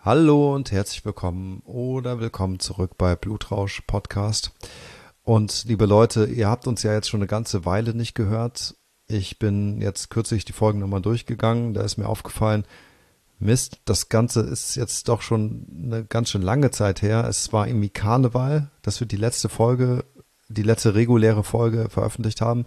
Hallo und herzlich willkommen oder willkommen zurück bei Blutrausch Podcast. Und liebe Leute, ihr habt uns ja jetzt schon eine ganze Weile nicht gehört. Ich bin jetzt kürzlich die Folgen nochmal durchgegangen. Da ist mir aufgefallen, Mist, das Ganze ist jetzt doch schon eine ganz schön lange Zeit her. Es war irgendwie Karneval, dass wir die letzte reguläre Folge veröffentlicht haben.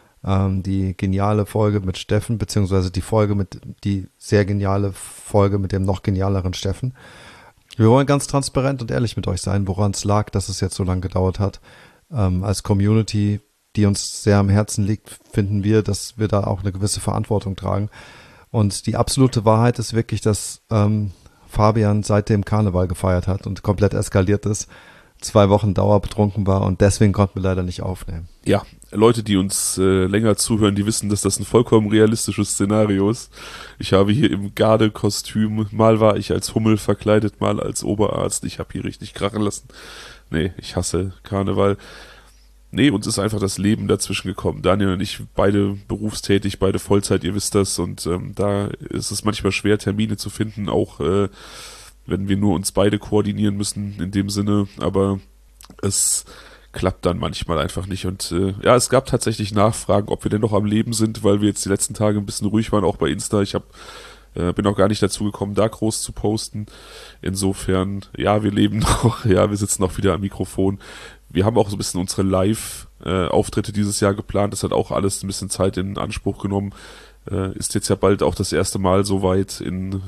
Die geniale Folge mit Steffen, beziehungsweise die sehr geniale Folge mit dem noch genialeren Steffen. Wir wollen ganz transparent und ehrlich mit euch sein, woran es lag, dass es jetzt so lange gedauert hat. Als Community, die uns sehr am Herzen liegt, finden wir, dass wir da auch eine gewisse Verantwortung tragen. Und die absolute Wahrheit ist wirklich, dass Fabian seit dem Karneval gefeiert hat und komplett eskaliert ist, 2 Wochen dauerbetrunken war und deswegen konnten wir leider nicht aufnehmen. Ja, Leute, die uns länger zuhören, die wissen, dass das ein vollkommen realistisches Szenario ist. Ich habe hier im Gardekostüm, mal war ich als Hummel verkleidet, mal als Oberarzt. Ich habe hier richtig krachen lassen. Nee, ich hasse Karneval. Nee, uns ist einfach das Leben dazwischen gekommen. Daniel und ich, beide berufstätig, beide Vollzeit, ihr wisst das. Und da ist es manchmal schwer, Termine zu finden, auch wenn wir nur uns beide koordinieren müssen in dem Sinne. Aber es klappt dann manchmal einfach nicht. Und ja, es gab tatsächlich Nachfragen, ob wir denn noch am Leben sind, weil wir jetzt die letzten Tage ein bisschen ruhig waren, auch bei Insta. Ich bin auch gar nicht dazu gekommen, da groß zu posten. Insofern, ja, wir leben noch, ja, wir sitzen auch wieder am Mikrofon. Wir haben auch so ein bisschen unsere Live-Auftritte dieses Jahr geplant. Das hat auch alles ein bisschen Zeit in Anspruch genommen. Ist jetzt ja bald auch das erste Mal soweit in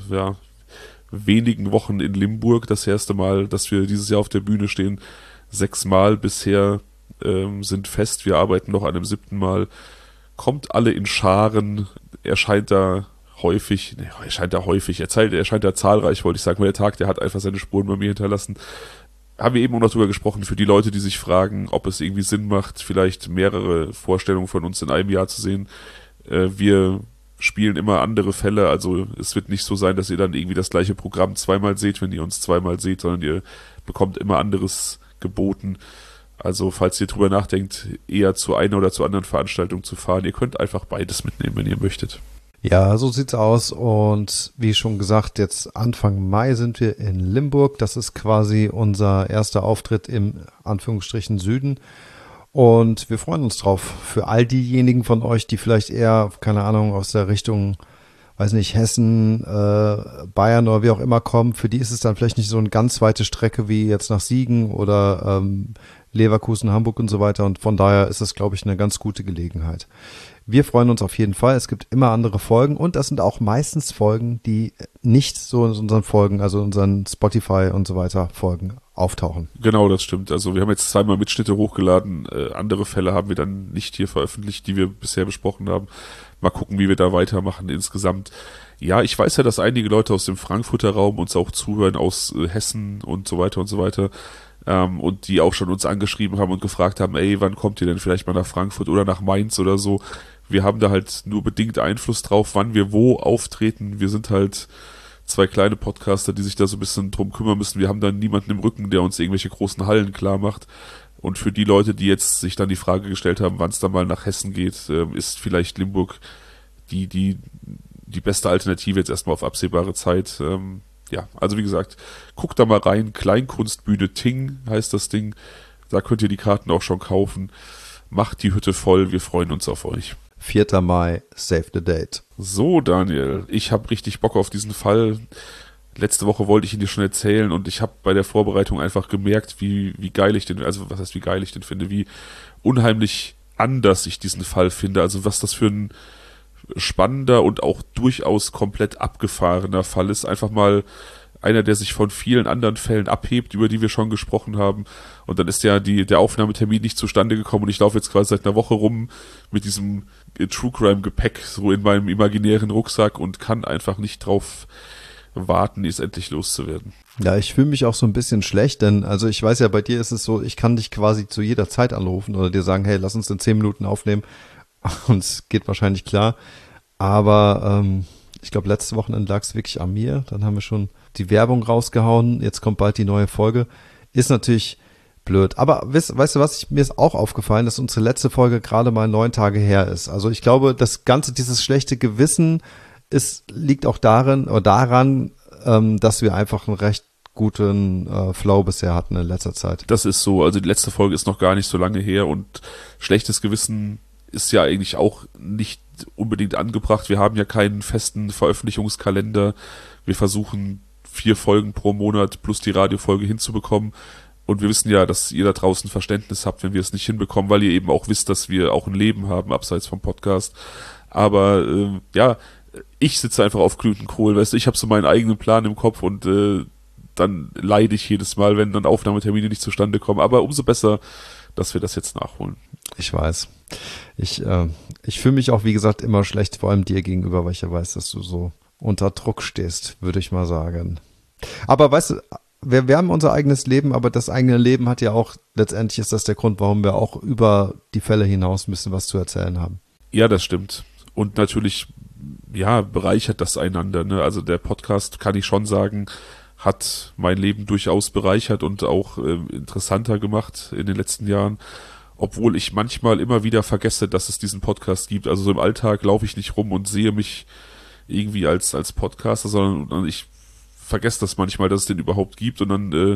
wenigen Wochen in Limburg. Das erste Mal, dass wir dieses Jahr auf der Bühne stehen. 6 Mal bisher sind fest. Wir arbeiten noch an einem 7. Mal. Kommt alle in Scharen. Erscheint da häufig, erscheint da zahlreich, wollte ich sagen, weil der Tag, der hat einfach seine Spuren bei mir hinterlassen. Haben wir eben auch noch drüber gesprochen, für die Leute, die sich fragen, ob es irgendwie Sinn macht, vielleicht mehrere Vorstellungen von uns in einem Jahr zu sehen. Wir spielen immer andere Fälle, also es wird nicht so sein, dass ihr dann irgendwie das gleiche Programm zweimal seht, wenn ihr uns zweimal seht, sondern ihr bekommt immer anderes geboten. Also falls ihr drüber nachdenkt, eher zu einer oder zur anderen Veranstaltung zu fahren, ihr könnt einfach beides mitnehmen, wenn ihr möchtet. Ja, so sieht's aus und wie schon gesagt, jetzt Anfang Mai sind wir in Limburg. Das ist quasi unser erster Auftritt im Anführungsstrichen Süden und wir freuen uns drauf. Für all diejenigen von euch, die vielleicht eher, keine Ahnung, aus der Richtung, weiß nicht, Hessen, Bayern oder wie auch immer kommen, für die ist es dann vielleicht nicht so eine ganz weite Strecke wie jetzt nach Siegen oder Leverkusen, Hamburg und so weiter und von daher ist das, glaube ich, eine ganz gute Gelegenheit. Wir freuen uns auf jeden Fall. Es gibt immer andere Folgen und das sind auch meistens Folgen, die nicht so in unseren Folgen, also in unseren Spotify und so weiter Folgen auftauchen. Genau, das stimmt. Also wir haben jetzt 2 Mal Mitschnitte hochgeladen. Andere Fälle haben wir dann nicht hier veröffentlicht, die wir bisher besprochen haben. Mal gucken, wie wir da weitermachen insgesamt. Ja, ich weiß ja, dass einige Leute aus dem Frankfurter Raum uns auch zuhören, aus Hessen und so weiter und so weiter. Und die auch schon uns angeschrieben haben und gefragt haben, ey, wann kommt ihr denn vielleicht mal nach Frankfurt oder nach Mainz oder so. Wir haben da halt nur bedingt Einfluss drauf, wann wir wo auftreten. Wir sind halt 2 kleine Podcaster, die sich da so ein bisschen drum kümmern müssen. Wir haben da niemanden im Rücken, der uns irgendwelche großen Hallen klar macht. Und für die Leute, die jetzt sich dann die Frage gestellt haben, wann es dann mal nach Hessen geht, ist vielleicht Limburg die beste Alternative jetzt erstmal auf absehbare Zeit. Ja, also wie gesagt, guckt da mal rein. Kleinkunstbühne Ting heißt das Ding. Da könnt ihr die Karten auch schon kaufen. Macht die Hütte voll. Wir freuen uns auf euch. 4. Mai, save the date. So, Daniel, ich habe richtig Bock auf diesen Fall. Letzte Woche wollte ich ihn dir schon erzählen und ich habe bei der Vorbereitung einfach gemerkt, wie geil ich den, also was heißt wie geil ich den finde, wie unheimlich anders ich diesen Fall finde. Also was das für ein spannender und auch durchaus komplett abgefahrener Fall ist. Einfach mal einer, der sich von vielen anderen Fällen abhebt, über die wir schon gesprochen haben. Und dann ist ja der Aufnahmetermin nicht zustande gekommen und ich laufe jetzt quasi seit einer Woche rum mit diesem True Crime Gepäck so in meinem imaginären Rucksack und kann einfach nicht drauf warten, es endlich loszuwerden. Ja, ich fühle mich auch so ein bisschen schlecht, denn also ich weiß ja, bei dir ist es so, ich kann dich quasi zu jeder Zeit anrufen oder dir sagen, hey, lass uns in 10 Minuten aufnehmen und es geht wahrscheinlich klar. Aber ich glaube, letzte Wochenende lag es wirklich an mir. Dann haben wir schon die Werbung rausgehauen. Jetzt kommt bald die neue Folge. Ist natürlich blöd. Aber weißt du was, mir ist auch aufgefallen, dass unsere letzte Folge gerade mal 9 Tage her ist. Also ich glaube, das Ganze, dieses schlechte Gewissen liegt auch daran, dass wir einfach einen recht guten Flow bisher hatten in letzter Zeit. Das ist so, also die letzte Folge ist noch gar nicht so lange her und schlechtes Gewissen ist ja eigentlich auch nicht unbedingt angebracht. Wir haben ja keinen festen Veröffentlichungskalender. Wir versuchen 4 Folgen pro Monat plus die Radiofolge hinzubekommen. Und wir wissen ja, dass ihr da draußen Verständnis habt, wenn wir es nicht hinbekommen, weil ihr eben auch wisst, dass wir auch ein Leben haben, abseits vom Podcast. Aber ich sitze einfach auf glühenden Kohlen, weißt du, ich habe so meinen eigenen Plan im Kopf und dann leide ich jedes Mal, wenn dann Aufnahmetermine nicht zustande kommen. Aber umso besser, dass wir das jetzt nachholen. Ich weiß. Ich fühle mich auch, wie gesagt, immer schlecht, vor allem dir gegenüber, weil ich ja weiß, dass du so unter Druck stehst, würde ich mal sagen. Aber weißt du, wir haben unser eigenes Leben, aber das eigene Leben hat ja auch, letztendlich ist das der Grund, warum wir auch über die Fälle hinaus ein bisschen was zu erzählen haben. Ja, das stimmt. Und natürlich, ja, bereichert das einander, ne? Also der Podcast, kann ich schon sagen, hat mein Leben durchaus bereichert und auch interessanter gemacht in den letzten Jahren. Obwohl ich manchmal immer wieder vergesse, dass es diesen Podcast gibt. Also so im Alltag laufe ich nicht rum und sehe mich irgendwie als Podcaster, sondern ich vergesse das manchmal, dass es den überhaupt gibt und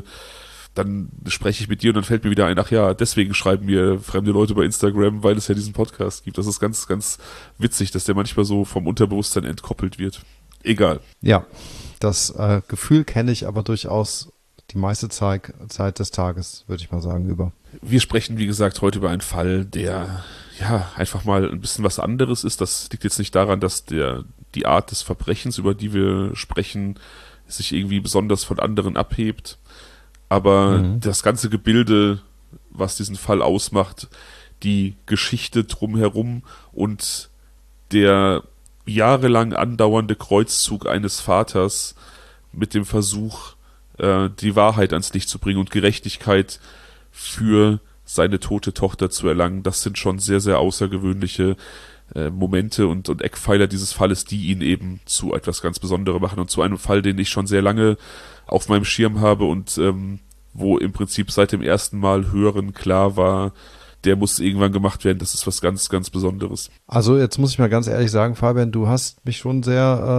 dann spreche ich mit dir und dann fällt mir wieder ein, ach ja, deswegen schreiben mir fremde Leute bei Instagram, weil es ja diesen Podcast gibt. Das ist ganz, ganz witzig, dass der manchmal so vom Unterbewusstsein entkoppelt wird. Egal. Ja, das Gefühl kenne ich aber durchaus die meiste Zeit des Tages, würde ich mal sagen, über. Wir sprechen, wie gesagt, heute über einen Fall, der ja einfach mal ein bisschen was anderes ist. Das liegt jetzt nicht daran, dass die Art des Verbrechens, über die wir sprechen, sich irgendwie besonders von anderen abhebt. Aber das ganze Gebilde, was diesen Fall ausmacht, die Geschichte drumherum und der jahrelang andauernde Kreuzzug eines Vaters mit dem Versuch, die Wahrheit ans Licht zu bringen und Gerechtigkeit für seine tote Tochter zu erlangen, das sind schon sehr, sehr außergewöhnliche Momente und Eckpfeiler dieses Falles, die ihn eben zu etwas ganz Besonderem machen und zu einem Fall, den ich schon sehr lange auf meinem Schirm habe und wo im Prinzip seit dem ersten Mal hören klar war, der muss irgendwann gemacht werden, das ist was ganz, ganz Besonderes. Also jetzt muss ich mal ganz ehrlich sagen, Fabian, du hast mich schon sehr,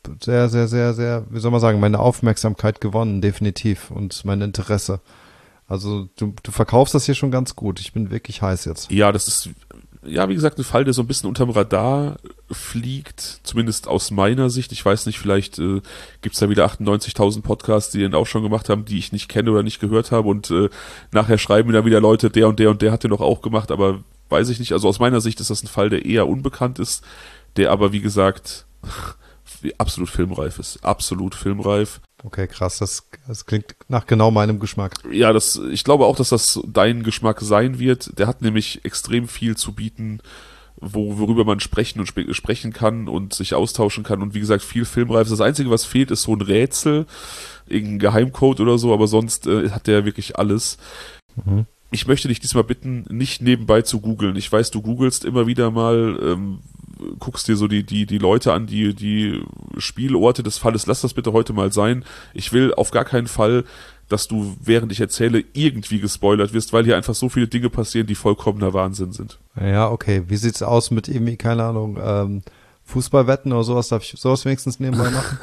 wie soll man sagen, meine Aufmerksamkeit gewonnen, definitiv, und mein Interesse. Also du verkaufst das hier schon ganz gut. Ich bin wirklich heiß jetzt. Ja, das ist, ja, wie gesagt, ein Fall, der so ein bisschen unterm Radar fliegt, zumindest aus meiner Sicht. Ich weiß nicht, vielleicht gibt's da wieder 98.000 Podcasts, die den auch schon gemacht haben, die ich nicht kenne oder nicht gehört habe und nachher schreiben mir da wieder Leute, der und der und der hat den doch auch gemacht, aber weiß ich nicht. Also aus meiner Sicht ist das ein Fall, der eher unbekannt ist, der aber, wie gesagt, absolut filmreif ist. Absolut filmreif. Okay, krass, das klingt nach genau meinem Geschmack. Ja, ich glaube auch, dass das dein Geschmack sein wird. Der hat nämlich extrem viel zu bieten, worüber man sprechen kann und sich austauschen kann. Und wie gesagt, viel filmreif. Das Einzige, was fehlt, ist so ein Rätsel, irgendein Geheimcode oder so, aber sonst hat der wirklich alles. Mhm. Ich möchte dich diesmal bitten, nicht nebenbei zu googeln. Ich weiß, du googelst immer wieder mal, guckst dir so die Leute an, die Spielorte des Falles. Lass das bitte heute mal sein. Ich will auf gar keinen Fall, dass du, während ich erzähle, irgendwie gespoilert wirst, weil hier einfach so viele Dinge passieren, die vollkommener Wahnsinn sind. Ja, okay. Wie sieht's aus mit irgendwie, keine Ahnung, Fußballwetten oder sowas? Darf ich sowas wenigstens nebenbei machen?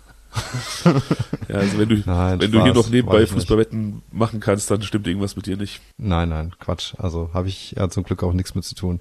Ja, also wenn du hier noch nebenbei Fußballwetten machen kannst, dann stimmt irgendwas mit dir nicht. Nein, Quatsch. Also habe ich ja zum Glück auch nichts mit zu tun.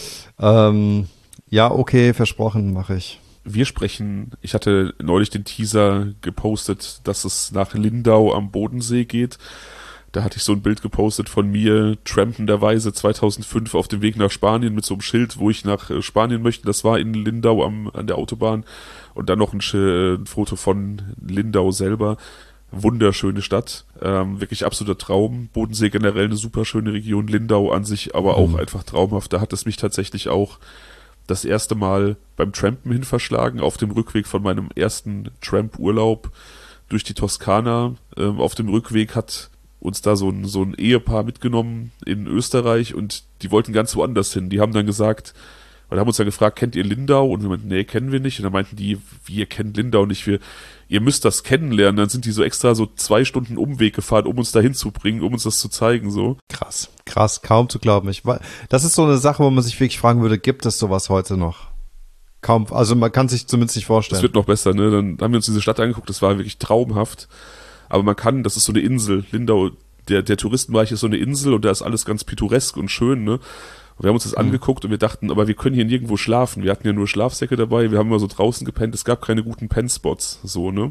Ja, okay, versprochen, mache ich. Ich hatte neulich den Teaser gepostet, dass es nach Lindau am Bodensee geht. Da hatte ich so ein Bild gepostet von mir, trampenderweise 2005 auf dem Weg nach Spanien mit so einem Schild, wo ich nach Spanien möchte. Das war in Lindau an der Autobahn. Und dann noch ein Foto von Lindau selber. Wunderschöne Stadt, wirklich absoluter Traum. Bodensee generell eine super schöne Region, Lindau an sich aber auch einfach traumhaft. Da hat es mich tatsächlich auch das erste Mal beim Trampen hin verschlagen, auf dem Rückweg von meinem ersten Tramp-Urlaub durch die Toskana. Auf dem Rückweg hat uns da so ein Ehepaar mitgenommen in Österreich und die wollten ganz woanders hin. Die haben dann gesagt, oder haben uns dann gefragt, kennt ihr Lindau? Und wir meinten, nee, kennen wir nicht. Und dann meinten die, wir kennen Lindau nicht. Ihr müsst das kennenlernen. Dann sind die so extra so 2 Stunden Umweg gefahren, um uns da hinzubringen, um uns das zu zeigen, so. Krass, kaum zu glauben. Das ist so eine Sache, wo man sich wirklich fragen würde, gibt es sowas heute noch? kaum, also man kann sich zumindest nicht vorstellen. Es wird noch besser, ne? Dann haben wir uns diese Stadt angeguckt, das war wirklich traumhaft. Aber man kann, das ist so eine Insel, Lindau, der Touristenbereich ist so eine Insel und da ist alles ganz pittoresk und schön, ne? Und wir haben uns das angeguckt und wir dachten, aber wir können hier nirgendwo schlafen. Wir hatten ja nur Schlafsäcke dabei, wir haben immer so draußen gepennt, es gab keine guten Pennspots, so, ne?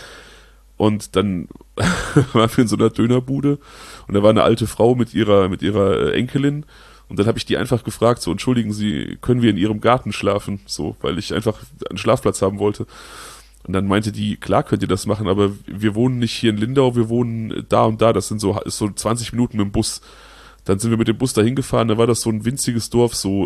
Und dann waren wir in so einer Dönerbude und da war eine alte Frau mit ihrer Enkelin und dann habe ich die einfach gefragt, so, entschuldigen Sie, können wir in Ihrem Garten schlafen? So, weil ich einfach einen Schlafplatz haben wollte. Und dann meinte die, klar könnt ihr das machen, aber wir wohnen nicht hier in Lindau, wir wohnen da und da, das ist so 20 Minuten mit dem Bus. Dann sind wir mit dem Bus dahin gefahren, da war das so ein winziges Dorf, so,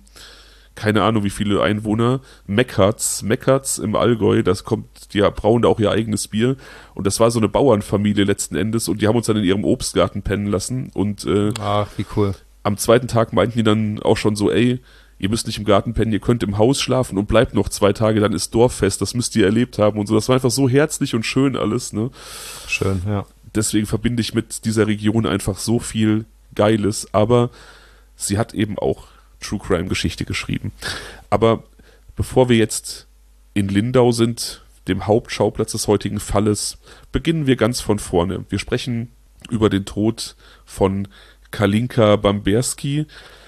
keine Ahnung wie viele Einwohner, Meckertz im Allgäu, die brauen da auch ihr eigenes Bier und das war so eine Bauernfamilie letzten Endes und die haben uns dann in ihrem Obstgarten pennen lassen und ach, wie cool. Am zweiten Tag meinten die dann auch schon so, ey, ihr müsst nicht im Garten pennen, ihr könnt im Haus schlafen und bleibt noch 2 Tage, dann ist Dorffest, das müsst ihr erlebt haben und so. Das war einfach so herzlich und schön alles, ne? Schön, ja. Deswegen verbinde ich mit dieser Region einfach so viel Geiles, aber sie hat eben auch True Crime Geschichte geschrieben. Aber bevor wir jetzt in Lindau sind, dem Hauptschauplatz des heutigen Falles, beginnen wir ganz von vorne. Wir sprechen über den Tod von Kalinka Bamberski,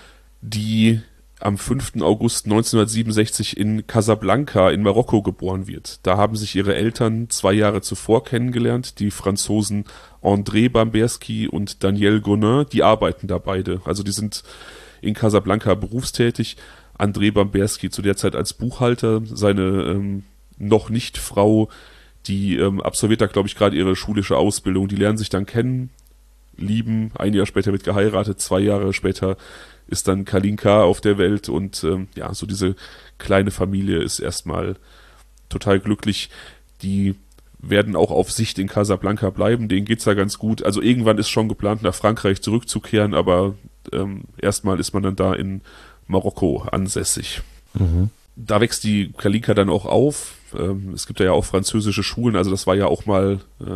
die am 5. August 1967 in Casablanca in Marokko geboren wird. Da haben sich ihre Eltern 2 Jahre zuvor kennengelernt, die Franzosen André Bamberski und Danielle Gonin, die arbeiten da beide. Also die sind in Casablanca berufstätig. André Bamberski zu der Zeit als Buchhalter, seine noch nicht Frau, die absolviert da, glaube ich, gerade ihre schulische Ausbildung. Die lernen sich dann kennen, lieben, 1 Jahr später wird geheiratet, 2 Jahre später ist dann Kalinka auf der Welt und ja, so diese kleine Familie ist erstmal total glücklich. Die werden auch auf Sicht in Casablanca bleiben, denen geht's da ganz gut. Also irgendwann ist schon geplant, nach Frankreich zurückzukehren, aber erstmal ist man dann da in Marokko ansässig. Mhm. Da wächst die Kalinka dann auch auf. Es gibt ja auch französische Schulen, also das war ja auch mal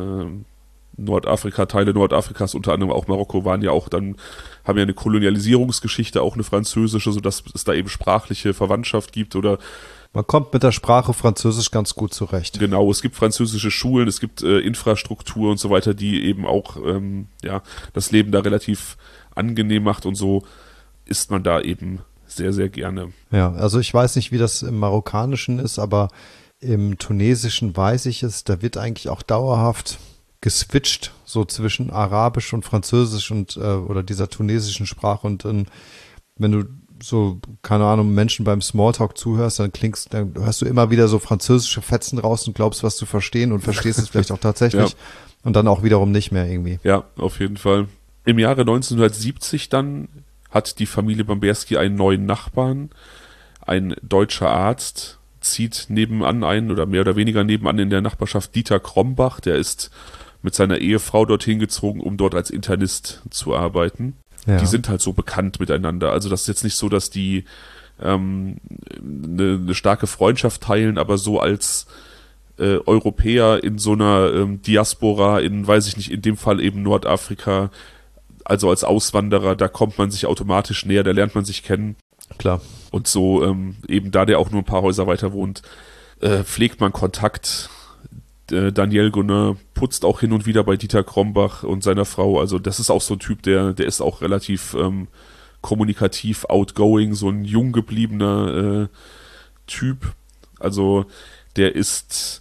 Nordafrika, Teile Nordafrikas, unter anderem auch Marokko, haben ja eine Kolonialisierungsgeschichte, auch eine französische, sodass es da eben sprachliche Verwandtschaft gibt oder man kommt mit der Sprache Französisch ganz gut zurecht. Genau, es gibt französische Schulen, es gibt Infrastruktur und so weiter, die eben auch das Leben da relativ angenehm macht und so isst man da eben sehr, sehr gerne. Ja, also ich weiß nicht, wie das im Marokkanischen ist, aber im Tunesischen weiß ich es, da wird eigentlich auch dauerhaft geswitcht, so zwischen Arabisch und Französisch und oder dieser tunesischen Sprache und wenn du so, keine Ahnung, Menschen beim Smalltalk zuhörst, dann hörst du immer wieder so französische Fetzen raus und glaubst, was zu verstehen und verstehst es vielleicht auch tatsächlich ja. Und dann auch wiederum nicht mehr irgendwie. Ja, auf jeden Fall. Im Jahre 1970 dann hat die Familie Bamberski einen neuen Nachbarn, ein deutscher Arzt, zieht nebenan ein oder mehr oder weniger nebenan in der Nachbarschaft Dieter Krombach, der ist mit seiner Ehefrau dorthin gezogen, um dort als Internist zu arbeiten. Ja. Die sind halt so bekannt miteinander. Also das ist jetzt nicht so, dass die eine starke Freundschaft teilen, aber so als Europäer in so einer Diaspora in, weiß ich nicht, in dem Fall eben Nordafrika, also als Auswanderer, da kommt man sich automatisch näher, da lernt man sich kennen. Klar. Und so eben da der auch nur ein paar Häuser weiter wohnt, pflegt man Kontakt. Danielle Gonin putzt auch hin und wieder bei Dieter Krombach und seiner Frau. Also das ist auch so ein Typ, der ist auch relativ kommunikativ, outgoing, so ein jung gebliebener Typ. Also der ist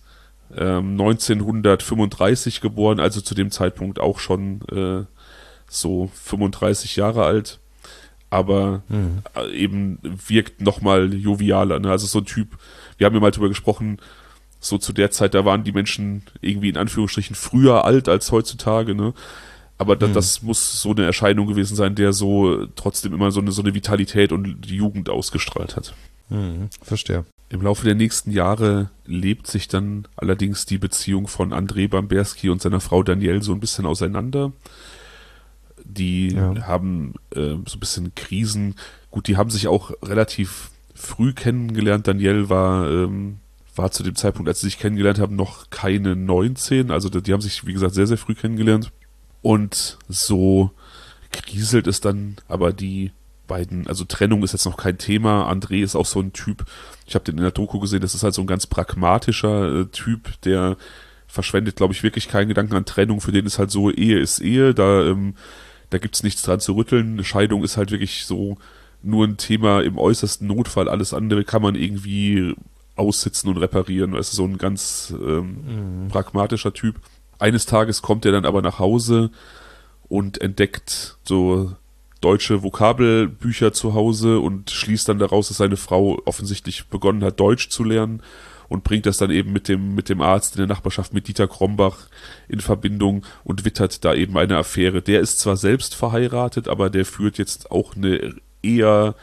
1935 geboren, also zu dem Zeitpunkt auch schon so 35 Jahre alt. Aber eben wirkt nochmal jovialer. Ne? Also so ein Typ, wir haben ja mal drüber gesprochen, so zu der Zeit, da waren die Menschen irgendwie in Anführungsstrichen früher alt als heutzutage, ne? Aber das muss so eine Erscheinung gewesen sein, der so trotzdem immer so eine Vitalität und die Jugend ausgestrahlt hat. Verstehe. Im Laufe der nächsten Jahre lebt sich dann allerdings die Beziehung von André Bamberski und seiner Frau Danielle so ein bisschen auseinander. Die haben so ein bisschen Krisen. Gut, die haben sich auch relativ früh kennengelernt. Danielle war zu dem Zeitpunkt, als sie sich kennengelernt haben, noch keine 19. Also die haben sich, wie gesagt, sehr, sehr früh kennengelernt. Und so kriselt es dann, aber die beiden, also Trennung ist jetzt noch kein Thema. André ist auch so ein Typ, ich habe den in der Doku gesehen, das ist halt so ein ganz pragmatischer Typ, der verschwendet, glaube ich, wirklich keinen Gedanken an Trennung. Für den ist halt so, Ehe ist Ehe, da gibt's nichts dran zu rütteln. Scheidung ist halt wirklich so nur ein Thema im äußersten Notfall. Alles andere kann man irgendwie aussitzen und reparieren. Es ist so ein ganz pragmatischer Typ. Eines Tages kommt er dann aber nach Hause und entdeckt so deutsche Vokabelbücher zu Hause und schließt dann daraus, dass seine Frau offensichtlich begonnen hat, Deutsch zu lernen und bringt das dann eben mit dem Arzt in der Nachbarschaft, mit Dieter Krombach, in Verbindung und wittert da eben eine Affäre. Der ist zwar selbst verheiratet, aber der führt jetzt auch so eine Ehe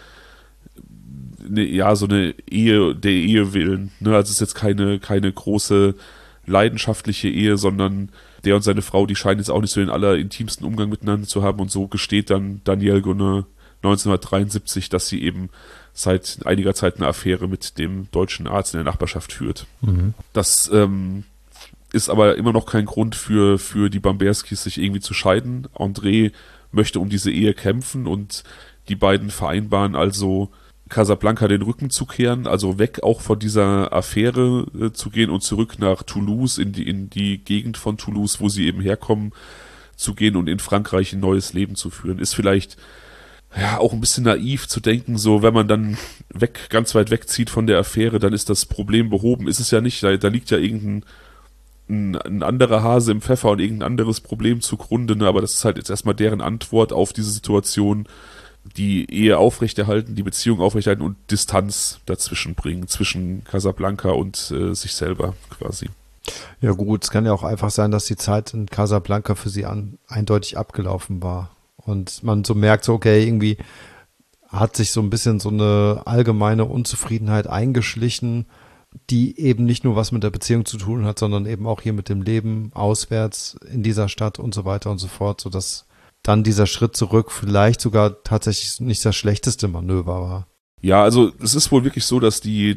der Ehe willen. Ne? Also es ist jetzt keine große leidenschaftliche Ehe, sondern der und seine Frau, die scheinen jetzt auch nicht so den allerintimsten Umgang miteinander zu haben, und so gesteht dann Danielle Gunne 1973, dass sie eben seit einiger Zeit eine Affäre mit dem deutschen Arzt in der Nachbarschaft führt. Mhm. Das ist aber immer noch kein Grund für die Bamberskis, sich irgendwie zu scheiden. André möchte um diese Ehe kämpfen und die beiden vereinbaren also, Casablanca den Rücken zu kehren, also weg auch von dieser Affäre zu gehen und zurück nach Toulouse, in die Gegend von Toulouse, wo sie eben herkommen, zu gehen und in Frankreich ein neues Leben zu führen. Ist vielleicht ja auch ein bisschen naiv zu denken, so wenn man dann ganz weit wegzieht von der Affäre, dann ist das Problem behoben. Ist es ja nicht, da liegt ja irgendein ein anderer Hase im Pfeffer und irgendein anderes Problem zugrunde, ne? Aber das ist halt jetzt erstmal deren Antwort auf diese Situation, die Ehe aufrechterhalten, die Beziehung aufrechterhalten und Distanz dazwischen bringen, zwischen Casablanca und sich selber quasi. Ja gut, es kann ja auch einfach sein, dass die Zeit in Casablanca für sie eindeutig abgelaufen war. Und man so merkt, so okay, irgendwie hat sich so ein bisschen so eine allgemeine Unzufriedenheit eingeschlichen, die eben nicht nur was mit der Beziehung zu tun hat, sondern eben auch hier mit dem Leben auswärts in dieser Stadt und so weiter und so fort, sodass dann dieser Schritt zurück vielleicht sogar tatsächlich nicht das schlechteste Manöver war. Ja, also es ist wohl wirklich so, dass die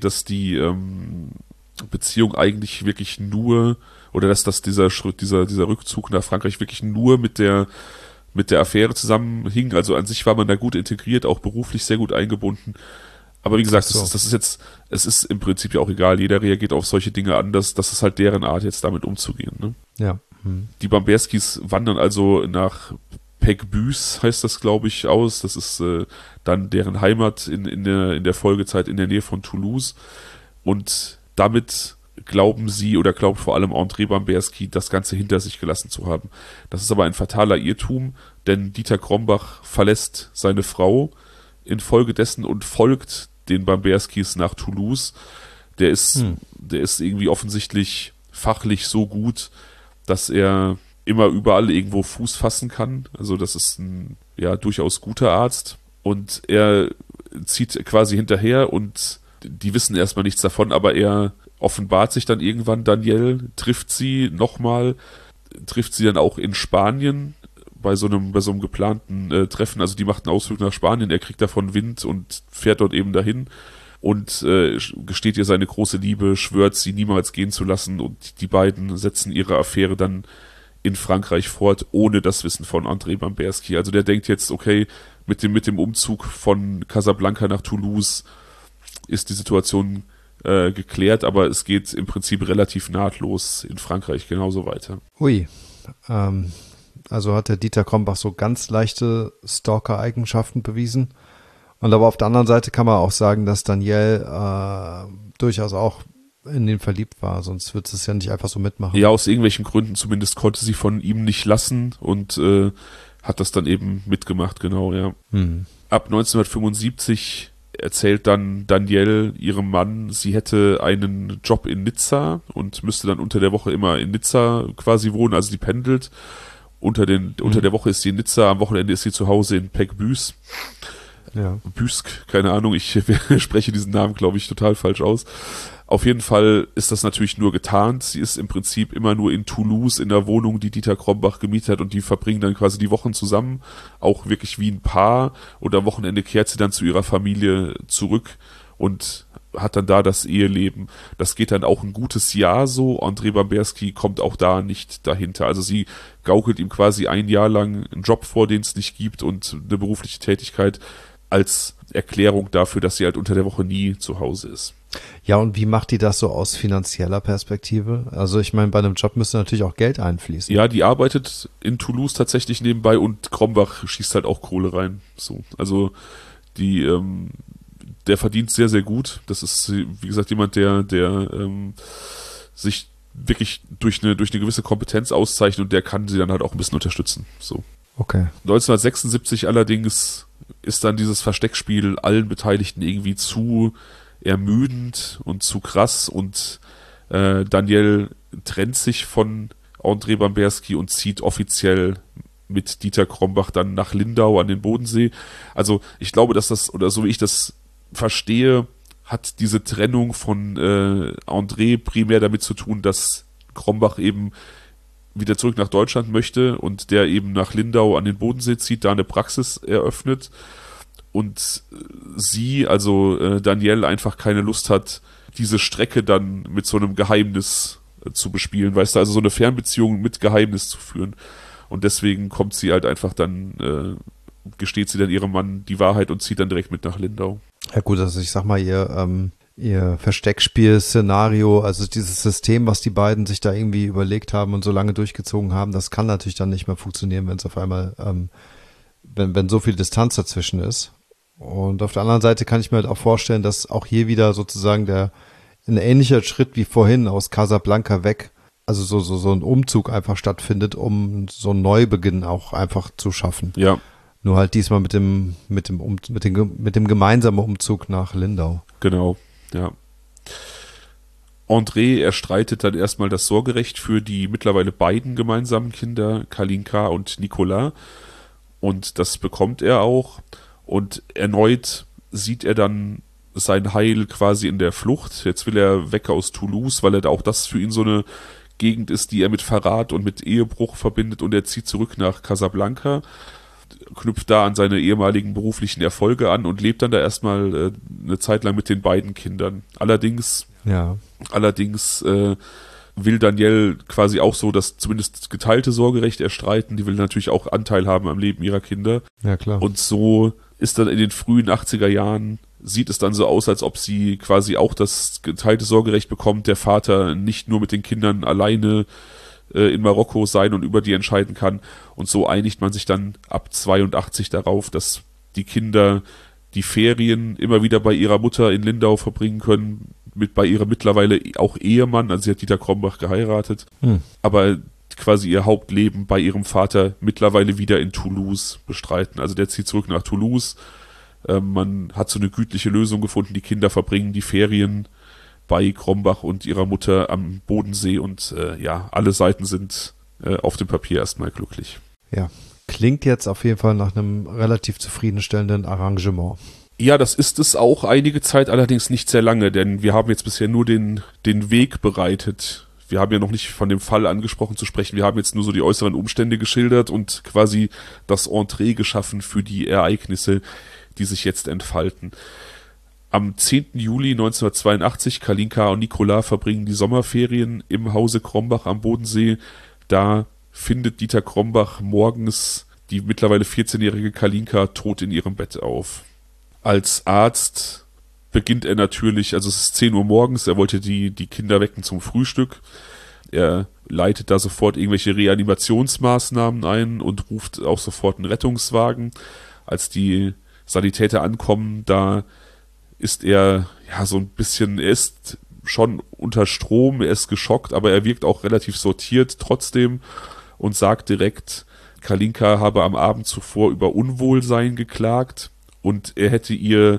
Beziehung eigentlich wirklich nur, oder dass dieser Schritt, dieser Rückzug nach Frankreich wirklich nur mit der Affäre zusammenhing. Also an sich war man da gut integriert, auch beruflich sehr gut eingebunden. Aber wie gesagt, es ist im Prinzip ja auch egal. Jeder reagiert auf solche Dinge anders. Das ist halt deren Art, jetzt damit umzugehen. Ne? Ja. Die Bamberskis wandern also nach Pegbues, heißt das, glaube ich, aus. Das ist dann deren Heimat in der Folgezeit in der Nähe von Toulouse. Und damit glauben sie, oder glaubt vor allem André Bamberski, das Ganze hinter sich gelassen zu haben. Das ist aber ein fataler Irrtum, denn Dieter Krombach verlässt seine Frau infolgedessen und folgt den Bamberskis nach Toulouse. Der ist irgendwie offensichtlich fachlich so gut, dass er immer überall irgendwo Fuß fassen kann. Also das ist ein durchaus guter Arzt. Und er zieht quasi hinterher und die wissen erstmal nichts davon, aber er offenbart sich dann irgendwann Danielle, trifft sie dann auch in Spanien bei so einem geplanten Treffen. Also die macht einen Ausflug nach Spanien, er kriegt davon Wind und fährt dort eben dahin und gesteht ihr seine große Liebe, schwört, sie niemals gehen zu lassen, und die beiden setzen ihre Affäre dann in Frankreich fort, ohne das Wissen von André Bamberski. Also der denkt jetzt, okay, mit dem Umzug von Casablanca nach Toulouse ist die Situation geklärt, aber es geht im Prinzip relativ nahtlos in Frankreich genauso weiter. Ui, also hat der Dieter Krombach so ganz leichte Stalker-Eigenschaften bewiesen. Und aber auf der anderen Seite kann man auch sagen, dass Danielle durchaus auch in den verliebt war, sonst würde es ja nicht einfach so mitmachen. Ja, aus irgendwelchen Gründen zumindest konnte sie von ihm nicht lassen und hat das dann eben mitgemacht, genau, ja. Ab 1975 erzählt dann Danielle ihrem Mann, sie hätte einen Job in Nizza und müsste dann unter der Woche immer in Nizza quasi wohnen, also die pendelt. Unter der Woche ist sie in Nizza, am Wochenende ist sie zu Hause in Pegbues. Ja. Büsk, keine Ahnung, ich spreche diesen Namen, glaube ich, total falsch aus. Auf jeden Fall ist das natürlich nur getarnt. Sie ist im Prinzip immer nur in Toulouse in der Wohnung, die Dieter Krombach gemietet hat, und die verbringen dann quasi die Wochen zusammen, auch wirklich wie ein Paar, und am Wochenende kehrt sie dann zu ihrer Familie zurück und hat dann da das Eheleben. Das geht dann auch ein gutes Jahr so. André Bamberski kommt auch da nicht dahinter. Also sie gaukelt ihm quasi ein Jahr lang einen Job vor, den es nicht gibt, und eine berufliche Tätigkeit. als Erklärung dafür, dass sie halt unter der Woche nie zu Hause ist. Ja, und wie macht die das so aus finanzieller Perspektive? Also ich meine, bei einem Job müsste natürlich auch Geld einfließen. Ja, die arbeitet in Toulouse tatsächlich nebenbei und Krombach schießt halt auch Kohle rein. So, also der verdient sehr, sehr gut. Das ist, wie gesagt, jemand, der sich wirklich durch eine gewisse Kompetenz auszeichnet und der kann sie dann halt auch ein bisschen unterstützen. So. Okay. 1976 allerdings ist dann dieses Versteckspiel allen Beteiligten irgendwie zu ermüdend und zu krass und Danielle trennt sich von André Bamberski und zieht offiziell mit Dieter Krombach dann nach Lindau an den Bodensee. Also ich glaube, dass das, oder so wie ich das verstehe, hat diese Trennung von André primär damit zu tun, dass Krombach eben wieder zurück nach Deutschland möchte und der eben nach Lindau an den Bodensee zieht, da eine Praxis eröffnet und sie, also Danielle, einfach keine Lust hat, diese Strecke dann mit so einem Geheimnis zu bespielen, weißt du, also so eine Fernbeziehung mit Geheimnis zu führen. Und deswegen kommt sie halt einfach dann, gesteht sie dann ihrem Mann die Wahrheit und zieht dann direkt mit nach Lindau. Ja gut, also ich sag mal, ihr Versteckspiel-Szenario, also dieses System, was die beiden sich da irgendwie überlegt haben und so lange durchgezogen haben, das kann natürlich dann nicht mehr funktionieren, wenn es auf einmal, wenn so viel Distanz dazwischen ist. Und auf der anderen Seite kann ich mir halt auch vorstellen, dass auch hier wieder sozusagen ein ähnlicher Schritt wie vorhin aus Casablanca weg, also so ein Umzug einfach stattfindet, um so einen Neubeginn auch einfach zu schaffen. Ja. Nur halt diesmal mit dem gemeinsamen Umzug nach Lindau. Genau, ja. André erstreitet dann erstmal das Sorgerecht für die mittlerweile beiden gemeinsamen Kinder, Kalinka und Nicolas. Und das bekommt er auch. Und erneut sieht er dann sein Heil quasi in der Flucht. Jetzt will er weg aus Toulouse, weil er da auch das für ihn so eine Gegend ist, die er mit Verrat und mit Ehebruch verbindet. Und er zieht zurück nach Casablanca, knüpft da an seine ehemaligen beruflichen Erfolge an und lebt dann da erstmal eine Zeit lang mit den beiden Kindern. Allerdings will Danielle quasi auch so das zumindest geteilte Sorgerecht erstreiten. Die will natürlich auch Anteil haben am Leben ihrer Kinder. Ja, klar. Und so ist dann in den frühen 80er Jahren, sieht es dann so aus, als ob sie quasi auch das geteilte Sorgerecht bekommt, der Vater nicht nur mit den Kindern alleine in Marokko sein und über die entscheiden kann. Und so einigt man sich dann ab 82 darauf, dass die Kinder die Ferien immer wieder bei ihrer Mutter in Lindau verbringen können, bei ihrem mittlerweile auch Ehemann, also sie hat Dieter Krombach geheiratet, aber quasi ihr Hauptleben bei ihrem Vater mittlerweile wieder in Toulouse bestreiten. Also der zieht zurück nach Toulouse. Man hat so eine gütliche Lösung gefunden, die Kinder verbringen die Ferien bei Krombach und ihrer Mutter am Bodensee und alle Seiten sind auf dem Papier erstmal glücklich. Ja, klingt jetzt auf jeden Fall nach einem relativ zufriedenstellenden Arrangement. Ja, das ist es auch einige Zeit, allerdings nicht sehr lange, denn wir haben jetzt bisher nur den Weg bereitet. Wir haben ja noch nicht von dem Fall angesprochen zu sprechen, wir haben jetzt nur so die äußeren Umstände geschildert und quasi das Entree geschaffen für die Ereignisse, die sich jetzt entfalten. Am 10. Juli 1982, Kalinka und Nicolas verbringen die Sommerferien im Hause Krombach am Bodensee. Da findet Dieter Krombach morgens die mittlerweile 14-jährige Kalinka tot in ihrem Bett auf. Als Arzt beginnt er natürlich, also es ist 10 Uhr morgens, er wollte die Kinder wecken zum Frühstück. Er leitet da sofort irgendwelche Reanimationsmaßnahmen ein und ruft auch sofort einen Rettungswagen. Als die Sanitäter ankommen, da ist er so ein bisschen, er ist schon unter Strom, er ist geschockt, aber er wirkt auch relativ sortiert trotzdem und sagt direkt, Kalinka habe am Abend zuvor über Unwohlsein geklagt und er hätte ihr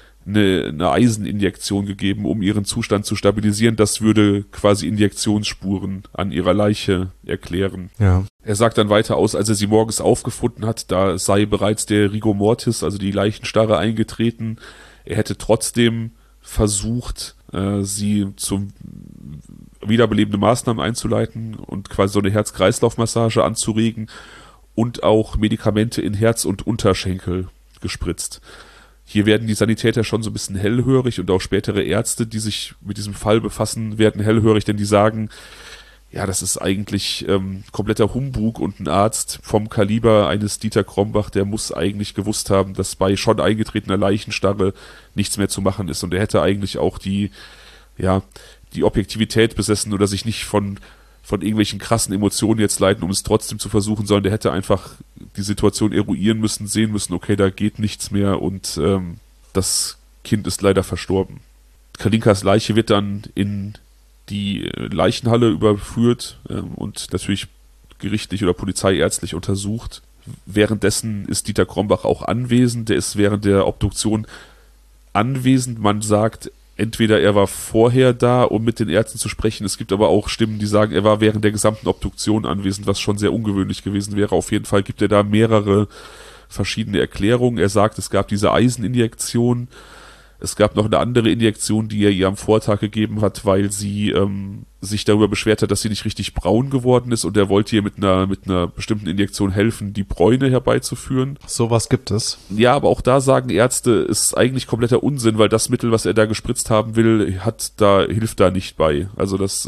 eine Eiseninjektion gegeben, um ihren Zustand zu stabilisieren. Das würde quasi Injektionsspuren an ihrer Leiche erklären. Ja. Er sagt dann weiter aus, als er sie morgens aufgefunden hat, da sei bereits der Rigor Mortis, also die Leichenstarre, eingetreten. Er hätte trotzdem versucht, sie zum wiederbelebende Maßnahmen einzuleiten und quasi so eine Herz-Kreislauf-Massage anzuregen und auch Medikamente in Herz und Unterschenkel gespritzt. Hier werden die Sanitäter schon so ein bisschen hellhörig und auch spätere Ärzte, die sich mit diesem Fall befassen, werden hellhörig, denn die sagen, ja, das ist eigentlich kompletter Humbug und ein Arzt vom Kaliber eines Dieter Krombach, der muss eigentlich gewusst haben, dass bei schon eingetretener Leichenstarre nichts mehr zu machen ist und er hätte eigentlich auch die Objektivität besessen oder sich nicht von irgendwelchen krassen Emotionen jetzt leiten, um es trotzdem zu versuchen, sondern der hätte einfach die Situation eruieren müssen, sehen müssen, okay, da geht nichts mehr und das Kind ist leider verstorben. Kalinkas Leiche wird dann in die Leichenhalle überführt und natürlich gerichtlich oder polizeiärztlich untersucht. Währenddessen ist Dieter Krombach auch anwesend. Der ist während der Obduktion anwesend. Man sagt, entweder er war vorher da, um mit den Ärzten zu sprechen. Es gibt aber auch Stimmen, die sagen, er war während der gesamten Obduktion anwesend, was schon sehr ungewöhnlich gewesen wäre. Auf jeden Fall gibt er da mehrere verschiedene Erklärungen. Er sagt, es gab diese Eiseninjektion. Es gab noch eine andere Injektion, die er ihr am Vortag gegeben hat, weil sie sich darüber beschwert hat, dass sie nicht richtig braun geworden ist und er wollte ihr mit einer bestimmten Injektion helfen, die Bräune herbeizuführen. Sowas gibt es. Ja, aber auch da sagen Ärzte, ist eigentlich kompletter Unsinn, weil das Mittel, was er da gespritzt haben will, hilft da nicht bei. Also das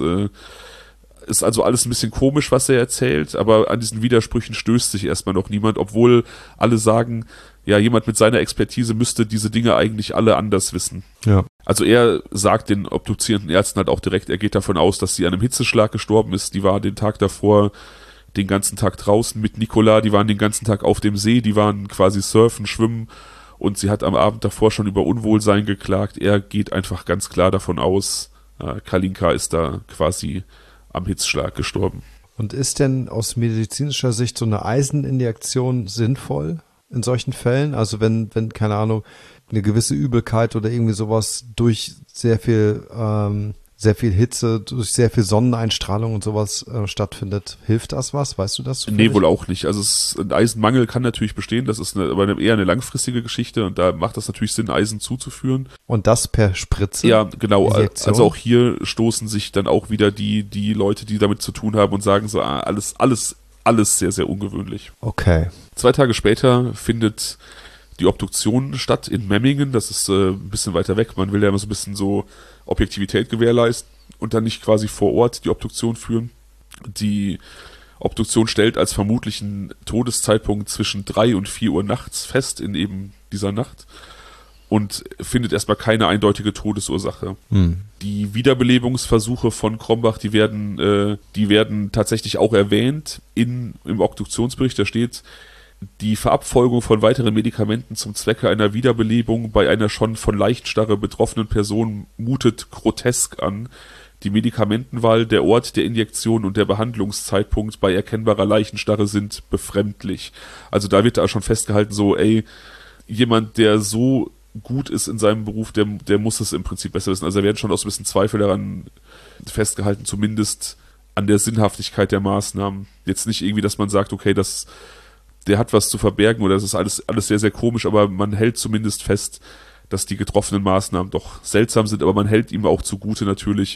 ist also alles ein bisschen komisch, was er erzählt, aber an diesen Widersprüchen stößt sich erstmal noch niemand, obwohl alle sagen, ja, jemand mit seiner Expertise müsste diese Dinge eigentlich alle anders wissen. Ja. Also er sagt den obduzierenden Ärzten halt auch direkt, er geht davon aus, dass sie an einem Hitzeschlag gestorben ist. Die war den Tag davor den ganzen Tag draußen mit Nicola, die waren den ganzen Tag auf dem See, die waren quasi surfen, schwimmen und sie hat am Abend davor schon über Unwohlsein geklagt. Er geht einfach ganz klar davon aus, Kalinka ist da quasi am Hitzschlag gestorben. Und ist denn aus medizinischer Sicht so eine Eiseninjektion sinnvoll in solchen Fällen? Also wenn, keine Ahnung, eine gewisse Übelkeit oder irgendwie sowas durch sehr viel Hitze, durch sehr viel Sonneneinstrahlung und sowas stattfindet, hilft das was? Weißt du das zufällig? Nee, wohl auch nicht. Also ein Eisenmangel kann natürlich bestehen, das ist aber eher eine langfristige Geschichte und da macht das natürlich Sinn, Eisen zuzuführen. Und das per Spritze? Ja, genau. Injektion? Also auch hier stoßen sich dann auch wieder die Leute, die damit zu tun haben und sagen so, alles sehr, sehr ungewöhnlich. Okay. 2 Tage später findet die Obduktion statt in Memmingen, das ist ein bisschen weiter weg, man will ja immer so ein bisschen so Objektivität gewährleisten und dann nicht quasi vor Ort die Obduktion führen. Die Obduktion stellt als vermutlichen Todeszeitpunkt zwischen 3 und 4 Uhr nachts fest, in eben dieser Nacht und findet erstmal keine eindeutige Todesursache. Die Wiederbelebungsversuche von Krombach, die werden tatsächlich auch erwähnt im Obduktionsbericht, da steht, die Verabfolgung von weiteren Medikamenten zum Zwecke einer Wiederbelebung bei einer schon von Leichtstarre betroffenen Person mutet grotesk an. Die Medikamentenwahl, der Ort der Injektion und der Behandlungszeitpunkt bei erkennbarer Leichenstarre sind befremdlich. Also da wird da schon festgehalten, so, jemand, der so gut ist in seinem Beruf, der muss es im Prinzip besser wissen. Also da werden schon auch so ein bisschen Zweifel daran festgehalten, zumindest an der Sinnhaftigkeit der Maßnahmen. Jetzt nicht irgendwie, dass man sagt, okay, der hat was zu verbergen oder das ist alles sehr, sehr komisch, aber man hält zumindest fest, dass die getroffenen Maßnahmen doch seltsam sind, aber man hält ihm auch zugute natürlich,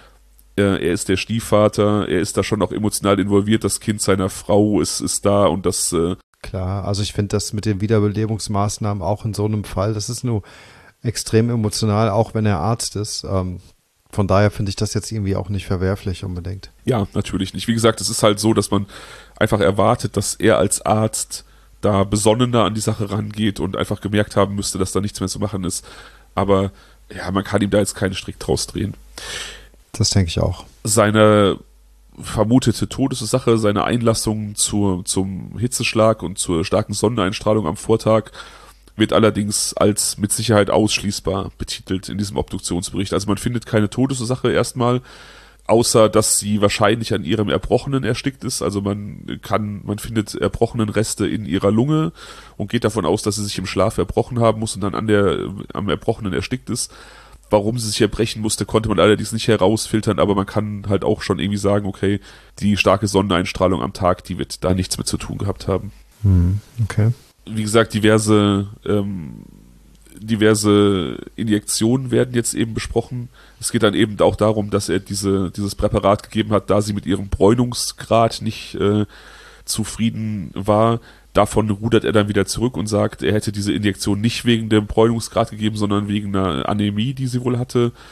er ist der Stiefvater, er ist da schon auch emotional involviert, das Kind seiner Frau ist da und das... Klar, also ich finde das mit den Wiederbelebungsmaßnahmen auch in so einem Fall, das ist nur extrem emotional, auch wenn er Arzt ist. Von daher finde ich das jetzt irgendwie auch nicht verwerflich unbedingt. Ja, natürlich nicht. Wie gesagt, es ist halt so, dass man einfach erwartet, dass er als Arzt da besonnener an die Sache rangeht und einfach gemerkt haben müsste, dass da nichts mehr zu machen ist. Aber ja, man kann ihm da jetzt keinen Strick draus drehen. Das denke ich auch. Seine vermutete Todesursache, seine Einlassung zum Hitzeschlag und zur starken Sonneneinstrahlung am Vortag wird allerdings als mit Sicherheit ausschließbar betitelt in diesem Obduktionsbericht. Also man findet keine Todesursache erstmal, außer dass sie wahrscheinlich an ihrem Erbrochenen erstickt ist. Also man findet erbrochenen Reste in ihrer Lunge und geht davon aus, dass sie sich im Schlaf erbrochen haben muss und dann am Erbrochenen erstickt ist. Warum sie sich erbrechen musste, konnte man allerdings nicht herausfiltern, aber man kann halt auch schon irgendwie sagen, okay, die starke Sonneneinstrahlung am Tag, die wird da nichts mit zu tun gehabt haben. Okay. Wie gesagt, diverse Injektionen werden jetzt eben besprochen. Es geht dann eben auch darum, dass er dieses Präparat gegeben hat, da sie mit ihrem Bräunungsgrad nicht zufrieden war. Davon rudert er dann wieder zurück und sagt, er hätte diese Injektion nicht wegen dem Bräunungsgrad gegeben, sondern wegen einer Anämie, die sie wohl hatte.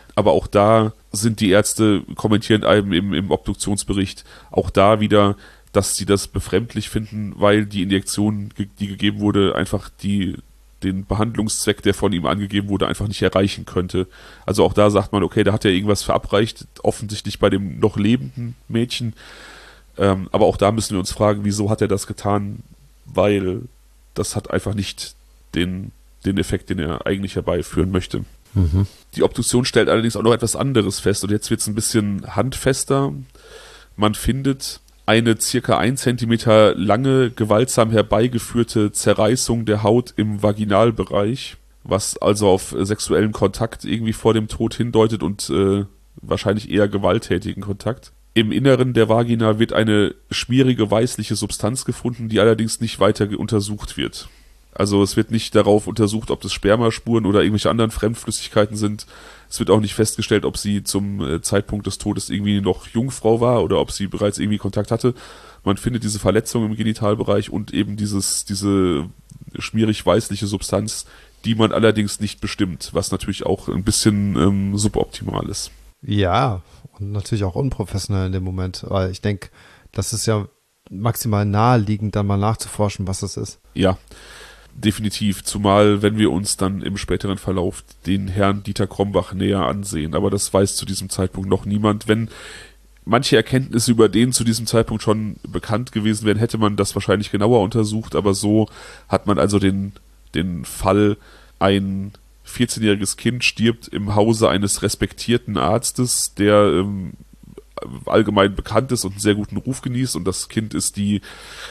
Aber auch da sind die Ärzte, kommentieren einem im Obduktionsbericht, auch da wieder, dass sie das befremdlich finden, weil die Injektion, die gegeben wurde, einfach den Behandlungszweck, der von ihm angegeben wurde, einfach nicht erreichen könnte. Also auch da sagt man, okay, da hat er irgendwas verabreicht, offensichtlich bei dem noch lebenden Mädchen. Aber auch da müssen wir uns fragen, wieso hat er das getan? Weil das hat einfach nicht den Effekt, den er eigentlich herbeiführen möchte. Mhm. Die Obduktion stellt allerdings auch noch etwas anderes fest und jetzt wird es ein bisschen handfester. Man findet eine circa 1 Zentimeter lange, gewaltsam herbeigeführte Zerreißung der Haut im Vaginalbereich, was also auf sexuellen Kontakt irgendwie vor dem Tod hindeutet und wahrscheinlich eher gewalttätigen Kontakt. Im Inneren der Vagina wird eine schmierige weißliche Substanz gefunden, die allerdings nicht weiter untersucht wird. Also es wird nicht darauf untersucht, ob das Spermaspuren oder irgendwelche anderen Fremdflüssigkeiten sind. Es wird auch nicht festgestellt, ob sie zum Zeitpunkt des Todes irgendwie noch Jungfrau war oder ob sie bereits irgendwie Kontakt hatte. Man findet diese Verletzung im Genitalbereich und eben diese schmierig-weißliche Substanz, die man allerdings nicht bestimmt, was natürlich auch ein bisschen suboptimal ist. Ja, und natürlich auch unprofessionell in dem Moment, weil ich denke, das ist ja maximal naheliegend, dann mal nachzuforschen, was das ist. Ja, definitiv, zumal wenn wir uns dann im späteren Verlauf den Herrn Dieter Krombach näher ansehen, aber das weiß zu diesem Zeitpunkt noch niemand. Wenn manche Erkenntnisse über den zu diesem Zeitpunkt schon bekannt gewesen wären, hätte man das wahrscheinlich genauer untersucht, aber so hat man also den Fall, ein 14-jähriges Kind stirbt im Hause eines respektierten Arztes, der allgemein bekannt ist und einen sehr guten Ruf genießt, und das Kind ist die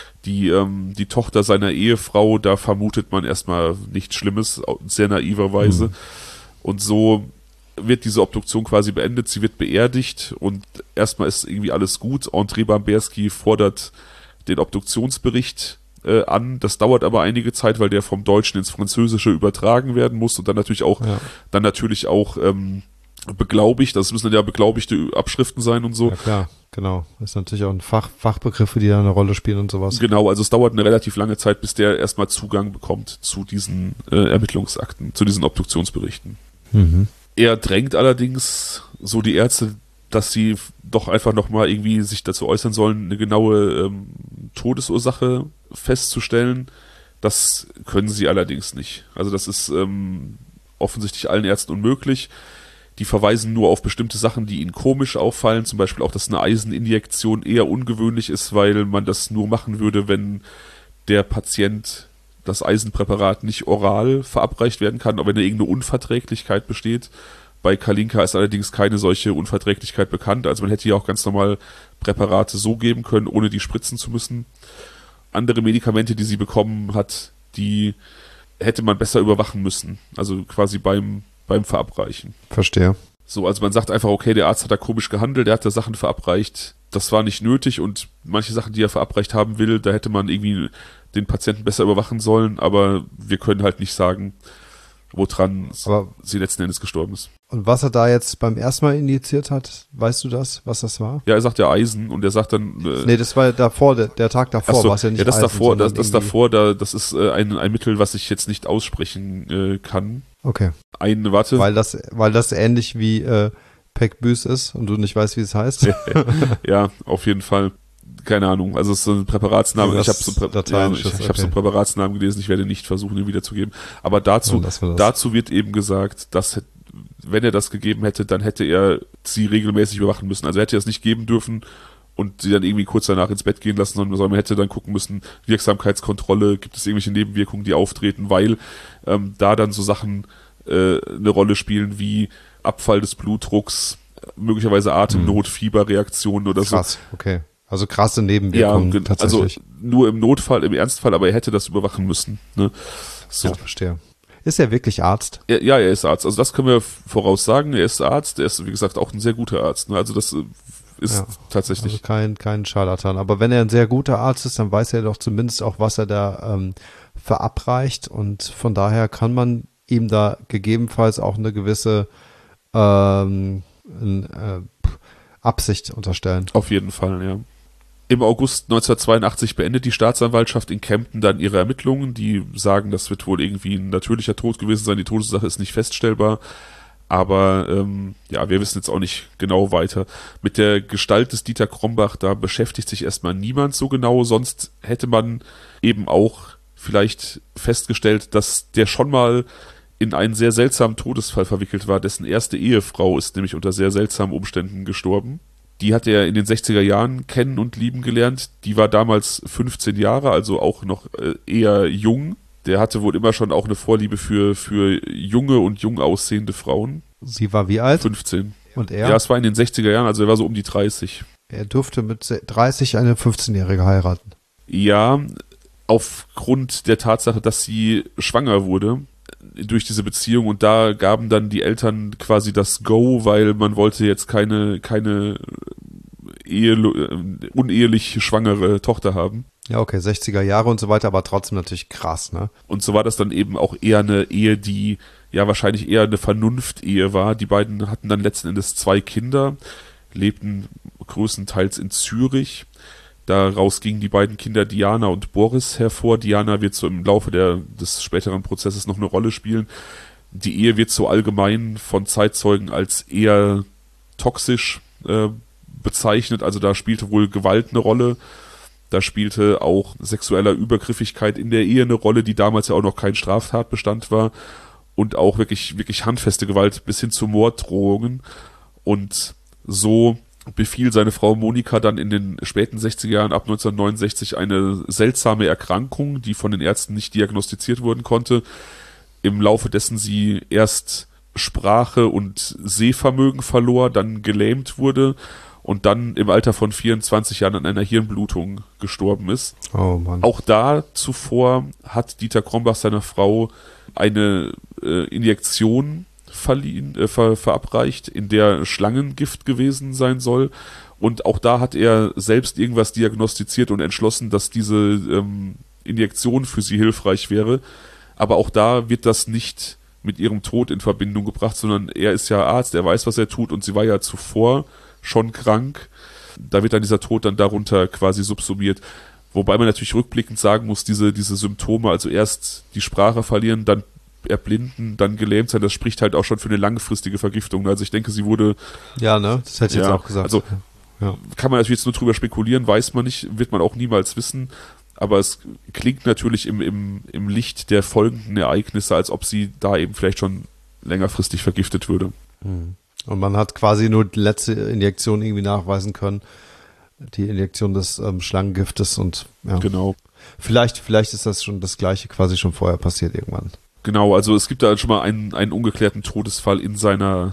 Tochter seiner Ehefrau. Da vermutet man erstmal nichts Schlimmes, sehr naiverweise. Und so wird diese Obduktion quasi beendet, sie wird beerdigt und erstmal ist irgendwie alles gut. André Bamberski fordert den Obduktionsbericht an. Das dauert aber einige Zeit, weil der vom Deutschen ins Französische übertragen werden muss und dann natürlich auch beglaubigt. Das müssen ja beglaubigte Abschriften sein und so. Ja klar, genau. Das ist natürlich auch ein Fachbegriffe, die da eine Rolle spielen und sowas. Genau, also es dauert eine relativ lange Zeit, bis der erstmal Zugang bekommt zu diesen Ermittlungsakten, zu diesen Obduktionsberichten. Mhm. Er drängt allerdings so die Ärzte, dass sie doch einfach nochmal irgendwie sich dazu äußern sollen, eine genaue Todesursache festzustellen. Das können sie allerdings nicht. Also das ist offensichtlich allen Ärzten unmöglich. Die verweisen nur auf bestimmte Sachen, die ihnen komisch auffallen. Zum Beispiel auch, dass eine Eiseninjektion eher ungewöhnlich ist, weil man das nur machen würde, wenn der Patient das Eisenpräparat nicht oral verabreicht werden kann, aber wenn da irgendeine Unverträglichkeit besteht. Bei Kalinka ist allerdings keine solche Unverträglichkeit bekannt. Also man hätte ja auch ganz normal Präparate so geben können, ohne die spritzen zu müssen. Andere Medikamente, die sie bekommen hat, die hätte man besser überwachen müssen. Also quasi beim Verabreichen. Verstehe. So, also man sagt einfach, okay, der Arzt hat da komisch gehandelt, der hat da Sachen verabreicht, das war nicht nötig, und manche Sachen, die er verabreicht haben will, da hätte man irgendwie den Patienten besser überwachen sollen, aber wir können halt nicht sagen, woran sie letzten Endes gestorben ist. Und was er da jetzt beim ersten Mal injiziert hat, weißt du das, was das war? Ja, er sagt ja Eisen und er sagt dann... nee, das war davor, der Tag davor war es ja nicht das Eisen, davor, das ist ein Mittel, was ich jetzt nicht aussprechen kann. Okay. Warte. Weil das ähnlich wie Pekbüs ist und du nicht weißt, wie es heißt. Ja, auf jeden Fall. Keine Ahnung, also es ist so ein Präparatsname. Ich habe so einen Präparatsnamen gelesen, ich werde nicht versuchen, ihn wiederzugeben. Aber dazu wird eben gesagt, dass, wenn er das gegeben hätte, dann hätte er sie regelmäßig überwachen müssen. Also er hätte es nicht geben dürfen und sie dann irgendwie kurz danach ins Bett gehen lassen, sondern man hätte dann gucken müssen, Wirksamkeitskontrolle, gibt es irgendwelche Nebenwirkungen, die auftreten, weil da dann so Sachen eine Rolle spielen wie Abfall des Blutdrucks, möglicherweise Atemnot, Fieberreaktionen oder so. Krass, okay. Also krasse Nebenwirkungen tatsächlich. Also nur im Notfall, im Ernstfall, aber er hätte das überwachen müssen. Ne? So. Ja, verstehe. Ist er wirklich Arzt? Ja, er ist Arzt. Also das können wir voraussagen. Er ist Arzt. Er ist, wie gesagt, auch ein sehr guter Arzt. Ne? Also das ist tatsächlich... Also kein Scharlatan. Aber wenn er ein sehr guter Arzt ist, dann weiß er doch zumindest auch, was er da verabreicht. Und von daher kann man ihm da gegebenenfalls auch eine gewisse Absicht unterstellen. Auf jeden Fall, ja. Im August 1982 beendet die Staatsanwaltschaft in Kempten dann ihre Ermittlungen. Die sagen, das wird wohl irgendwie ein natürlicher Tod gewesen sein. Die Todesursache ist nicht feststellbar. Aber ja, wir wissen jetzt auch nicht genau weiter. Mit der Gestalt des Dieter Krombach, da beschäftigt sich erstmal niemand so genau, sonst hätte man eben auch vielleicht festgestellt, dass der schon mal in einen sehr seltsamen Todesfall verwickelt war. Dessen erste Ehefrau ist nämlich unter sehr seltsamen Umständen gestorben. Die hat er in den 60er Jahren kennen und lieben gelernt. Die war damals 15 Jahre, also auch noch eher jung. Der hatte wohl immer schon auch eine Vorliebe für junge und jung aussehende Frauen. Sie war wie alt? 15. Und er? Ja, es war in den 60er Jahren, also er war so um die 30. Er durfte mit 30 eine 15-Jährige heiraten. Ja, aufgrund der Tatsache, dass sie schwanger wurde durch diese Beziehung, und da gaben dann die Eltern quasi das Go, weil man wollte jetzt keine unehelich schwangere Tochter haben. Ja, okay, 60er Jahre und so weiter, aber trotzdem natürlich krass, ne? Und so war das dann eben auch eher eine Ehe, die ja wahrscheinlich eher eine Vernunft-Ehe war. Die beiden hatten dann letzten Endes 2 Kinder, lebten größtenteils in Zürich. Daraus gingen die beiden Kinder Diana und Boris hervor. Diana wird so im Laufe des späteren Prozesses noch eine Rolle spielen. Die Ehe wird so allgemein von Zeitzeugen als eher toxisch bezeichnet. Also da spielte wohl Gewalt eine Rolle. Da spielte auch sexueller Übergriffigkeit in der Ehe eine Rolle, die damals ja auch noch kein Straftatbestand war. Und auch wirklich, wirklich handfeste Gewalt bis hin zu Morddrohungen. Und so befiel seine Frau Monika dann in den späten 60er Jahren ab 1969 eine seltsame Erkrankung, die von den Ärzten nicht diagnostiziert werden konnte. Im Laufe dessen sie erst Sprache und Sehvermögen verlor, dann gelähmt wurde und dann im Alter von 24 Jahren an einer Hirnblutung gestorben ist. Oh Mann. Auch da zuvor hat Dieter Krombach seiner Frau eine Injektion verabreicht, in der Schlangengift gewesen sein soll. Und auch da hat er selbst irgendwas diagnostiziert und entschlossen, dass diese Injektion für sie hilfreich wäre. Aber auch da wird das nicht mit ihrem Tod in Verbindung gebracht, sondern er ist ja Arzt, er weiß, was er tut, und sie war ja zuvor schon krank. Da wird dann dieser Tod dann darunter quasi subsumiert. Wobei man natürlich rückblickend sagen muss, diese Symptome, also erst die Sprache verlieren, dann erblinden, dann gelähmt sein, das spricht halt auch schon für eine langfristige Vergiftung. Also ich denke, sie wurde... Ja, ne? Das hätte ich jetzt auch gesagt. Also kann man natürlich jetzt nur drüber spekulieren, weiß man nicht, wird man auch niemals wissen, aber es klingt natürlich im Licht der folgenden Ereignisse, als ob sie da eben vielleicht schon längerfristig vergiftet würde. Und man hat quasi nur die letzte Injektion irgendwie nachweisen können, die Injektion des Schlangengiftes, und ja. Genau. Vielleicht ist das schon das Gleiche quasi schon vorher passiert irgendwann. Genau, also es gibt da schon mal einen ungeklärten Todesfall in seiner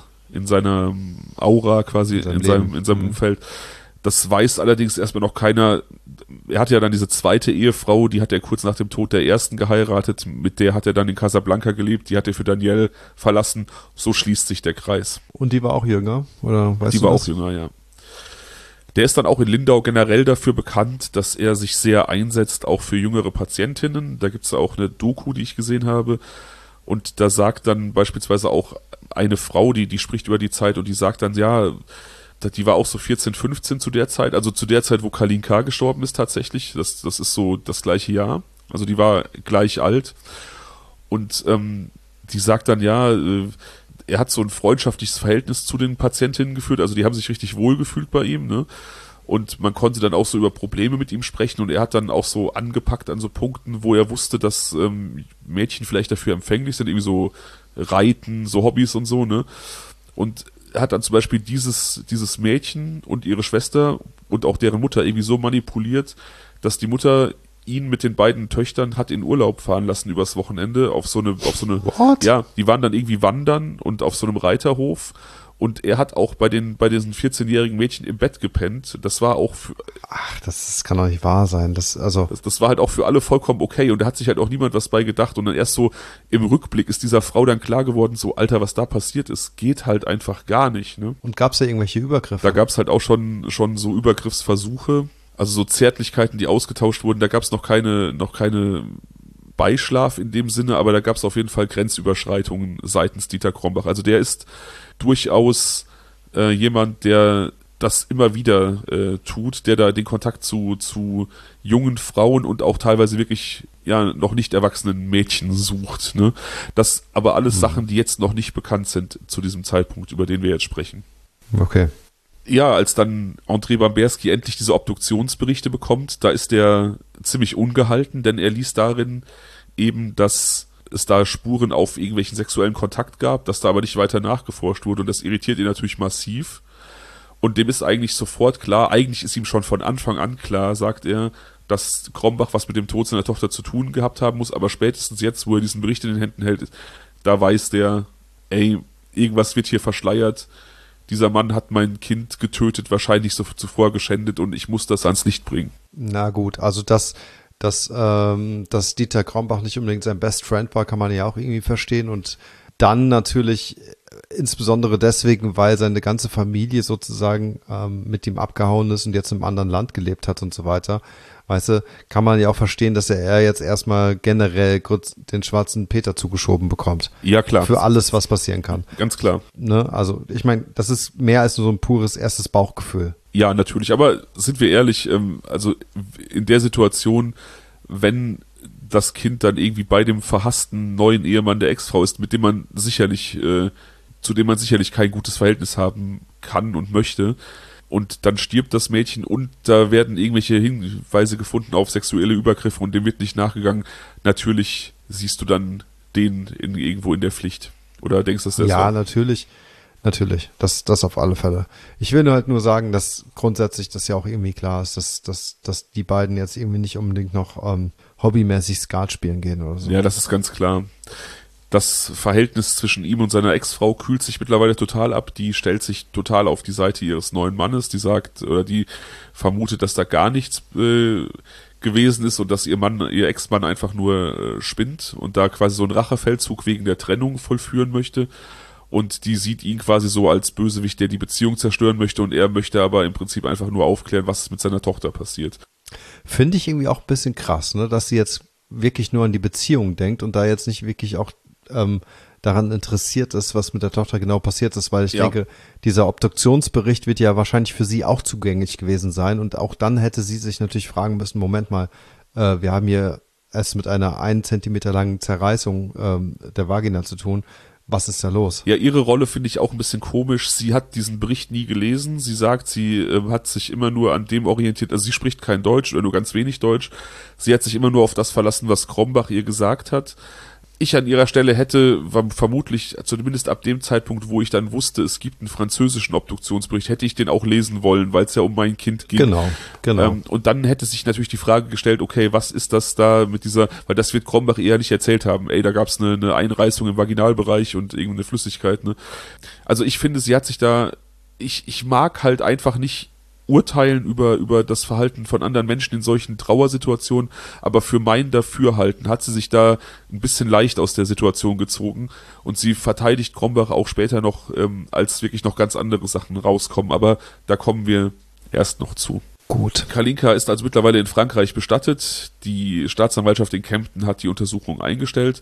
Aura quasi, in seinem Umfeld. Das weiß allerdings erstmal noch keiner. Er hatte ja dann diese zweite Ehefrau, die hat er kurz nach dem Tod der ersten geheiratet, mit der hat er dann in Casablanca gelebt, die hat er für Daniel verlassen. So schließt sich der Kreis. Und die war auch jünger, oder weißt du? Die war auch jünger, ja. Der ist dann auch in Lindau generell dafür bekannt, dass er sich sehr einsetzt, auch für jüngere Patientinnen. Da gibt es auch eine Doku, die ich gesehen habe. Und da sagt dann beispielsweise auch eine Frau, die spricht über die Zeit, und die sagt dann, ja, die war auch so 14, 15 zu der Zeit, also zu der Zeit, wo Kalin K. gestorben ist tatsächlich. Das ist so das gleiche Jahr. Also die war gleich alt. Und die sagt dann, ja, er hat so ein freundschaftliches Verhältnis zu den Patientinnen geführt, also die haben sich richtig wohl gefühlt bei ihm, ne? Und man konnte dann auch so über Probleme mit ihm sprechen, und er hat dann auch so angepackt an so Punkten, wo er wusste, dass Mädchen vielleicht dafür empfänglich sind, irgendwie so Reiten, so Hobbys und so, ne? Und er hat dann zum Beispiel dieses Mädchen und ihre Schwester und auch deren Mutter irgendwie so manipuliert, dass die Mutter ihn mit den beiden Töchtern hat in Urlaub fahren lassen übers Wochenende auf so eine What? Ja, die waren dann irgendwie wandern und auf so einem Reiterhof, und er hat auch bei diesen 14-jährigen Mädchen im Bett gepennt. Das war auch das kann doch nicht wahr sein. Das war halt auch für alle vollkommen okay, und da hat sich halt auch niemand was bei gedacht, und dann erst so im Rückblick ist dieser Frau dann klar geworden, so, Alter, was da passiert ist, geht halt einfach gar nicht, ne? Und gab es da irgendwelche Übergriffe? Da gab es halt auch schon so Übergriffsversuche. Also so Zärtlichkeiten, die ausgetauscht wurden, da gab es noch keine Beischlaf in dem Sinne, aber da gab es auf jeden Fall Grenzüberschreitungen seitens Dieter Krombach. Also der ist durchaus jemand, der das immer wieder tut, der da den Kontakt zu jungen Frauen und auch teilweise wirklich ja noch nicht erwachsenen Mädchen sucht. Ne? Das aber alles Sachen, die jetzt noch nicht bekannt sind zu diesem Zeitpunkt, über den wir jetzt sprechen. Okay. Ja, als dann André Bamberski endlich diese Obduktionsberichte bekommt, da ist er ziemlich ungehalten, denn er liest darin eben, dass es da Spuren auf irgendwelchen sexuellen Kontakt gab, dass da aber nicht weiter nachgeforscht wurde und das irritiert ihn natürlich massiv. Und dem ist eigentlich sofort klar, eigentlich ist ihm schon von Anfang an klar, sagt er, dass Krombach was mit dem Tod seiner Tochter zu tun gehabt haben muss, aber spätestens jetzt, wo er diesen Bericht in den Händen hält, da weiß der, ey, irgendwas wird hier verschleiert, dieser Mann hat mein Kind getötet, wahrscheinlich so zuvor geschändet und ich muss das ans Licht bringen. Na gut, also dass Dieter Krombach nicht unbedingt sein Best Friend war, kann man ja auch irgendwie verstehen und dann natürlich insbesondere deswegen, weil seine ganze Familie sozusagen mit ihm abgehauen ist und jetzt im anderen Land gelebt hat und so weiter. Weißt du, kann man ja auch verstehen, dass er jetzt erstmal generell kurz den schwarzen Peter zugeschoben bekommt. Ja, klar. Für alles, was passieren kann. Ganz klar. Ne? Also ich meine, das ist mehr als nur so ein pures erstes Bauchgefühl. Ja, natürlich. Aber sind wir ehrlich, also in der Situation, wenn das Kind dann irgendwie bei dem verhassten neuen Ehemann der Ex-Frau ist, mit dem man sicherlich, zu dem man sicherlich kein gutes Verhältnis haben kann und möchte, und dann stirbt das Mädchen und da werden irgendwelche Hinweise gefunden auf sexuelle Übergriffe und dem wird nicht nachgegangen. Natürlich siehst du dann den irgendwo in der Pflicht. Oder denkst du, dass das ja, natürlich. Natürlich, das auf alle Fälle. Ich will halt nur sagen, dass grundsätzlich das ja auch irgendwie klar ist, dass die beiden jetzt irgendwie nicht unbedingt noch hobbymäßig Skat spielen gehen oder so. Ja, das ist ganz klar. Das Verhältnis zwischen ihm und seiner Ex-Frau kühlt sich mittlerweile total ab. Die stellt sich total auf die Seite ihres neuen Mannes. Die sagt, oder die vermutet, dass da gar nichts gewesen ist und dass ihr Ex-Mann einfach nur spinnt und da quasi so einen Rachefeldzug wegen der Trennung vollführen möchte. Und die sieht ihn quasi so als Bösewicht, der die Beziehung zerstören möchte und er möchte aber im Prinzip einfach nur aufklären, was mit seiner Tochter passiert. Finde ich irgendwie auch ein bisschen krass, ne, dass sie jetzt wirklich nur an die Beziehung denkt und da jetzt nicht wirklich auch daran interessiert ist, was mit der Tochter genau passiert ist, weil ich denke, dieser Obduktionsbericht wird ja wahrscheinlich für sie auch zugänglich gewesen sein und auch dann hätte sie sich natürlich fragen müssen, Moment mal, wir haben hier es mit einer 1 Zentimeter langen Zerreißung der Vagina zu tun. Was ist da los? Ja, ihre Rolle finde ich auch ein bisschen komisch. Sie hat diesen Bericht nie gelesen. Sie sagt, sie hat sich immer nur an dem orientiert, also sie spricht kein Deutsch oder nur ganz wenig Deutsch. Sie hat sich immer nur auf das verlassen, was Krombach ihr gesagt hat. Ich an ihrer Stelle hätte vermutlich, zumindest ab dem Zeitpunkt, wo ich dann wusste, es gibt einen französischen Obduktionsbericht, hätte ich den auch lesen wollen, weil es ja um mein Kind ging. Genau. Und dann hätte sich natürlich die Frage gestellt, okay, was ist das da mit dieser, weil das wird Krombach eher nicht erzählt haben, ey, da gab es eine Einreißung im Vaginalbereich und irgendeine Flüssigkeit, ne. Also ich finde, sie hat sich da, ich mag halt einfach nicht urteilen über das Verhalten von anderen Menschen in solchen Trauersituationen, aber für mein Dafürhalten hat sie sich da ein bisschen leicht aus der Situation gezogen und sie verteidigt Krombach auch später noch, als wirklich noch ganz andere Sachen rauskommen, aber da kommen wir erst noch zu. Gut. Kalinka ist also mittlerweile in Frankreich bestattet, die Staatsanwaltschaft in Kempten hat die Untersuchung eingestellt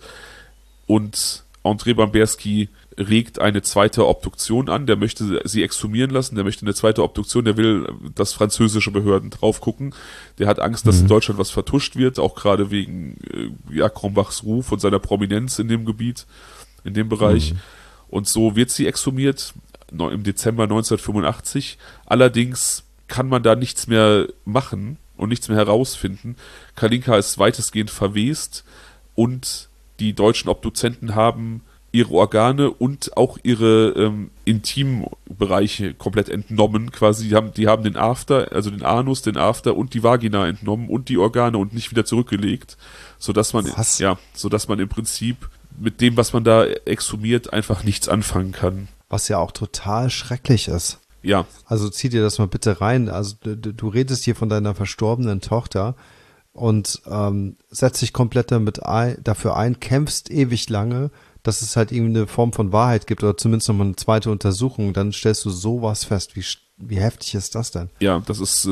und André Bamberski regt eine zweite Obduktion an, der möchte sie exhumieren lassen, der möchte eine zweite Obduktion, der will, dass französische Behörden drauf gucken, der hat Angst, dass in Deutschland was vertuscht wird, auch gerade wegen Krombachs Ruf und seiner Prominenz in dem Gebiet, in dem Bereich, und so wird sie exhumiert im Dezember 1985, allerdings kann man da nichts mehr machen und nichts mehr herausfinden, Kalinka ist weitestgehend verwest und die deutschen Obduzenten haben ihre Organe und auch ihre Intimbereiche komplett entnommen, quasi, die haben den After, also den Anus, den After und die Vagina entnommen und die Organe und nicht wieder zurückgelegt, sodass man im Prinzip mit dem, was man da exhumiert, einfach nichts anfangen kann. Was ja auch total schrecklich ist. Ja. Also zieh dir das mal bitte rein. Also du redest hier von deiner verstorbenen Tochter und setzt dich komplett dafür ein, kämpfst ewig lange, dass es halt irgendwie eine Form von Wahrheit gibt oder zumindest nochmal eine zweite Untersuchung, dann stellst du sowas fest. Wie heftig ist das denn? Ja, das ist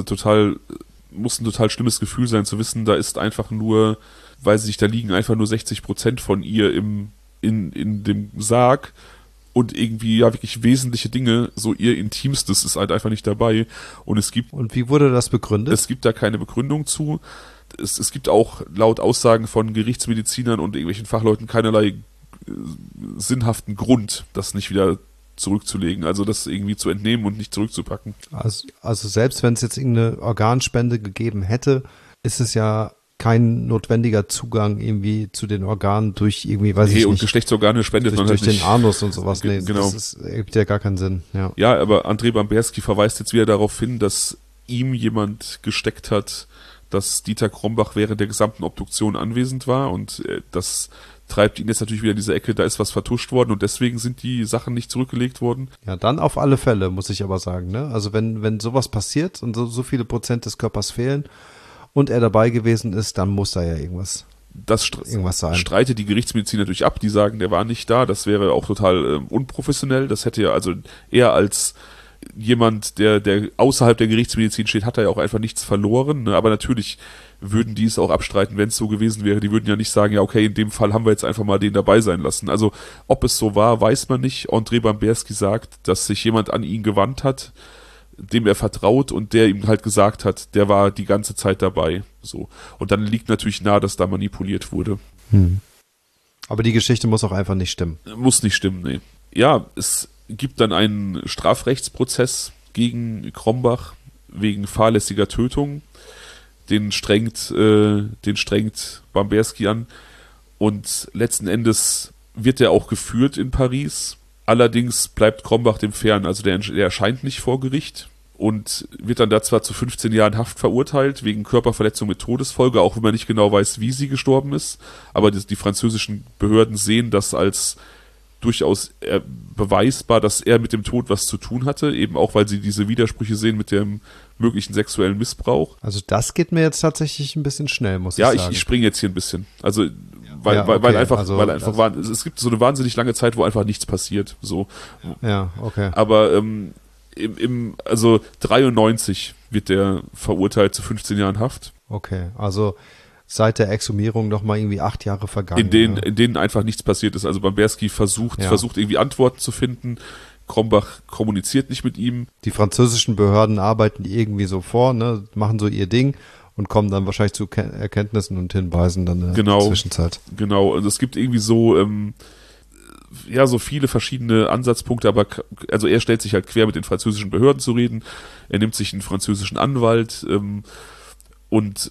muss ein total schlimmes Gefühl sein, zu wissen, da ist einfach nur, da liegen einfach nur 60% von ihr in dem Sarg und irgendwie ja wirklich wesentliche Dinge, so ihr Intimstes ist halt einfach nicht dabei. Und Und wie wurde das begründet? Es gibt da keine Begründung zu. Es gibt auch laut Aussagen von Gerichtsmedizinern und irgendwelchen Fachleuten keinerlei sinnhaften Grund, das nicht wieder zurückzulegen, also das irgendwie zu entnehmen und nicht zurückzupacken. Also selbst wenn es jetzt irgendeine Organspende gegeben hätte, ist es ja kein notwendiger Zugang irgendwie zu den Organen durch irgendwie, weiß ich nicht. Und Geschlechtsorgane spendet man halt durch nicht. Den Anus und sowas. Nee, genau. Das ergibt ja gar keinen Sinn. Ja, aber André Bamberski verweist jetzt wieder darauf hin, dass ihm jemand gesteckt hat, dass Dieter Krombach während der gesamten Obduktion anwesend war und das treibt ihn jetzt natürlich wieder in diese Ecke, da ist was vertuscht worden und deswegen sind die Sachen nicht zurückgelegt worden. Ja, dann auf alle Fälle, muss ich aber sagen. Ne? Also wenn sowas passiert und so viele Prozent des Körpers fehlen und er dabei gewesen ist, dann muss da ja irgendwas sein. Streitet die Gerichtsmedizin natürlich ab, die sagen, der war nicht da, das wäre auch total unprofessionell, das hätte ja also eher als jemand, der außerhalb der Gerichtsmedizin steht, hat er ja auch einfach nichts verloren, ne? Aber natürlich würden die es auch abstreiten, wenn es so gewesen wäre. Die würden ja nicht sagen, ja okay, in dem Fall haben wir jetzt einfach mal den dabei sein lassen. Also ob es so war, weiß man nicht. André Bamberski sagt, dass sich jemand an ihn gewandt hat, dem er vertraut und der ihm halt gesagt hat, der war die ganze Zeit dabei. So. Und dann liegt natürlich nahe, dass da manipuliert wurde. Aber die Geschichte muss auch einfach nicht stimmen. Muss nicht stimmen, nee. Ja, es gibt dann einen Strafrechtsprozess gegen Krombach wegen fahrlässiger Tötung. Den strengt Bamberski an und letzten Endes wird er auch geführt in Paris. Allerdings bleibt Krombach dem fern, also der erscheint nicht vor Gericht und wird dann da zwar zu 15 Jahren Haft verurteilt, wegen Körperverletzung mit Todesfolge, auch wenn man nicht genau weiß, wie sie gestorben ist, aber die französischen Behörden sehen das als durchaus beweisbar, dass er mit dem Tod was zu tun hatte, eben auch, weil sie diese Widersprüche sehen mit dem möglichen sexuellen Missbrauch. Also das geht mir jetzt tatsächlich ein bisschen schnell, muss ich sagen. Ja, ich springe jetzt hier ein bisschen. Also weil es gibt so eine wahnsinnig lange Zeit, wo einfach nichts passiert. So. Ja, okay. Aber also 93 wird der verurteilt zu 15 Jahren Haft. Okay, also seit der Exhumierung noch mal irgendwie 8 Jahre vergangen. In denen einfach nichts passiert ist. Also Bamberski versucht irgendwie Antworten zu finden. Krombach kommuniziert nicht mit ihm. Die französischen Behörden arbeiten irgendwie so vor, ne, machen so ihr Ding und kommen dann wahrscheinlich zu Erkenntnissen und Hinweisen dann in der Zwischenzeit. Genau, also es gibt irgendwie so so viele verschiedene Ansatzpunkte, aber also er stellt sich halt quer mit den französischen Behörden zu reden. Er nimmt sich einen französischen Anwalt und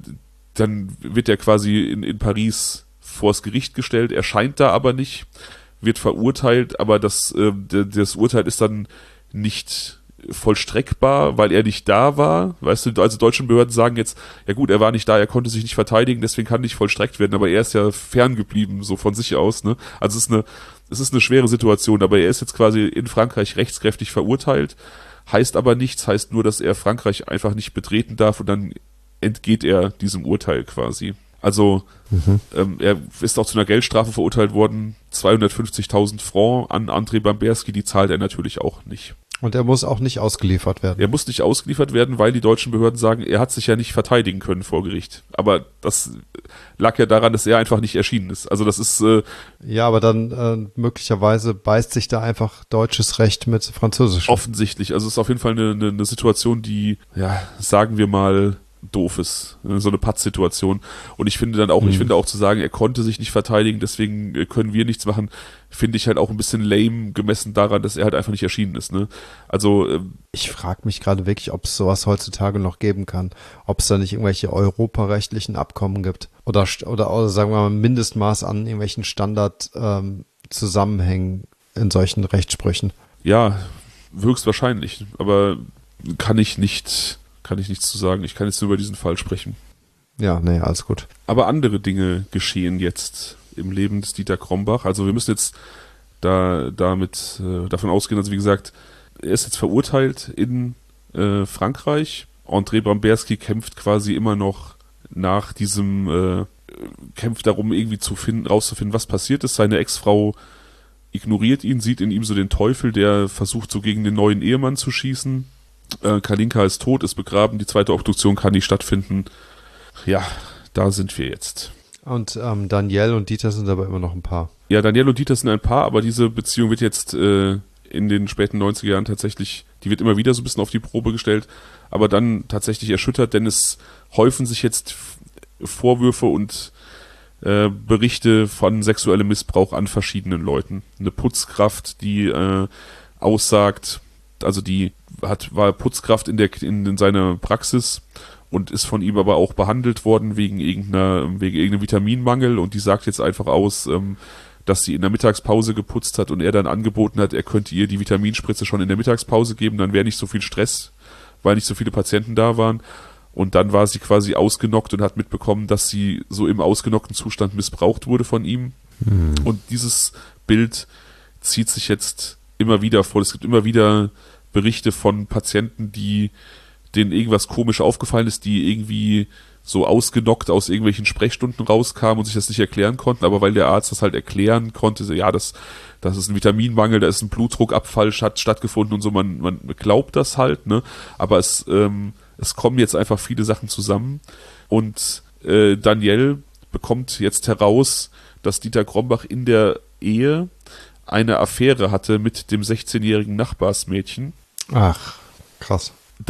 dann wird er quasi in Paris vors Gericht gestellt, erscheint da aber nicht, wird verurteilt, aber das Urteil ist dann nicht vollstreckbar, weil er nicht da war. Weißt du, also deutsche Behörden sagen jetzt, ja gut, er war nicht da, er konnte sich nicht verteidigen, deswegen kann nicht vollstreckt werden, aber er ist ja ferngeblieben, so von sich aus, ne? Also es ist eine schwere Situation, aber er ist jetzt quasi in Frankreich rechtskräftig verurteilt, heißt aber nichts, heißt nur, dass er Frankreich einfach nicht betreten darf und dann entgeht er diesem Urteil quasi. Also er ist auch zu einer Geldstrafe verurteilt worden, 250.000 Francs an André Bamberski, die zahlt er natürlich auch nicht. Und er muss auch nicht ausgeliefert werden. Er muss nicht ausgeliefert werden, weil die deutschen Behörden sagen, er hat sich ja nicht verteidigen können vor Gericht. Aber das lag ja daran, dass er einfach nicht erschienen ist. Also das ist ja, aber dann möglicherweise beißt sich da einfach deutsches Recht mit französischem. Offensichtlich. Also es ist auf jeden Fall eine Situation, die, ja, sagen wir mal, doof ist, so eine Pattsituation. Und ich finde auch zu sagen, er konnte sich nicht verteidigen, deswegen können wir nichts machen, finde ich halt auch ein bisschen lame, gemessen daran, dass er halt einfach nicht erschienen ist. Ne? Also ich frage mich gerade wirklich, ob es sowas heutzutage noch geben kann, ob es da nicht irgendwelche europarechtlichen Abkommen gibt oder sagen wir mal ein Mindestmaß an irgendwelchen Standard-Zusammenhängen in solchen Rechtssprüchen. Ja, höchstwahrscheinlich, aber kann ich nichts zu sagen. Ich kann jetzt nur über diesen Fall sprechen. Ja, nee, alles gut. Aber andere Dinge geschehen jetzt im Leben des Dieter Krombach. Also wir müssen jetzt davon ausgehen, also wie gesagt, er ist jetzt verurteilt in Frankreich. André Bamberski kämpft quasi immer noch nach diesem, kämpft darum, irgendwie rauszufinden, was passiert ist. Seine Ex-Frau ignoriert ihn, sieht in ihm so den Teufel, der versucht, so gegen den neuen Ehemann zu schießen. Kalinka ist tot, ist begraben, die zweite Obduktion kann nicht stattfinden. Ja, da sind wir jetzt. Und Danielle und Dieter sind aber immer noch ein Paar. Ja, Danielle und Dieter sind ein Paar, aber diese Beziehung wird jetzt in den späten 90er Jahren tatsächlich, die wird immer wieder so ein bisschen auf die Probe gestellt, aber dann tatsächlich erschüttert, denn es häufen sich jetzt Vorwürfe und Berichte von sexuellem Missbrauch an verschiedenen Leuten. Eine Putzkraft, die aussagt, also die war Putzkraft in seiner Praxis und ist von ihm aber auch behandelt worden wegen irgendeinem Vitaminmangel, und die sagt jetzt einfach aus, dass sie in der Mittagspause geputzt hat und er dann angeboten hat, er könnte ihr die Vitaminspritze schon in der Mittagspause geben, dann wäre nicht so viel Stress, weil nicht so viele Patienten da waren. Und dann war sie quasi ausgenockt und hat mitbekommen, dass sie so im ausgenockten Zustand missbraucht wurde von ihm. Und dieses Bild zieht sich jetzt immer wieder vor. Es gibt immer wieder Berichte von Patienten, denen irgendwas komisch aufgefallen ist, die irgendwie so ausgenockt aus irgendwelchen Sprechstunden rauskamen und sich das nicht erklären konnten, aber weil der Arzt das halt erklären konnte, so, ja, das ist ein Vitaminmangel, da ist ein Blutdruckabfall stattgefunden und so, man glaubt das halt, ne? Aber es kommen jetzt einfach viele Sachen zusammen, und Danielle bekommt jetzt heraus, dass Dieter Krombach in der Ehe eine Affäre hatte mit dem 16-jährigen Nachbarsmädchen. Ach, krass.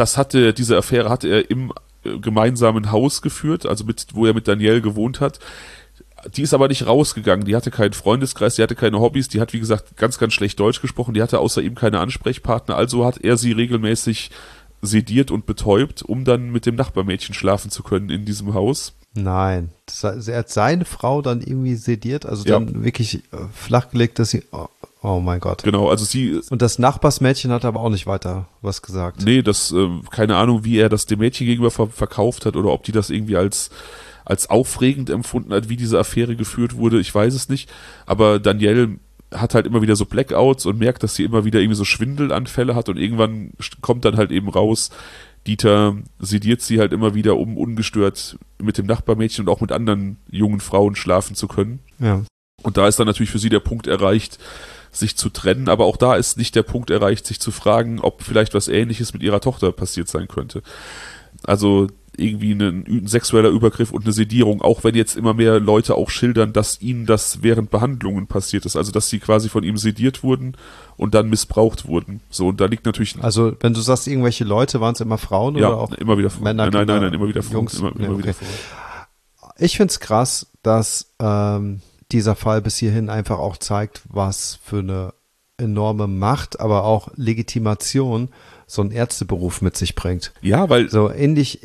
Diese Affäre hatte er im gemeinsamen Haus geführt, also wo er mit Danielle gewohnt hat. Die ist aber nicht rausgegangen, die hatte keinen Freundeskreis, die hatte keine Hobbys, die hat, wie gesagt, ganz, ganz schlecht Deutsch gesprochen, die hatte außer ihm keine Ansprechpartner, also hat er sie regelmäßig sediert und betäubt, um dann mit dem Nachbarmädchen schlafen zu können in diesem Haus. Nein, er hat seine Frau dann irgendwie sediert, also dann wirklich flachgelegt, dass sie, oh mein Gott. Genau, also und das Nachbarsmädchen hat aber auch nicht weiter was gesagt. Nee, keine Ahnung, wie er das dem Mädchen gegenüber verkauft hat oder ob die das irgendwie als aufregend empfunden hat, wie diese Affäre geführt wurde, ich weiß es nicht, aber Danielle hat halt immer wieder so Blackouts und merkt, dass sie immer wieder irgendwie so Schwindelanfälle hat, und irgendwann kommt dann halt eben raus, Dieter sediert sie halt immer wieder, um ungestört mit dem Nachbarmädchen und auch mit anderen jungen Frauen schlafen zu können. Ja. Und da ist dann natürlich für sie der Punkt erreicht, sich zu trennen, aber auch da ist nicht der Punkt erreicht, sich zu fragen, ob vielleicht was Ähnliches mit ihrer Tochter passiert sein könnte. Also irgendwie ein sexueller Übergriff und eine Sedierung, auch wenn jetzt immer mehr Leute auch schildern, dass ihnen das während Behandlungen passiert ist, also dass sie quasi von ihm sediert wurden und dann missbraucht wurden. So, und da liegt natürlich... Also wenn du sagst, irgendwelche Leute, waren es immer Frauen oder auch immer wieder Frauen. Männer? Nein, immer wieder Frauen. Jungs, immer wieder Frauen. Ich finde es krass, dass dieser Fall bis hierhin einfach auch zeigt, was für eine enorme Macht, aber auch Legitimation so ein Ärzteberuf mit sich bringt. Ja, weil... So ähnlich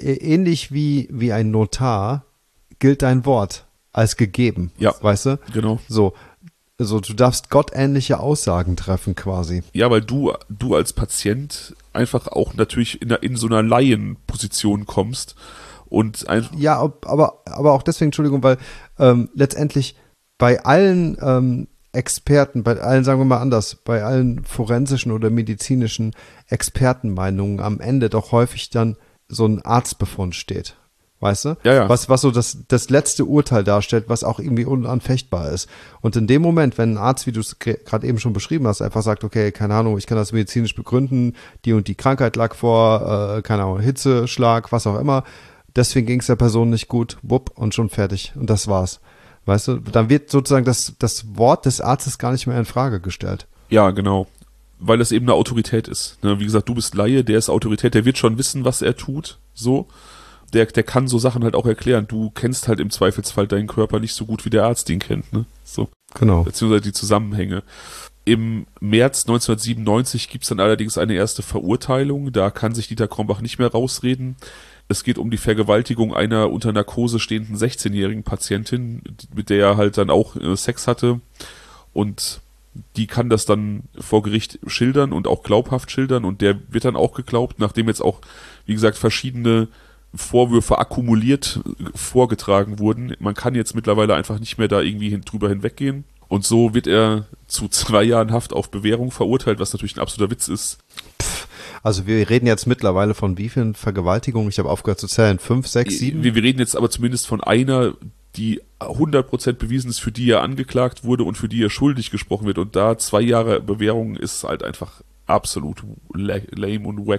wie ein Notar gilt dein Wort als gegeben. Ja, weißt du? Genau. So, du darfst gottähnliche Aussagen treffen quasi. Ja, weil du als Patient einfach auch natürlich in so einer Laienposition kommst und ja, aber auch deswegen, Entschuldigung, weil letztendlich bei allen Experten, bei allen, sagen wir mal anders, bei allen forensischen oder medizinischen Expertenmeinungen am Ende doch häufig dann so ein Arztbefund steht. Weißt du? Ja. Was so das letzte Urteil darstellt, was auch irgendwie unanfechtbar ist. Und in dem Moment, wenn ein Arzt, wie du es gerade eben schon beschrieben hast, einfach sagt, okay, keine Ahnung, ich kann das medizinisch begründen, die und die Krankheit lag vor, keine Ahnung, Hitzeschlag, was auch immer, deswegen ging es der Person nicht gut, wupp, und schon fertig. Und das war's. Weißt du, dann wird sozusagen das Wort des Arztes gar nicht mehr in Frage gestellt. Ja, genau. Weil das eben eine Autorität ist. Ne? Wie gesagt, du bist Laie, der ist Autorität, der wird schon wissen, was er tut, so. Der kann so Sachen halt auch erklären. Du kennst halt im Zweifelsfall deinen Körper nicht so gut, wie der Arzt ihn kennt, ne? So. Genau. Beziehungsweise die Zusammenhänge. Im März 1997 gibt's dann allerdings eine erste Verurteilung. Da kann sich Dieter Krombach nicht mehr rausreden. Es geht um die Vergewaltigung einer unter Narkose stehenden 16-jährigen Patientin, mit der er halt dann auch Sex hatte. Und die kann das dann vor Gericht schildern und auch glaubhaft schildern. Und der wird dann auch geglaubt, nachdem jetzt auch, wie gesagt, verschiedene Vorwürfe akkumuliert vorgetragen wurden. Man kann jetzt mittlerweile einfach nicht mehr da irgendwie drüber hinweggehen. Und so wird er zu 2 Jahren Haft auf Bewährung verurteilt, was natürlich ein absoluter Witz ist. Also wir reden jetzt mittlerweile von wie vielen Vergewaltigungen? Ich habe aufgehört zu zählen. 5, 6, 7? Wir reden jetzt aber zumindest von einer, die 100% bewiesen ist, für die er angeklagt wurde und für die er schuldig gesprochen wird. Und da 2 Jahre Bewährung ist halt einfach absolut lame und wack.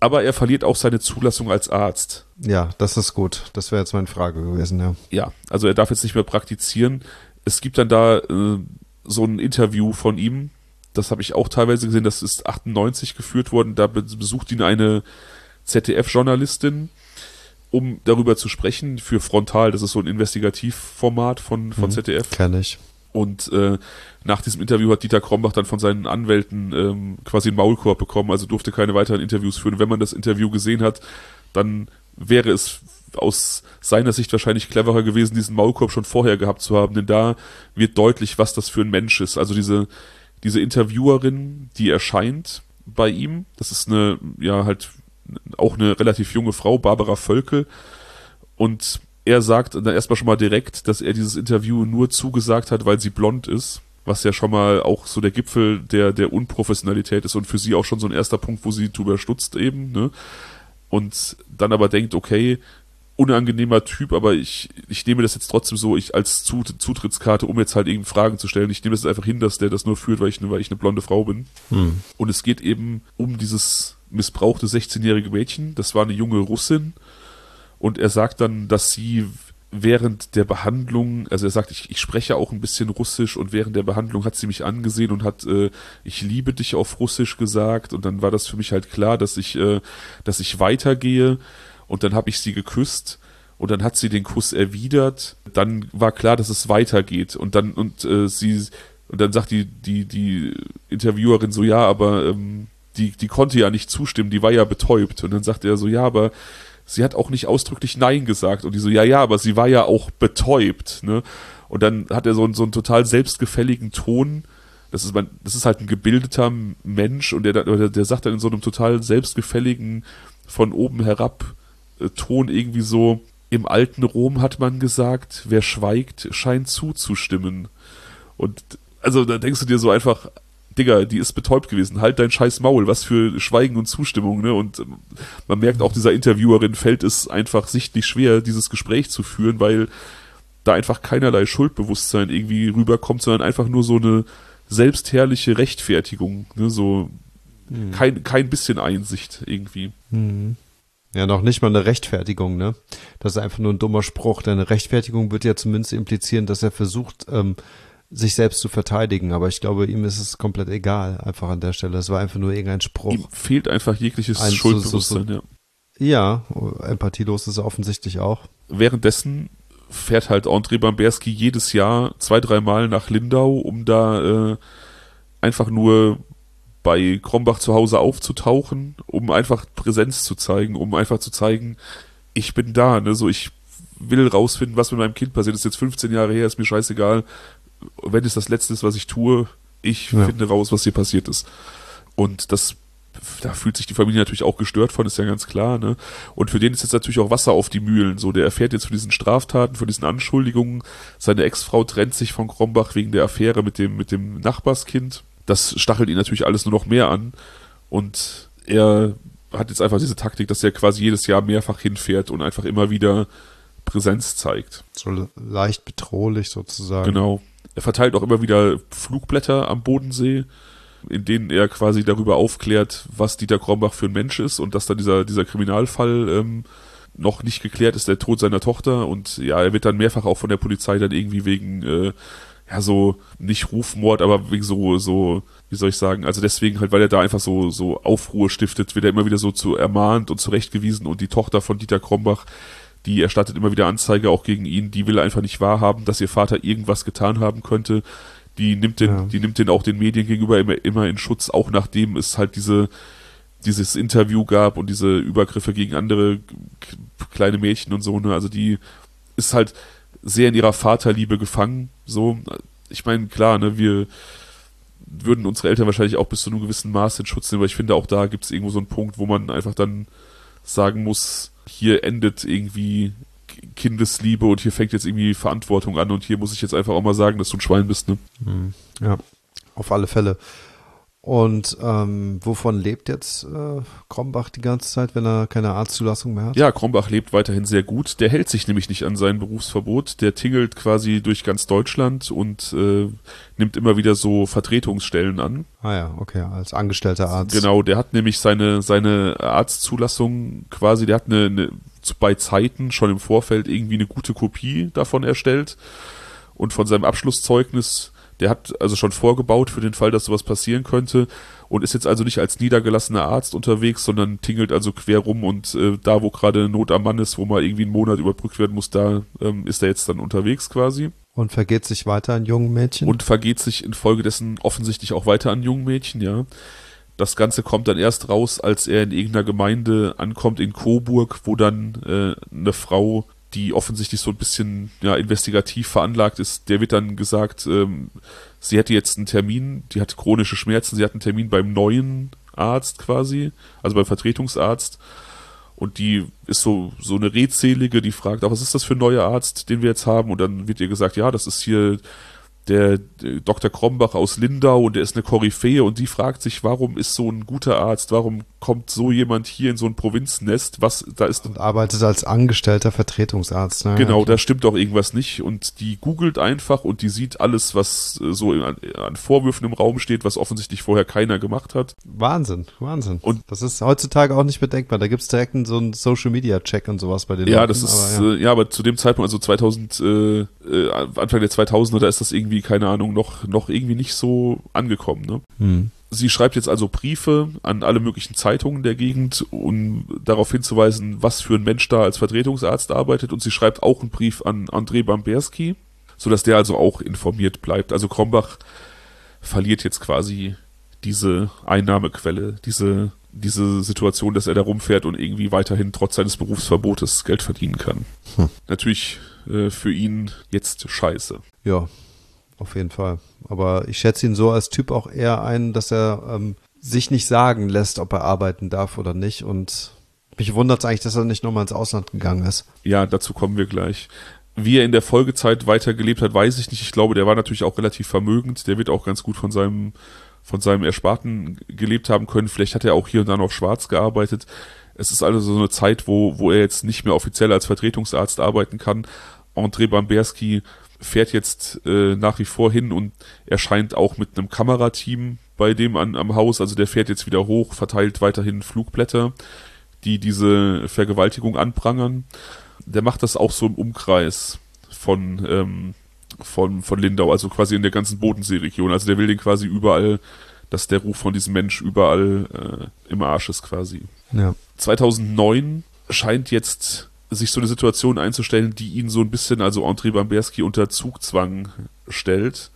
aber er verliert auch seine Zulassung als Arzt. Ja, das ist gut. Das wäre jetzt meine Frage gewesen, ja. Ja, also er darf jetzt nicht mehr praktizieren. Es gibt dann da so ein Interview von ihm, das habe ich auch teilweise gesehen, das ist 98 geführt worden, da besucht ihn eine ZDF-Journalistin, um darüber zu sprechen, für Frontal, das ist so ein Investigativformat von ZDF. Kenn ich. Und nach diesem Interview hat Dieter Krombach dann von seinen Anwälten quasi einen Maulkorb bekommen, also durfte keine weiteren Interviews führen. Wenn man das Interview gesehen hat, dann wäre es aus seiner Sicht wahrscheinlich cleverer gewesen, diesen Maulkorb schon vorher gehabt zu haben, denn da wird deutlich, was das für ein Mensch ist. Also diese Interviewerin, die erscheint bei ihm, das ist auch eine relativ junge Frau, Barbara Völkel, und er sagt dann erstmal schon mal direkt, dass er dieses Interview nur zugesagt hat, weil sie blond ist, was ja schon mal auch so der Gipfel der Unprofessionalität ist und für sie auch schon so ein erster Punkt, wo sie drüber stutzt eben, ne? Und dann aber denkt, okay, unangenehmer Typ, aber ich nehme das jetzt trotzdem so, ich als Zutrittskarte, um jetzt halt eben Fragen zu stellen. Ich nehme das einfach hin, dass der das nur führt, weil ich eine blonde Frau bin. Und es geht eben um dieses missbrauchte 16-jährige Mädchen. Das war eine junge Russin. Und er sagt dann, dass sie während der Behandlung, also er sagt, ich spreche auch ein bisschen Russisch, und während der Behandlung hat sie mich angesehen und hat ich liebe dich auf Russisch gesagt, und dann war das für mich halt klar, dass ich weitergehe, und dann habe ich sie geküsst und dann hat sie den Kuss erwidert, dann war klar, dass es weitergeht, und dann sagt die Interviewerin so, ja, aber die konnte ja nicht zustimmen, die war ja betäubt, und dann sagt er so, ja, aber sie hat auch nicht ausdrücklich Nein gesagt. Und die so, ja, aber sie war ja auch betäubt, ne? Und dann hat er so einen total selbstgefälligen Ton. Das ist halt ein gebildeter Mensch, und der sagt dann in so einem total selbstgefälligen, von oben herab Ton irgendwie so, im alten Rom hat man gesagt, wer schweigt, scheint zuzustimmen. Und also da denkst du dir so einfach, Digga, die ist betäubt gewesen, halt dein scheiß Maul, was für Schweigen und Zustimmung, ne? Und man merkt auch, dieser Interviewerin fällt es einfach sichtlich schwer, dieses Gespräch zu führen, weil da einfach keinerlei Schuldbewusstsein irgendwie rüberkommt, sondern einfach nur so eine selbstherrliche Rechtfertigung, ne? So kein bisschen Einsicht irgendwie. Ja, noch nicht mal eine Rechtfertigung, ne? Das ist einfach nur ein dummer Spruch, denn eine Rechtfertigung wird ja zumindest implizieren, dass er versucht, sich selbst zu verteidigen, aber ich glaube, ihm ist es komplett egal, einfach an der Stelle. Es war einfach nur irgendein Spruch. Ihm fehlt einfach jegliches Schuldbewusstsein, ja. Ja, empathielos ist er offensichtlich auch. Währenddessen fährt halt André Bamberski jedes Jahr 2-3 Mal nach Lindau, um da einfach nur bei Krombach zu Hause aufzutauchen, um einfach Präsenz zu zeigen, um einfach zu zeigen, ich bin da, ne, so, ich will rausfinden, was mit meinem Kind passiert. Das ist jetzt 15 Jahre her, ist mir scheißegal. Wenn es das Letzte ist, was ich tue, ich finde raus, was hier passiert ist. Und da fühlt sich die Familie natürlich auch gestört von, ist ja ganz klar, ne? Und für den ist jetzt natürlich auch Wasser auf die Mühlen, so, der erfährt jetzt von diesen Straftaten, von diesen Anschuldigungen, seine Ex-Frau trennt sich von Krombach wegen der Affäre mit dem Nachbarskind. Das stachelt ihn natürlich alles nur noch mehr an, und er hat jetzt einfach diese Taktik, dass er quasi jedes Jahr mehrfach hinfährt und einfach immer wieder Präsenz zeigt. So leicht bedrohlich sozusagen. Genau. Er verteilt auch immer wieder Flugblätter am Bodensee, in denen er quasi darüber aufklärt, was Dieter Krombach für ein Mensch ist, und dass dann dieser Kriminalfall noch nicht geklärt ist, der Tod seiner Tochter. Und ja, er wird dann mehrfach auch von der Polizei dann irgendwie wegen, so nicht Rufmord, aber wegen so, wie soll ich sagen, also deswegen halt, weil er da einfach so Aufruhr stiftet, wird er immer wieder so zu ermahnt und zurechtgewiesen, und die Tochter von Dieter Krombach, die erstattet immer wieder Anzeige auch gegen ihn, die will einfach nicht wahrhaben, dass ihr Vater irgendwas getan haben könnte. Die nimmt den auch den Medien gegenüber immer in Schutz, auch nachdem es halt dieses Interview gab und diese Übergriffe gegen andere kleine Mädchen und so, ne? Also die ist halt sehr in ihrer Vaterliebe gefangen, so. Ich meine, klar, ne, wir würden unsere Eltern wahrscheinlich auch bis zu einem gewissen Maß in Schutz nehmen, aber ich finde, auch da gibt es irgendwo so einen Punkt, wo man einfach dann sagen muss, hier endet irgendwie Kindesliebe und hier fängt jetzt irgendwie Verantwortung an, und hier muss ich jetzt einfach auch mal sagen, dass du ein Schwein bist, ne? Ja, auf alle Fälle. Und wovon lebt jetzt Krombach die ganze Zeit, wenn er keine Arztzulassung mehr hat? Ja, Krombach lebt weiterhin sehr gut. Der hält sich nämlich nicht an sein Berufsverbot. Der tingelt quasi durch ganz Deutschland und nimmt immer wieder so Vertretungsstellen an. Ah ja, okay, als angestellter Arzt. Genau, der hat nämlich seine Arztzulassung quasi, der hat bei Zeiten schon im Vorfeld irgendwie eine gute Kopie davon erstellt und von seinem Abschlusszeugnis. Der hat also schon vorgebaut für den Fall, dass sowas passieren könnte und ist jetzt also nicht als niedergelassener Arzt unterwegs, sondern tingelt also quer rum und da, wo gerade Not am Mann ist, wo mal irgendwie ein Monat überbrückt werden muss, da ist er jetzt dann unterwegs quasi. Und vergeht sich weiter an jungen Mädchen? Und vergeht sich infolgedessen offensichtlich auch weiter an jungen Mädchen, ja. Das Ganze kommt dann erst raus, als er in irgendeiner Gemeinde ankommt in Coburg, wo dann eine Frau, die offensichtlich so ein bisschen investigativ veranlagt ist, der wird dann gesagt, sie hätte jetzt einen Termin, die hat chronische Schmerzen, sie hat einen Termin beim neuen Arzt quasi, also beim Vertretungsarzt, und die ist so eine Redselige, die fragt, was ist das für ein neuer Arzt, den wir jetzt haben, und dann wird ihr gesagt, ja, das ist hier der Dr. Krombach aus Lindau und der ist eine Koryphäe und die fragt sich, warum ist so ein guter Arzt, warum kommt so jemand hier in so ein Provinznest, was da ist. Und arbeitet als angestellter Vertretungsarzt. Ne? Genau, okay. Da stimmt doch irgendwas nicht und die googelt einfach und die sieht alles, was so an Vorwürfen im Raum steht, was offensichtlich vorher keiner gemacht hat. Wahnsinn. Und das ist heutzutage auch nicht bedenkbar. Da gibt es direkt so einen Social-Media-Check und sowas bei den ja, Leuten. das ist, aber zu dem Zeitpunkt, also Anfang der 2000er, da ist das irgendwie, keine Ahnung, noch irgendwie nicht so angekommen, ne? Sie schreibt jetzt also Briefe an alle möglichen Zeitungen der Gegend, um darauf hinzuweisen, was für ein Mensch da als Vertretungsarzt arbeitet. Und sie schreibt auch einen Brief an André Bamberski, sodass der also auch informiert bleibt. Also Krombach verliert jetzt quasi diese Einnahmequelle, diese Situation, dass er da rumfährt und irgendwie weiterhin trotz seines Berufsverbotes Geld verdienen kann. Natürlich für ihn jetzt scheiße. Ja, auf jeden Fall. Aber ich schätze ihn so als Typ auch eher ein, dass er sich nicht sagen lässt, ob er arbeiten darf oder nicht. Und mich wundert es eigentlich, dass er nicht nochmal ins Ausland gegangen ist. Ja, dazu kommen wir gleich. Wie er in der Folgezeit weitergelebt hat, weiß ich nicht. Ich glaube, der war natürlich auch relativ vermögend. Der wird auch ganz gut von seinem Ersparten gelebt haben können. Vielleicht hat er auch hier und da noch schwarz gearbeitet. Es ist also so eine Zeit, wo er jetzt nicht mehr offiziell als Vertretungsarzt arbeiten kann. André Bamberski fährt jetzt nach wie vor hin und erscheint auch mit einem Kamerateam bei dem am Haus. Also der fährt jetzt wieder hoch, verteilt weiterhin Flugblätter, die diese Vergewaltigung anprangern. Der macht das auch so im Umkreis von Lindau, also quasi in der ganzen Bodenseeregion. Also der will den quasi überall, dass der Ruf von diesem Mensch überall im Arsch ist quasi. Ja. 2009 scheint jetzt sich so eine Situation einzustellen, die ihn so ein bisschen, also André Bamberski, unter Zugzwang stellt.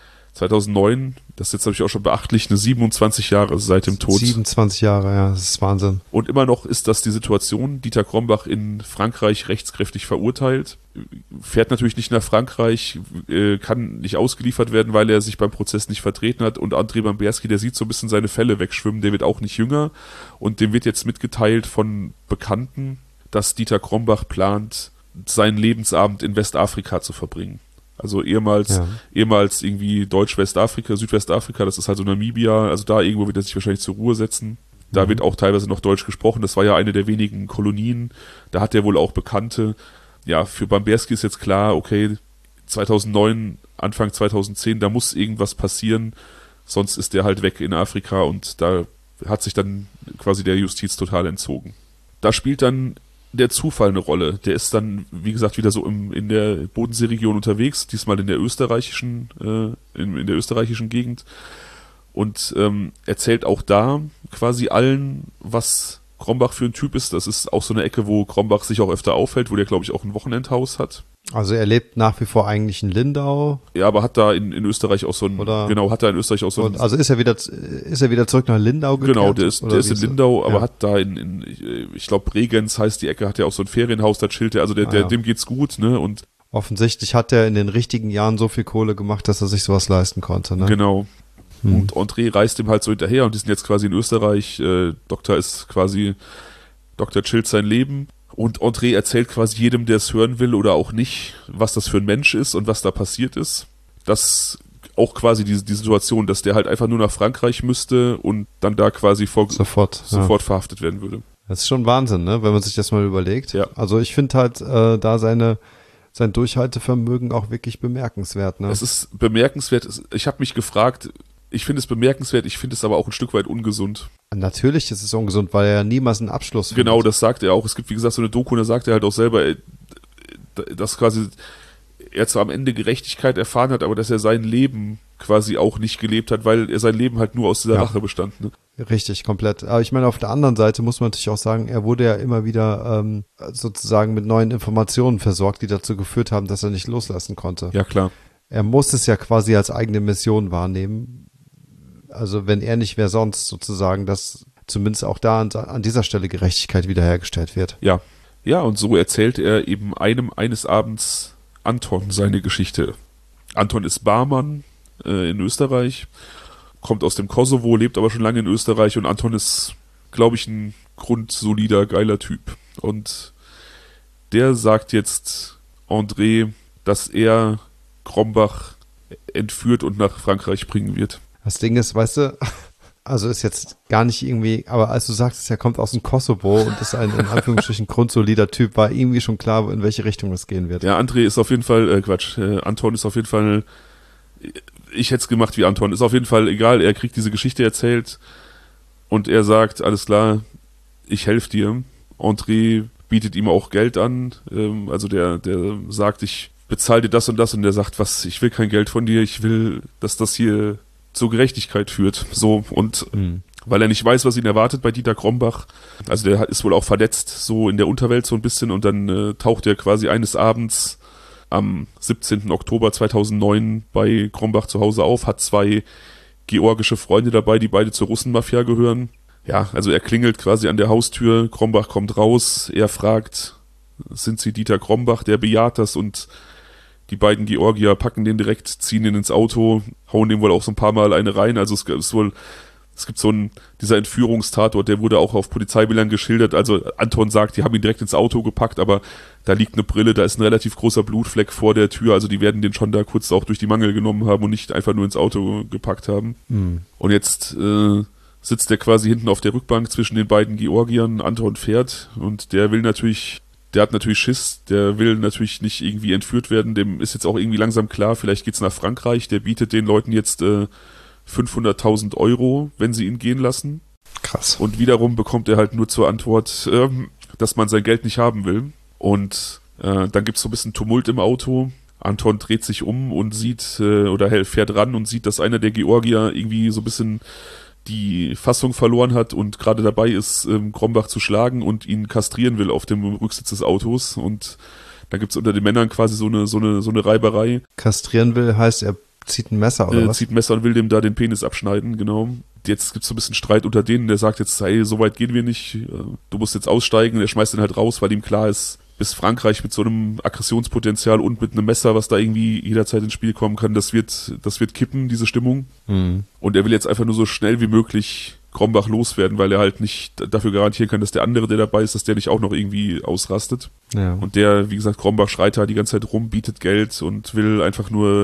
2009, das ist jetzt, habe ich auch schon beachtlich, eine 27 Jahre seit dem Tod. 27 Jahre, ja, das ist Wahnsinn. Und immer noch ist das die Situation. Dieter Krombach in Frankreich rechtskräftig verurteilt, fährt natürlich nicht nach Frankreich, kann nicht ausgeliefert werden, weil er sich beim Prozess nicht vertreten hat. Und André Bamberski, der sieht so ein bisschen seine Fälle wegschwimmen, der wird auch nicht jünger. Und dem wird jetzt mitgeteilt von Bekannten, dass Dieter Krombach plant, seinen Lebensabend in Westafrika zu verbringen. Also ehemals irgendwie Deutsch-Westafrika, Südwestafrika, das ist halt so Namibia, also da irgendwo wird er sich wahrscheinlich zur Ruhe setzen. Da wird auch teilweise noch Deutsch gesprochen, das war ja eine der wenigen Kolonien, da hat er wohl auch Bekannte. Ja, für Bamberski ist jetzt klar, okay, 2009, Anfang 2010, da muss irgendwas passieren, sonst ist der halt weg in Afrika und da hat sich dann quasi der Justiz total entzogen. Da spielt dann der Zufall eine Rolle. Der ist dann, wie gesagt, wieder so in der Bodenseeregion unterwegs, diesmal in der österreichischen Gegend und erzählt auch da quasi allen, was Krombach für ein Typ ist. Das ist auch so eine Ecke, wo Krombach sich auch öfter aufhält, wo der, glaube ich, auch ein Wochenendhaus hat. Also er lebt nach wie vor eigentlich in Lindau. Ja, aber hat da in Österreich auch so ein, hat da in Österreich auch so ein. Also ist er wieder zurück nach Lindau gekehrt? Genau, der ist in Lindau, aber hat da ich glaube Bregenz heißt die Ecke, hat ja auch so ein Ferienhaus, da chillt er, also dem geht's gut, ne, und offensichtlich hat er in den richtigen Jahren so viel Kohle gemacht, dass er sich sowas leisten konnte, ne? Genau. Und André reist ihm halt so hinterher und die sind jetzt quasi in Österreich, Doktor chillt sein Leben. Und André erzählt quasi jedem, der es hören will oder auch nicht, was das für ein Mensch ist und was da passiert ist. Das auch quasi die Situation, dass der halt einfach nur nach Frankreich müsste und dann da quasi sofort verhaftet werden würde. Das ist schon Wahnsinn, ne, wenn man sich das mal überlegt. Ja. Also ich finde halt da sein Durchhaltevermögen auch wirklich bemerkenswert. Ne? Es ist bemerkenswert. Ich habe mich gefragt, ich finde es bemerkenswert, ich finde es aber auch ein Stück weit ungesund. Natürlich ist es ungesund, weil er niemals einen Abschluss findet. Genau, das sagt er auch. Es gibt, wie gesagt, so eine Doku, und da sagt er halt auch selber, dass quasi er zwar am Ende Gerechtigkeit erfahren hat, aber dass er sein Leben quasi auch nicht gelebt hat, weil er sein Leben halt nur aus dieser Rache bestand. Ne? Richtig, komplett. Aber ich meine, auf der anderen Seite muss man natürlich auch sagen, er wurde ja immer wieder sozusagen mit neuen Informationen versorgt, die dazu geführt haben, dass er nicht loslassen konnte. Ja, klar. Er muss es ja quasi als eigene Mission wahrnehmen. Also wenn er nicht, wer sonst sozusagen, dass zumindest auch da an dieser Stelle Gerechtigkeit wiederhergestellt wird. Ja. Ja, und so erzählt er eben eines Abends Anton seine Geschichte. Anton ist Barmann in Österreich, kommt aus dem Kosovo, lebt aber schon lange in Österreich, und Anton ist, glaube ich, ein grundsolider, geiler Typ. Und der sagt jetzt André, dass er Krombach entführt und nach Frankreich bringen wird. Das Ding ist, weißt du, also ist jetzt gar nicht irgendwie, aber als du sagst, er kommt aus dem Kosovo und ist ein in Anführungsstrichen grundsolider Typ, war irgendwie schon klar, in welche Richtung es gehen wird. Ja, André ist auf jeden Fall, Anton ist auf jeden Fall, ich hätte es gemacht wie Anton, ist auf jeden Fall egal, er kriegt diese Geschichte erzählt und er sagt, alles klar, ich helfe dir. André bietet ihm auch Geld an, also der sagt, ich bezahle dir das, und der sagt, ich will kein Geld von dir, ich will, dass das hier zur Gerechtigkeit führt. So, und weil er nicht weiß, was ihn erwartet bei Dieter Krombach, also der ist wohl auch verletzt, so in der Unterwelt so ein bisschen, und dann taucht er quasi eines Abends am 17. Oktober 2009 bei Krombach zu Hause auf, hat 2 georgische Freunde dabei, die beide zur Russenmafia gehören. Ja, also er klingelt quasi an der Haustür, Krombach kommt raus, er fragt, sind Sie Dieter Krombach? Der bejaht das, und die beiden Georgier packen den direkt, ziehen ihn ins Auto, hauen dem wohl auch so ein paar Mal eine rein. Also es gibt dieser Entführungstatort, der wurde auch auf Polizeibildern geschildert. Also Anton sagt, die haben ihn direkt ins Auto gepackt, aber da liegt eine Brille, da ist ein relativ großer Blutfleck vor der Tür. Also die werden den schon da kurz auch durch die Mangel genommen haben und nicht einfach nur ins Auto gepackt haben. Und jetzt sitzt er quasi hinten auf der Rückbank zwischen den beiden Georgiern. Anton fährt, und der hat natürlich Schiss, der will natürlich nicht irgendwie entführt werden, dem ist jetzt auch irgendwie langsam klar, vielleicht geht's nach Frankreich, der bietet den Leuten jetzt 500.000 Euro, wenn sie ihn gehen lassen. Krass. Und wiederum bekommt er halt nur zur Antwort, dass man sein Geld nicht haben will. Und dann gibt's so ein bisschen Tumult im Auto. Anton dreht sich um und fährt ran und sieht, dass einer der Georgier irgendwie so ein bisschen die Fassung verloren hat und gerade dabei ist, Krombach zu schlagen und ihn kastrieren will auf dem Rücksitz des Autos. Und da gibt's unter den Männern quasi so eine Reiberei. Kastrieren will heißt, er zieht ein Messer oder was? Zieht ein Messer und will dem da den Penis abschneiden, genau. Jetzt gibt's so ein bisschen Streit unter denen, der sagt jetzt, hey, so weit gehen wir nicht, du musst jetzt aussteigen. Der schmeißt ihn halt raus, weil ihm klar ist, bis Frankreich mit so einem Aggressionspotenzial und mit einem Messer, was da irgendwie jederzeit ins Spiel kommen kann, das wird kippen, diese Stimmung. Und er will jetzt einfach nur so schnell wie möglich Krombach loswerden, weil er halt nicht dafür garantieren kann, dass der andere, der dabei ist, dass der nicht auch noch irgendwie ausrastet. Ja. Und der, wie gesagt, Krombach schreit da die ganze Zeit rum, bietet Geld und will einfach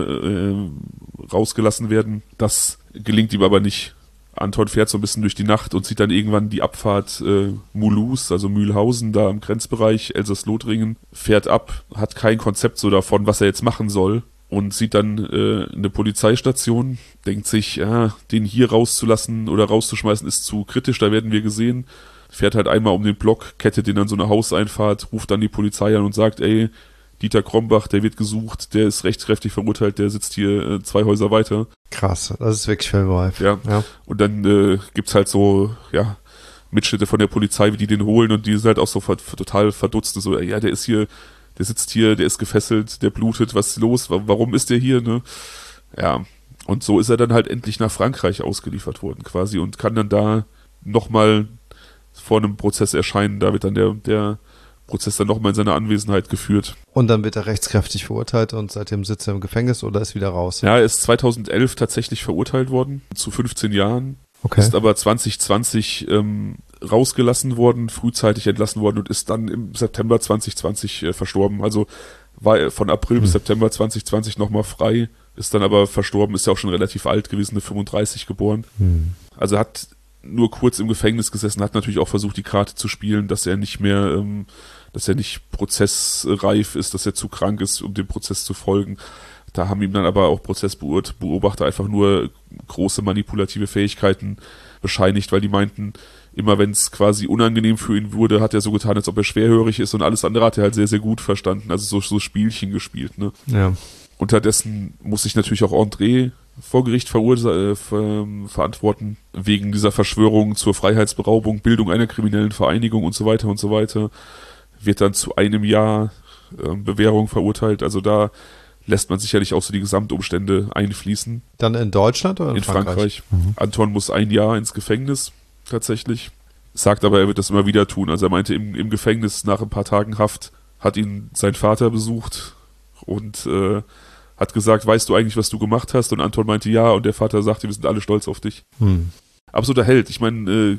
nur rausgelassen werden. Das gelingt ihm aber nicht. Anton fährt so ein bisschen durch die Nacht und sieht dann irgendwann die Abfahrt Mulhouse, also Mühlhausen, da im Grenzbereich, Elsass-Lothringen, fährt ab, hat kein Konzept so davon, was er jetzt machen soll, und sieht dann eine Polizeistation, denkt sich, den hier rauszulassen oder rauszuschmeißen ist zu kritisch, da werden wir gesehen, fährt halt einmal um den Block, kettet den an so eine Hauseinfahrt, ruft dann die Polizei an und sagt, ey, Dieter Krombach, der wird gesucht, der ist rechtskräftig verurteilt, der sitzt hier 2 Häuser weiter. Krass, das ist wirklich filmreif. Ja. Und dann gibt's halt so, Mitschnitte von der Polizei, wie die den holen, und die sind halt auch so total verdutzt. So, ja, der sitzt hier, der ist gefesselt, der blutet, was ist los, warum ist der hier, ne? Ja, und so ist er dann halt endlich nach Frankreich ausgeliefert worden quasi und kann dann da nochmal vor einem Prozess erscheinen. Da wird dann der Prozess dann nochmal in seiner Anwesenheit geführt. Und dann wird er rechtskräftig verurteilt und seitdem sitzt er im Gefängnis oder ist wieder raus? Ja, er ist 2011 tatsächlich verurteilt worden, zu 15 Jahren. Okay. Ist aber 2020 rausgelassen worden, frühzeitig entlassen worden und ist dann im September 2020 verstorben. Also war er von April bis September 2020 nochmal frei ist dann aber verstorben, ist ja auch schon relativ alt gewesen, eine 35 geboren. Also hat nur kurz im Gefängnis gesessen, hat natürlich auch versucht, die Karte zu spielen, dass er nicht mehr, dass er nicht prozessreif ist, dass er zu krank ist, um dem Prozess zu folgen. Da haben ihm dann aber auch Prozessbeobachter einfach nur große manipulative Fähigkeiten bescheinigt, weil die meinten, immer wenn es quasi unangenehm für ihn wurde, hat er so getan, als ob er schwerhörig ist und alles andere hat er halt sehr, sehr gut verstanden. Also so Spielchen gespielt, ne? Ja. Unterdessen muss sich natürlich auch André vor Gericht verantworten, wegen dieser Verschwörung zur Freiheitsberaubung, Bildung einer kriminellen Vereinigung und so weiter und so weiter. Wird dann zu 1 Jahr Bewährung verurteilt. Also da lässt man sicherlich auch so die Gesamtumstände einfließen. Dann in Deutschland oder in Frankreich? Anton muss 1 Jahr ins Gefängnis, tatsächlich. Sagt aber, er wird das immer wieder tun. Also er meinte, im Gefängnis nach ein paar Tagen Haft hat ihn sein Vater besucht und hat gesagt, weißt du eigentlich, was du gemacht hast? Und Anton meinte, ja. Und der Vater sagte, wir sind alle stolz auf dich. Absoluter Held. Ich meine,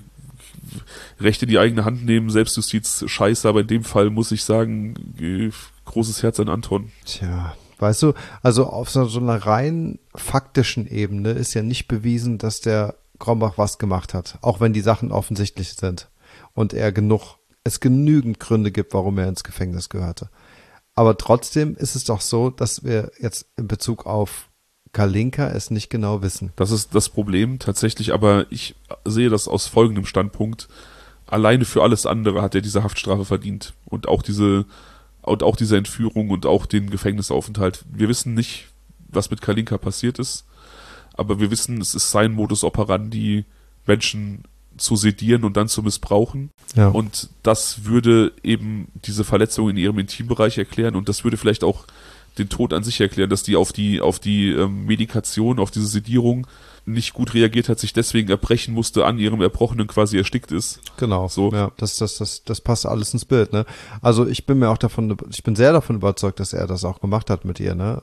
Recht in die eigene Hand nehmen, Selbstjustiz, scheiße. Aber in dem Fall muss ich sagen, großes Herz an Anton. Tja, weißt du, also auf so einer rein faktischen Ebene ist ja nicht bewiesen, dass der Krombach was gemacht hat. Auch wenn die Sachen offensichtlich sind. Und es genügend Gründe gibt, warum er ins Gefängnis gehörte. Aber trotzdem ist es doch so, dass wir jetzt in Bezug auf Kalinka es nicht genau wissen. Das ist das Problem tatsächlich, aber ich sehe das aus folgendem Standpunkt. Alleine für alles andere hat er diese Haftstrafe verdient. Und auch diese Entführung und auch den Gefängnisaufenthalt. Wir wissen nicht, was mit Kalinka passiert ist, aber wir wissen, es ist sein Modus operandi, Menschen zu sedieren und dann zu missbrauchen. Ja. Und das würde eben diese Verletzung in ihrem Intimbereich erklären und das würde vielleicht auch den Tod an sich erklären, dass die auf die Medikation, auf diese Sedierung nicht gut reagiert hat, sich deswegen erbrechen musste, an ihrem Erbrochenen quasi erstickt ist. Genau, so. Ja, das passt alles ins Bild, ne? Also ich bin sehr davon überzeugt, dass er das auch gemacht hat mit ihr, ne?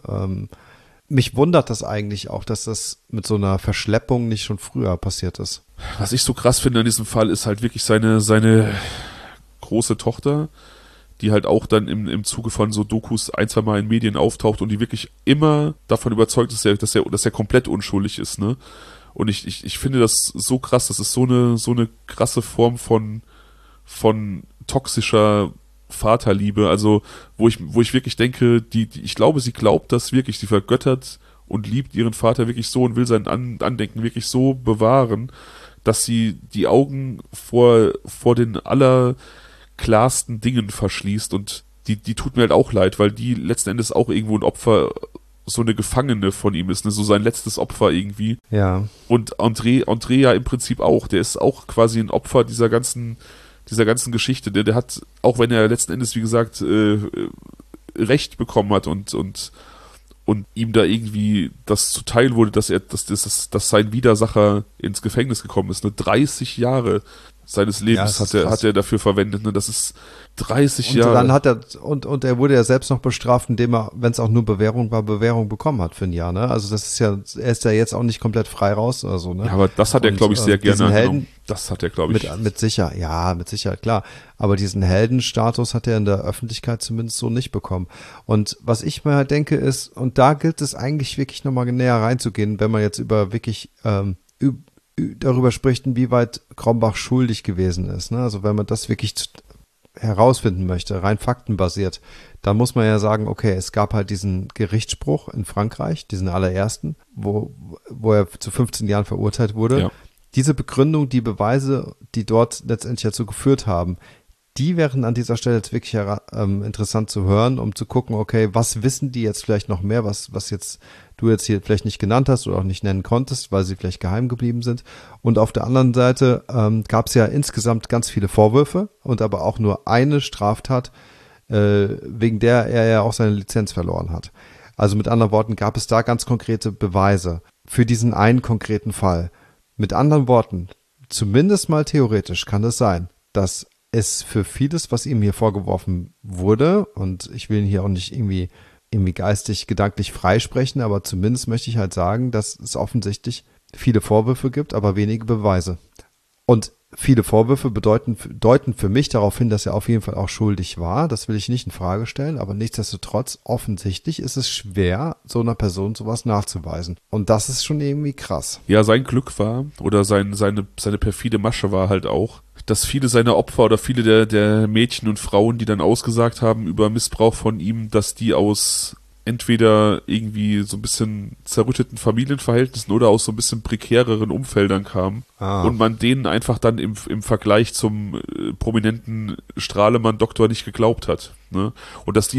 Mich wundert das eigentlich auch, dass das mit so einer Verschleppung nicht schon früher passiert ist. Was ich so krass finde an diesem Fall ist halt wirklich seine große Tochter, die halt auch dann im Zuge von so Dokus 1-2 Mal in Medien auftaucht und die wirklich immer davon überzeugt ist, dass er komplett unschuldig ist, ne? Und ich finde das so krass, das ist so eine krasse Form von toxischer Vaterliebe, also wo ich wirklich denke, ich glaube, sie glaubt das wirklich, sie vergöttert und liebt ihren Vater wirklich so und will sein Andenken wirklich so bewahren, dass sie die Augen vor den allerklarsten Dingen verschließt und die tut mir halt auch leid, weil die letzten Endes auch irgendwo ein Opfer, so eine Gefangene von ihm ist, ne, so sein letztes Opfer irgendwie. Ja. Und André ja im Prinzip auch, der ist auch quasi ein Opfer dieser ganzen Geschichte, der hat, auch wenn er letzten Endes, wie gesagt, Recht bekommen hat und ihm da irgendwie das zuteil wurde, dass sein Widersacher ins Gefängnis gekommen ist. Ne? 30 Jahre seines Lebens hat er dafür verwendet. Ne? Das ist 30 Jahre. Und dann hat er, und er wurde ja selbst noch bestraft, indem er, wenn es auch nur Bewährung war, Bewährung bekommen hat für ein Jahr, ne? Also das ist ja, er ist ja jetzt auch nicht komplett frei raus oder so, ne? Ja, aber das hat er, glaube ich, sehr gerne angenommen. Das hat er, glaube ich. Mit Sicherheit, klar. Aber diesen Heldenstatus hat er in der Öffentlichkeit zumindest so nicht bekommen. Und was ich mir halt denke ist, und da gilt es eigentlich wirklich nochmal näher reinzugehen, wenn man jetzt darüber spricht, inwieweit Krombach schuldig gewesen ist. Ne? Also wenn man das wirklich herausfinden möchte, rein faktenbasiert, dann muss man ja sagen, okay, es gab halt diesen Gerichtsspruch in Frankreich, diesen allerersten, wo er zu 15 Jahren verurteilt wurde. Ja. Diese Begründung, die Beweise, die dort letztendlich dazu geführt haben, die wären an dieser Stelle jetzt wirklich interessant zu hören, um zu gucken, okay, was wissen die jetzt vielleicht noch mehr, was jetzt du jetzt hier vielleicht nicht genannt hast oder auch nicht nennen konntest, weil sie vielleicht geheim geblieben sind. Und auf der anderen Seite gab es ja insgesamt ganz viele Vorwürfe und aber auch nur eine Straftat, wegen der er ja auch seine Lizenz verloren hat. Also mit anderen Worten gab es da ganz konkrete Beweise für diesen einen konkreten Fall. Mit anderen Worten, zumindest mal theoretisch kann es sein, dass es für vieles, was ihm hier vorgeworfen wurde, und ich will ihn hier auch nicht irgendwie geistig, gedanklich freisprechen, aber zumindest möchte ich halt sagen, dass es offensichtlich viele Vorwürfe gibt, aber wenige Beweise. Und viele Vorwürfe deuten für mich darauf hin, dass er auf jeden Fall auch schuldig war. Das will ich nicht in Frage stellen, aber nichtsdestotrotz, offensichtlich ist es schwer, so einer Person sowas nachzuweisen. Und das ist schon irgendwie krass. Ja, sein Glück war, oder seine perfide Masche war halt auch, dass viele seiner Opfer oder viele der Mädchen und Frauen, die dann ausgesagt haben über Missbrauch von ihm, dass die aus entweder irgendwie so ein bisschen zerrütteten Familienverhältnissen oder aus so ein bisschen prekäreren Umfeldern kamen. Und man denen einfach dann im Vergleich zum prominenten Strahlemann-Doktor nicht geglaubt hat. Ne? Und dass die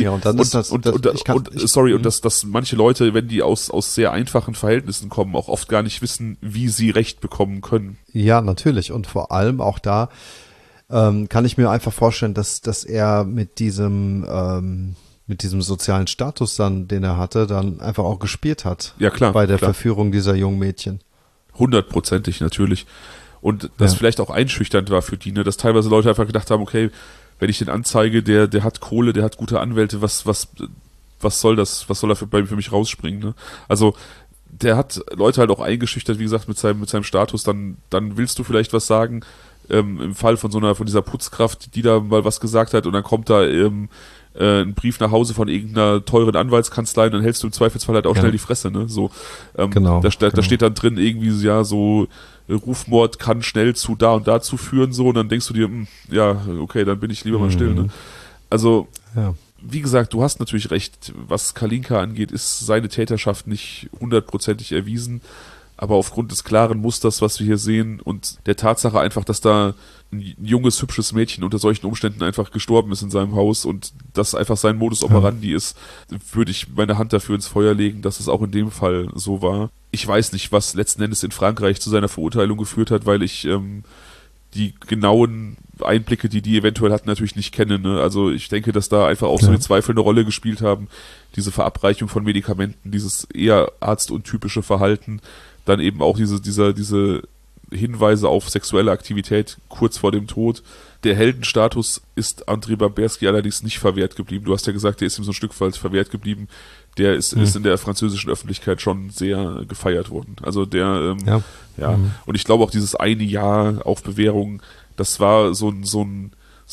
dass manche Leute, wenn die aus sehr einfachen Verhältnissen kommen, auch oft gar nicht wissen, wie sie Recht bekommen können. Ja, natürlich. Und vor allem auch da kann ich mir einfach vorstellen, dass er mit diesem sozialen Status dann, den er hatte, dann einfach auch gespielt hat. Ja, klar. Bei der Verführung dieser jungen Mädchen. 100%ig natürlich. Und das vielleicht auch einschüchternd war für die, ne? Dass teilweise Leute einfach gedacht haben, okay, wenn ich den anzeige, der hat Kohle, der hat gute Anwälte, was soll das, was soll er für mich rausspringen, ne? Also, der hat Leute halt auch eingeschüchtert, wie gesagt, mit seinem Status, dann willst du vielleicht was sagen, im Fall von dieser Putzkraft, die da mal was gesagt hat, und dann kommt da, ein Brief nach Hause von irgendeiner teuren Anwaltskanzlei, und dann hältst du im Zweifelsfall halt auch schnell die Fresse, ne? So, genau. Da steht dann drin irgendwie, ja, so Rufmord kann schnell zu da und dazu führen, so, und dann denkst du dir, ja, okay, dann bin ich lieber mal still, ne? Also, wie gesagt, du hast natürlich recht, was Kalinka angeht, ist seine Täterschaft nicht 100%ig erwiesen, aber aufgrund des klaren Musters, was wir hier sehen, und der Tatsache einfach, dass da ein junges, hübsches Mädchen unter solchen Umständen einfach gestorben ist in seinem Haus und das einfach sein Modus operandi ist, würde ich meine Hand dafür ins Feuer legen, dass es auch in dem Fall so war. Ich weiß nicht, was letzten Endes in Frankreich zu seiner Verurteilung geführt hat, weil ich die genauen Einblicke, die eventuell hatten, natürlich nicht kenne. Ne? Also ich denke, dass da einfach auch so die Zweifel eine Rolle gespielt haben. Diese Verabreichung von Medikamenten, dieses eher arztuntypische Verhalten, dann eben auch diese Hinweise auf sexuelle Aktivität kurz vor dem Tod. Der Heldenstatus ist André Bamberski allerdings nicht verwehrt geblieben. Du hast ja gesagt, der ist ihm so ein Stück weit verwehrt geblieben. Der ist in der französischen Öffentlichkeit schon sehr gefeiert worden. Also der, Und ich glaube auch dieses eine Jahr auf Bewährung, das war so ein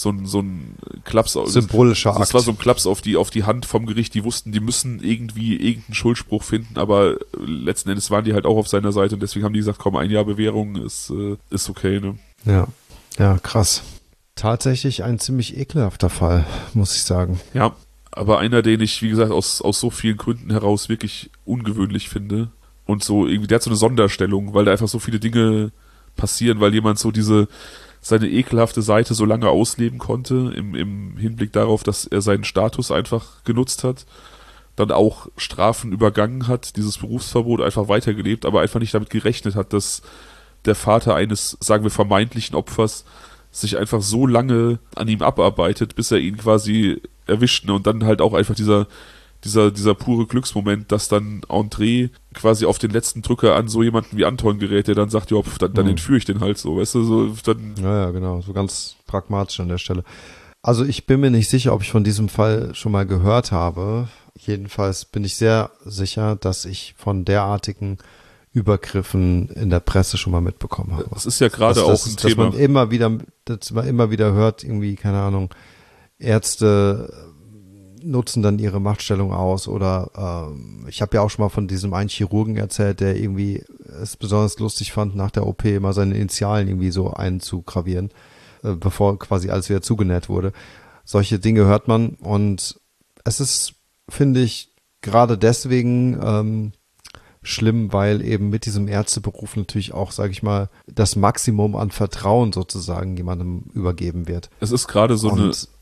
Klaps, symbolischer Akt. Das war so ein Klaps auf die Hand vom Gericht. Die wussten, die müssen irgendwie irgendeinen Schuldspruch finden, aber letzten Endes waren die halt auch auf seiner Seite, und deswegen haben die gesagt, komm, ein Jahr Bewährung ist okay, ne? Ja, krass. Tatsächlich ein ziemlich ekelhafter Fall, muss ich sagen. Ja, aber einer, den ich, wie gesagt, aus so vielen Gründen heraus wirklich ungewöhnlich finde, und so irgendwie, der hat so eine Sonderstellung, weil da einfach so viele Dinge passieren, weil jemand so seine ekelhafte Seite so lange ausleben konnte, im Hinblick darauf, dass er seinen Status einfach genutzt hat, dann auch Strafen übergangen hat, dieses Berufsverbot einfach weitergelebt, aber einfach nicht damit gerechnet hat, dass der Vater eines, sagen wir, vermeintlichen Opfers sich einfach so lange an ihm abarbeitet, bis er ihn quasi erwischt, ne? Und dann halt auch einfach dieser pure Glücksmoment, dass dann André quasi auf den letzten Drücker an so jemanden wie Anton gerät, der dann sagt, ja, dann entführe ich den halt so, weißt du, so dann. Ja, genau, so ganz pragmatisch an der Stelle. Also ich bin mir nicht sicher, ob ich von diesem Fall schon mal gehört habe. Jedenfalls bin ich sehr sicher, dass ich von derartigen Übergriffen in der Presse schon mal mitbekommen habe. Das ist ja gerade auch ein Thema. Dass man immer wieder hört, irgendwie, keine Ahnung, Ärzte nutzen dann ihre Machtstellung aus, oder ich habe ja auch schon mal von diesem einen Chirurgen erzählt, der irgendwie es besonders lustig fand, nach der OP immer seine Initialen irgendwie so einzugravieren, bevor quasi alles wieder zugenäht wurde. Solche Dinge hört man, und es ist, finde ich, gerade deswegen schlimm, weil eben mit diesem Ärzteberuf natürlich auch, sage ich mal, das Maximum an Vertrauen sozusagen jemandem übergeben wird. Es ist gerade so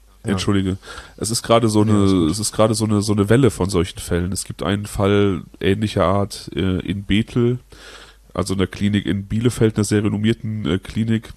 es ist gerade so eine Welle von solchen Fällen. Es gibt einen Fall ähnlicher Art in Bethel, also einer Klinik in Bielefeld, einer sehr renommierten Klinik,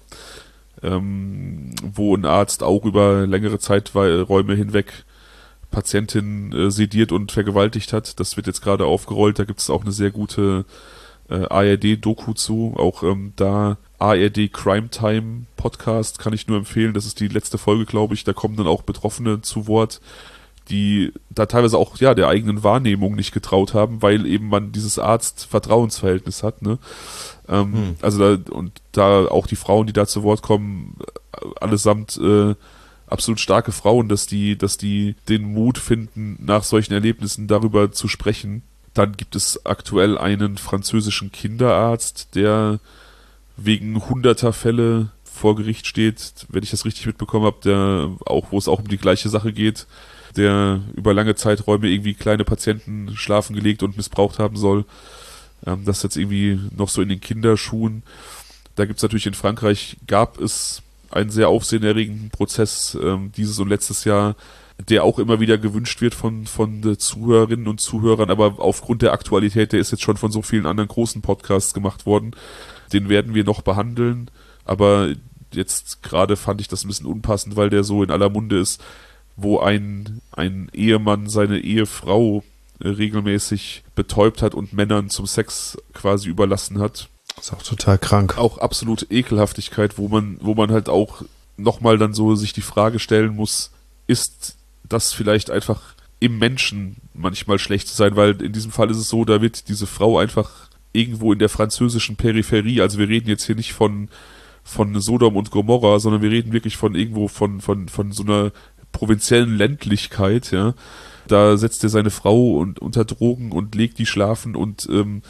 wo ein Arzt auch über längere Zeiträume hinweg Patientinnen sediert und vergewaltigt hat. Das wird jetzt gerade aufgerollt. Da gibt es auch eine sehr gute ARD-Doku zu. Auch da ARD Crime Time Podcast kann ich nur empfehlen. Das ist die letzte Folge, glaube ich. Da kommen dann auch Betroffene zu Wort, die da teilweise auch ja der eigenen Wahrnehmung nicht getraut haben, weil eben man dieses Arzt-Vertrauensverhältnis hat, ne? Also da auch die Frauen, die da zu Wort kommen, allesamt absolut starke Frauen, dass die den Mut finden, nach solchen Erlebnissen darüber zu sprechen. Dann gibt es aktuell einen französischen Kinderarzt, der wegen hunderter Fälle vor Gericht steht, wenn ich das richtig mitbekommen habe, wo es auch um die gleiche Sache geht, der über lange Zeiträume irgendwie kleine Patienten schlafen gelegt und missbraucht haben soll. Das jetzt irgendwie noch so in den Kinderschuhen. Da gibt es natürlich in Frankreich, gab es einen sehr aufsehenerregenden Prozess dieses und letztes Jahr, der auch immer wieder gewünscht wird von Zuhörerinnen und Zuhörern, aber aufgrund der Aktualität, der ist jetzt schon von so vielen anderen großen Podcasts gemacht worden. Den werden wir noch behandeln, aber jetzt gerade fand ich das ein bisschen unpassend, weil der so in aller Munde ist, wo ein Ehemann seine Ehefrau regelmäßig betäubt hat und Männern zum Sex quasi überlassen hat. Das ist auch total krank. Auch absolute Ekelhaftigkeit, wo man halt auch nochmal dann so sich die Frage stellen muss, ist das vielleicht einfach im Menschen manchmal schlecht zu sein, weil in diesem Fall ist es so, da wird diese Frau einfach irgendwo in der französischen Peripherie, also wir reden jetzt hier nicht von Sodom und Gomorra, sondern wir reden wirklich von irgendwo von so einer provinziellen Ländlichkeit, ja. Da setzt er seine Frau unter Drogen und legt die schlafen und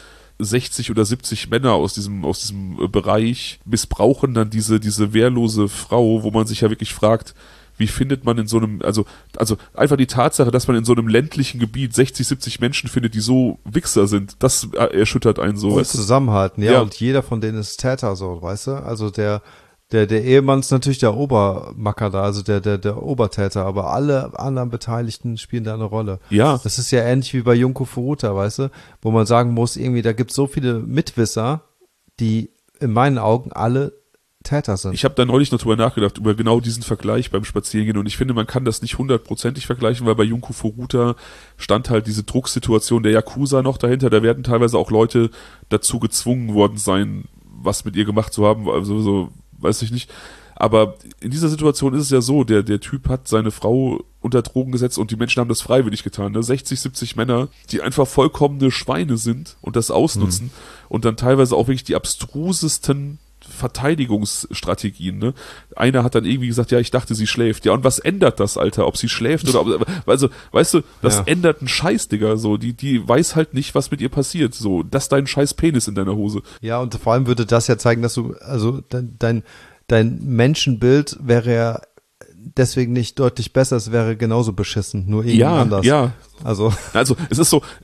60 oder 70 Männer aus diesem Bereich missbrauchen dann diese wehrlose Frau, wo man sich ja wirklich fragt, wie findet man in so einem, also einfach die Tatsache, dass man in so einem ländlichen Gebiet 60, 70 Menschen findet, die so Wichser sind, das erschüttert einen so. Und zusammenhalten, ja, und jeder von denen ist Täter, so, weißt du? Also der Ehemann ist natürlich der Obermacker da, also der Obertäter, aber alle anderen Beteiligten spielen da eine Rolle. Ja. Das ist ja ähnlich wie bei Junko Furuta, weißt du? Wo man sagen muss, irgendwie, da gibt es so viele Mitwisser, die in meinen Augen alle Täter sind. Ich habe da neulich noch drüber nachgedacht, über genau diesen Vergleich beim Spazierengehen, und ich finde, man kann das nicht 100%ig vergleichen, weil bei Junko Furuta stand halt diese Drucksituation der Yakuza noch dahinter, da werden teilweise auch Leute dazu gezwungen worden sein, was mit ihr gemacht zu haben, also so, weiß ich nicht, aber in dieser Situation ist es ja so, der Typ hat seine Frau unter Drogen gesetzt und die Menschen haben das freiwillig getan, ne? 60, 70 Männer, die einfach vollkommene Schweine sind und das ausnutzen und dann teilweise auch wirklich die abstrusesten Verteidigungsstrategien, ne? Einer hat dann irgendwie gesagt, ja, ich dachte, sie schläft. Ja, und was ändert das, Alter? Ob sie schläft oder also, weißt du, das ändert einen Scheiß, Digga, so, die weiß halt nicht, was mit ihr passiert, so, das ist dein scheiß Penis in deiner Hose. Ja, und vor allem würde das ja zeigen, dass du, also, dein Menschenbild wäre ja deswegen nicht deutlich besser, es wäre genauso beschissen, nur irgendwie anders. Ja. Also es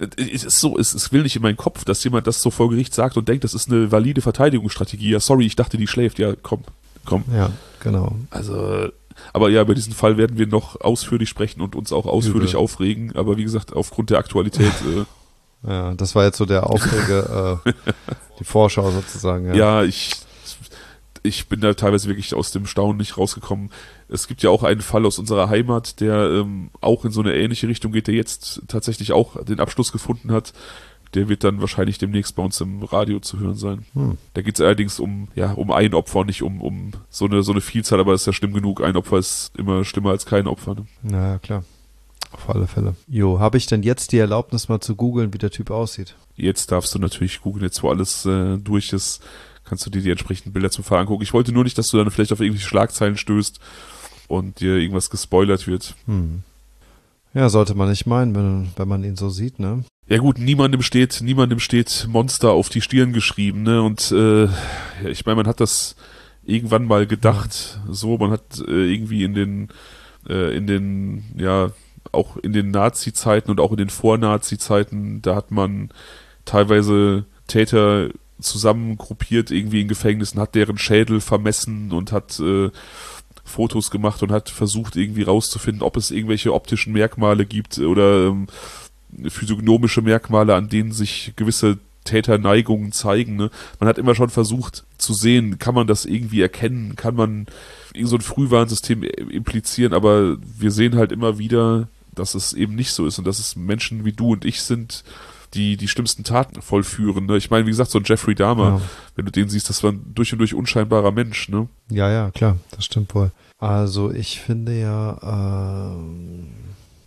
will nicht in meinen Kopf, dass jemand das so vor Gericht sagt und denkt, das ist eine valide Verteidigungsstrategie. Ja, sorry, ich dachte, die schläft. Ja, komm. Ja, genau. Also, aber ja, über diesen Fall werden wir noch ausführlich sprechen und uns auch ausführlich aufregen. Aber wie gesagt, aufgrund der Aktualität. Ja, das war jetzt so der Aufrege, die Vorschau sozusagen. Ja, ich bin da teilweise wirklich aus dem Staunen nicht rausgekommen. Es gibt ja auch einen Fall aus unserer Heimat, der auch in so eine ähnliche Richtung geht, der jetzt tatsächlich auch den Abschluss gefunden hat. Der wird dann wahrscheinlich demnächst bei uns im Radio zu hören sein. Da geht es allerdings um ein Opfer, nicht um so eine Vielzahl, aber es ist ja schlimm genug. Ein Opfer ist immer schlimmer als kein Opfer. Ne? Na klar. Auf alle Fälle. Jo, habe ich denn jetzt die Erlaubnis mal zu googeln, wie der Typ aussieht? Jetzt darfst du natürlich googeln, jetzt wo alles durch ist, kannst du dir die entsprechenden Bilder zum Fall angucken. Ich wollte nur nicht, dass du dann vielleicht auf irgendwelche Schlagzeilen stößt und dir irgendwas gespoilert wird. Ja, sollte man nicht meinen, wenn man ihn so sieht, ne? Ja gut, niemandem steht Monster auf die Stirn geschrieben, ne? Und ich meine, man hat das irgendwann mal gedacht, so, man hat irgendwie in den auch in den Nazi-Zeiten und auch in den Vor-Nazi-Zeiten, da hat man teilweise Täter zusammengruppiert irgendwie in Gefängnissen, hat deren Schädel vermessen und hat Fotos gemacht und hat versucht irgendwie rauszufinden, ob es irgendwelche optischen Merkmale gibt oder physiognomische Merkmale, an denen sich gewisse Täterneigungen zeigen. Ne? Man hat immer schon versucht zu sehen, kann man das irgendwie erkennen, kann man so ein Frühwarnsystem implizieren, aber wir sehen halt immer wieder, dass es eben nicht so ist und dass es Menschen wie du und ich sind, die schlimmsten Taten vollführen. Ne? Ich meine, wie gesagt, so ein Jeffrey Dahmer, wenn du den siehst, das war ein durch und durch unscheinbarer Mensch. Ne? Ja, klar, das stimmt wohl. Also ich finde ja,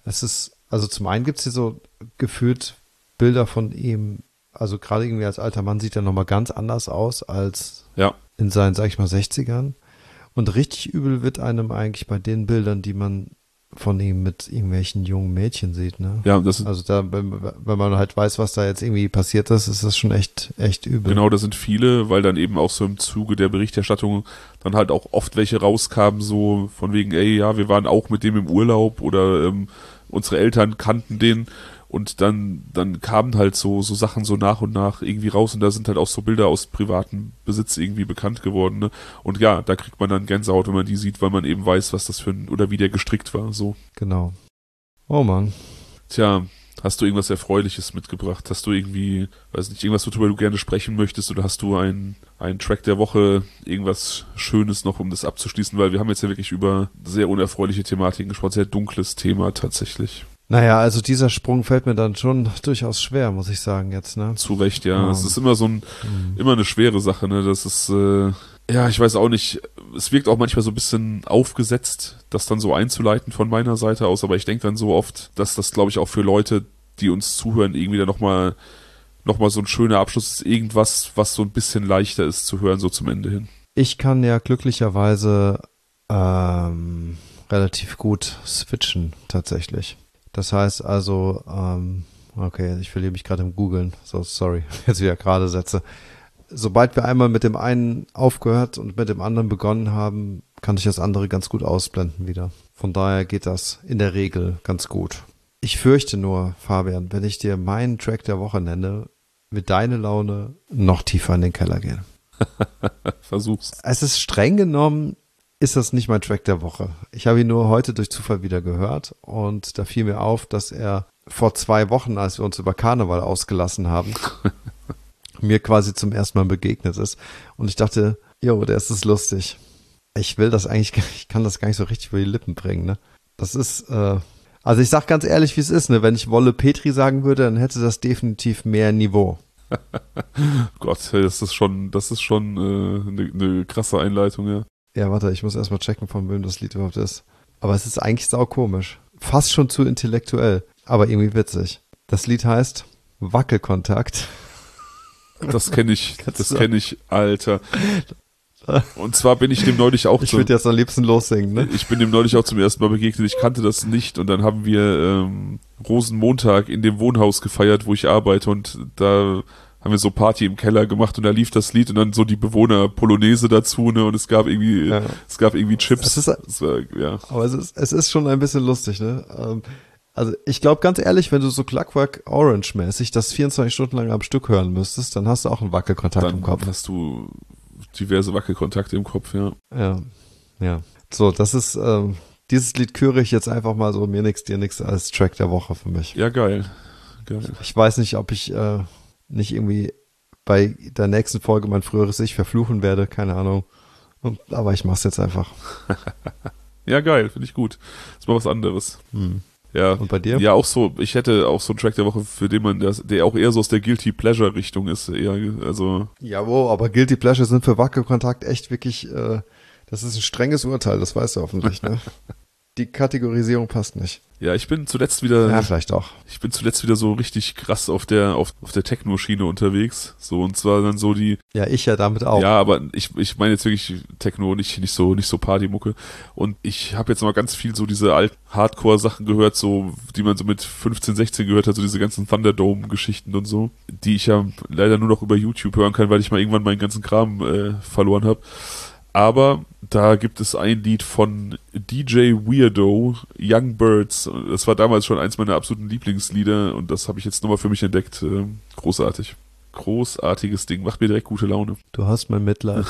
Es ist, also zum einen gibt es hier so gefühlt Bilder von ihm, also gerade irgendwie als alter Mann sieht er nochmal ganz anders aus als Ja, in seinen, sag ich mal, 60ern. Und richtig übel wird einem eigentlich bei den Bildern, die man von ihm mit irgendwelchen jungen Mädchen sieht, ne? ja, das sind, Also da, wenn man halt weiß, was da jetzt irgendwie passiert ist das schon echt übel. genau, das sind viele, weil dann eben auch so im Zuge der Berichterstattung dann halt auch oft welche rauskamen, so von wegen, ey, ja, wir waren auch mit dem im Urlaub oder unsere Eltern kannten den und dann kamen halt so Sachen so nach und nach irgendwie raus und da sind halt auch so Bilder aus privatem Besitz irgendwie bekannt geworden, ne? Und ja, da kriegt man dann Gänsehaut, wenn man die sieht, weil man eben weiß, was das für ein, oder wie der gestrickt war, so. Genau. Oh Mann. Tja, hast du irgendwas Erfreuliches mitgebracht? Hast du irgendwie, weiß nicht, irgendwas, worüber du gerne sprechen möchtest? Oder hast du einen Track der Woche, irgendwas Schönes noch, um das abzuschließen? Weil wir haben jetzt ja wirklich über sehr unerfreuliche Thematiken gesprochen, sehr dunkles Thema tatsächlich. Naja, also dieser Sprung fällt mir dann schon durchaus schwer, muss ich sagen jetzt, ne? Zu Recht, ja. Es ist immer immer eine schwere Sache, ne? Das ist, ja, ich weiß auch nicht, es wirkt auch manchmal so ein bisschen aufgesetzt, das dann so einzuleiten von meiner Seite aus, aber ich denke dann so oft, dass das, glaube ich, auch für Leute, die uns zuhören, irgendwie dann nochmal so ein schöner Abschluss ist, irgendwas, was so ein bisschen leichter ist zu hören, so zum Ende hin. Ich kann ja glücklicherweise relativ gut switchen, tatsächlich. Das heißt also, okay, ich verliere mich gerade im Googlen, so sorry, jetzt wieder gerade Sätze. Sobald wir einmal mit dem einen aufgehört und mit dem anderen begonnen haben, kann ich das andere ganz gut ausblenden wieder. Von daher geht das in der Regel ganz gut. Ich fürchte nur, Fabian, wenn ich dir meinen Track der Woche nenne, wird deine Laune noch tiefer in den Keller gehen. Versuch's. Es ist streng genommen, ist das nicht mein Track der Woche. Ich habe ihn nur heute durch Zufall wieder gehört und da fiel mir auf, dass er vor 2 Wochen, als wir uns über Karneval ausgelassen haben, mir quasi zum ersten Mal begegnet ist. Und ich dachte, jo, der ist lustig. Ich will das eigentlich, ich kann das gar nicht so richtig über die Lippen bringen, ne? Das ist, also ich sag ganz ehrlich, wie es ist, ne? Wenn ich Wolle Petri sagen würde, dann hätte das definitiv mehr Niveau. Gott, das ist schon eine krasse Einleitung, ja. Ja, warte, ich muss erstmal checken, von wem das Lied überhaupt ist. Aber es ist eigentlich saukomisch. Fast schon zu intellektuell, aber irgendwie witzig. Das Lied heißt Wackelkontakt. Das kenne ich, Alter. Und zwar bin ich dem neulich auch Ich würde jetzt am liebsten lossingen, ne? Ich bin dem neulich auch zum ersten Mal begegnet, ich kannte das nicht und dann haben wir Rosenmontag in dem Wohnhaus gefeiert, wo ich arbeite und da haben wir so Party im Keller gemacht und da lief das Lied und dann so die Bewohner Polonaise dazu, ne, und es gab irgendwie Chips. Ja. Aber es ist schon ein bisschen lustig, ne? Also ich glaube ganz ehrlich, wenn du so Clockwork Orange-mäßig das 24 Stunden lang am Stück hören müsstest, dann hast du auch einen Wackelkontakt im Kopf. Dann hast du diverse Wackelkontakte im Kopf, ja. Ja. So, das ist, dieses Lied küre ich jetzt einfach mal so mir nix, dir nix als Track der Woche für mich. Ja, geil. Ich weiß nicht, ob ich nicht irgendwie bei der nächsten Folge mein früheres Ich verfluchen werde, keine Ahnung. Aber ich mach's jetzt einfach. Ja, geil, finde ich gut. Ist mal was anderes. Ja. Und bei dir? Ja, auch so, ich hätte auch so einen Track der Woche, für den der auch eher so aus der Guilty Pleasure Richtung ist, eher, also. Jawohl, aber Guilty Pleasure sind für Wackelkontakt echt wirklich, das ist ein strenges Urteil, das weißt du hoffentlich, ne? Die Kategorisierung passt nicht. Ja, ich bin zuletzt wieder. Ja, vielleicht auch. Ich bin zuletzt wieder so richtig krass auf der Techno-Schiene unterwegs. So, und zwar dann so die. Ja, ich ja damit auch. Ja, aber ich meine jetzt wirklich Techno, nicht so Partymucke. Und ich habe jetzt mal ganz viel so diese alten Hardcore-Sachen gehört, so, die man so mit 15, 16 gehört hat, so diese ganzen Thunderdome-Geschichten und so, die ich ja leider nur noch über YouTube hören kann, weil ich mal irgendwann meinen ganzen Kram verloren habe. Aber da gibt es ein Lied von DJ Weirdo, Young Birds. Das war damals schon eins meiner absoluten Lieblingslieder und das habe ich jetzt nochmal für mich entdeckt. Großartig. Großartiges Ding. Macht mir direkt gute Laune. Du hast mein Mitleid.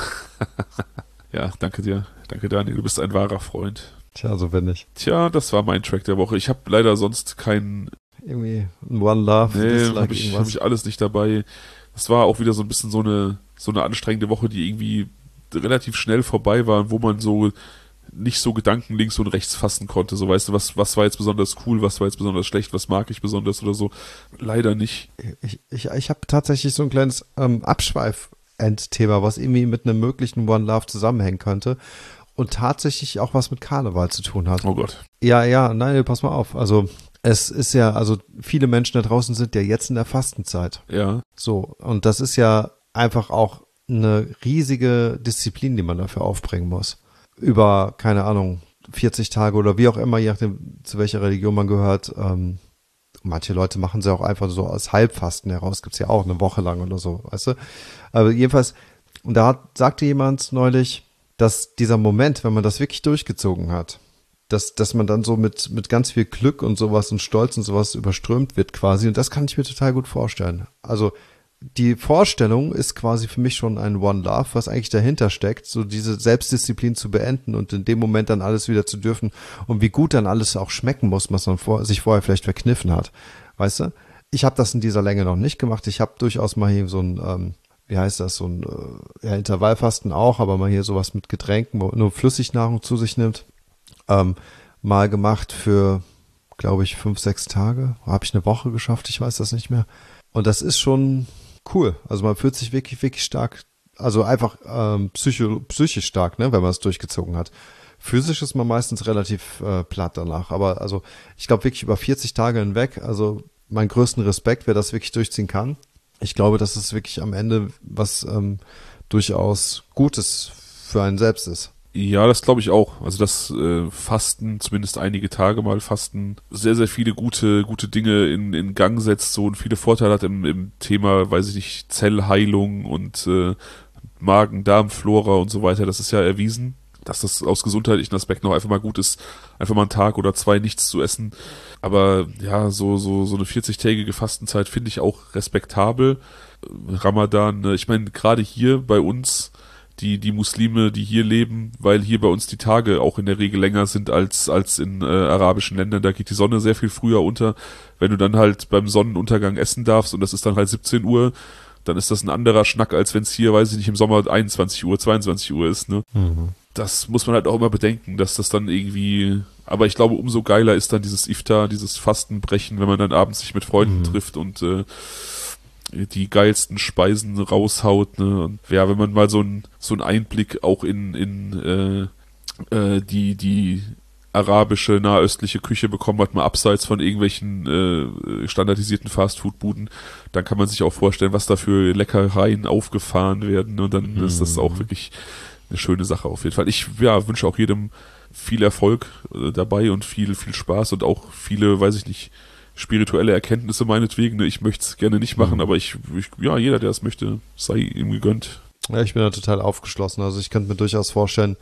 Ja, danke dir. Danke, Daniel. Du bist ein wahrer Freund. Tja, so bin ich. Tja, das war mein Track der Woche. Ich habe leider sonst keinen... Irgendwie ein One Love. Nee, hab ich alles nicht dabei. Das war auch wieder so ein bisschen so eine anstrengende Woche, die irgendwie relativ schnell vorbei war, wo man so nicht so Gedanken links und rechts fassen konnte. So, weißt du, was war jetzt besonders cool, was war jetzt besonders schlecht, was mag ich besonders oder so. Leider nicht. Ich habe tatsächlich so ein kleines Abschweif-Endthema, was irgendwie mit einem möglichen One Love zusammenhängen könnte. und tatsächlich auch was mit Karneval zu tun hat. Oh Gott. Ja, nein, pass mal auf. Also es ist ja, also viele Menschen da draußen sind ja jetzt in der Fastenzeit. Ja. So, und das ist ja einfach auch eine riesige Disziplin, die man dafür aufbringen muss. Über, keine Ahnung, 40 Tage oder wie auch immer, je nachdem, zu welcher Religion man gehört. Manche Leute machen sie auch einfach so aus Halbfasten heraus. Gibt's ja auch eine Woche lang oder so, weißt du? Aber jedenfalls, und sagte jemand neulich, dass dieser Moment, wenn man das wirklich durchgezogen hat, dass man dann so mit ganz viel Glück und sowas und Stolz und sowas überströmt wird quasi. Und das kann ich mir total gut vorstellen. Also die Vorstellung ist quasi für mich schon ein One Love, was eigentlich dahinter steckt, so diese Selbstdisziplin zu beenden und in dem Moment dann alles wieder zu dürfen und wie gut dann alles auch schmecken muss, was man sich vorher vielleicht verkniffen hat. Weißt du? Ich habe das in dieser Länge noch nicht gemacht. Ich habe durchaus mal hier so ein, Intervallfasten auch, aber mal hier sowas mit Getränken, wo nur Flüssignahrung zu sich nimmt, mal gemacht für, glaube ich, 5, 6 Tage. Habe ich eine Woche geschafft, ich weiß das nicht mehr. Und das ist schon cool. Also man fühlt sich wirklich, wirklich stark, also einfach psychisch stark, ne, wenn man es durchgezogen hat. Physisch ist man meistens relativ platt danach. Aber also ich glaube wirklich über 40 Tage hinweg, also meinen größten Respekt, wer das wirklich durchziehen kann. Ich glaube, dass es wirklich am Ende was durchaus Gutes für einen selbst ist. Ja, das glaube ich auch. Also das Fasten, zumindest einige Tage mal Fasten, sehr, sehr viele gute Dinge in Gang setzt so und viele Vorteile hat im Thema, weiß ich nicht, Zellheilung und Magen-Darm-Flora und so weiter. Das ist ja erwiesen, dass das aus gesundheitlichen Aspekten auch einfach mal gut ist, einfach mal einen Tag oder 2 nichts zu essen. Aber ja, so eine 40-tägige Fastenzeit finde ich auch respektabel. Ramadan, ich meine, gerade hier bei uns, die Muslime, die hier leben, weil hier bei uns die Tage auch in der Regel länger sind als in arabischen Ländern. Da geht die Sonne sehr viel früher unter. Wenn du dann halt beim Sonnenuntergang essen darfst und das ist dann halt 17 Uhr, dann ist das ein anderer Schnack, als wenn es hier, weiß ich nicht, im Sommer 21 Uhr, 22 Uhr ist, ne? Mhm. Das muss man halt auch immer bedenken, dass das dann irgendwie, aber ich glaube, umso geiler ist dann dieses Iftar, dieses Fastenbrechen, wenn man dann abends sich mit Freunden trifft und die geilsten Speisen raushaut, ne? Und ja, wenn man mal so einen Einblick auch in die arabische, nahöstliche Küche bekommen hat, mal abseits von irgendwelchen standardisierten Fastfood-Buden, dann kann man sich auch vorstellen, was da für Leckereien aufgefahren werden. Und dann ist das auch wirklich eine schöne Sache auf jeden Fall. Ich wünsche auch jedem viel Erfolg dabei und viel Spaß und auch viele, weiß ich nicht, spirituelle Erkenntnisse meinetwegen. Ich möchte es gerne nicht machen, aber jeder, der es möchte, sei ihm gegönnt. Ja, ich bin da total aufgeschlossen. Also ich könnte mir durchaus vorstellen,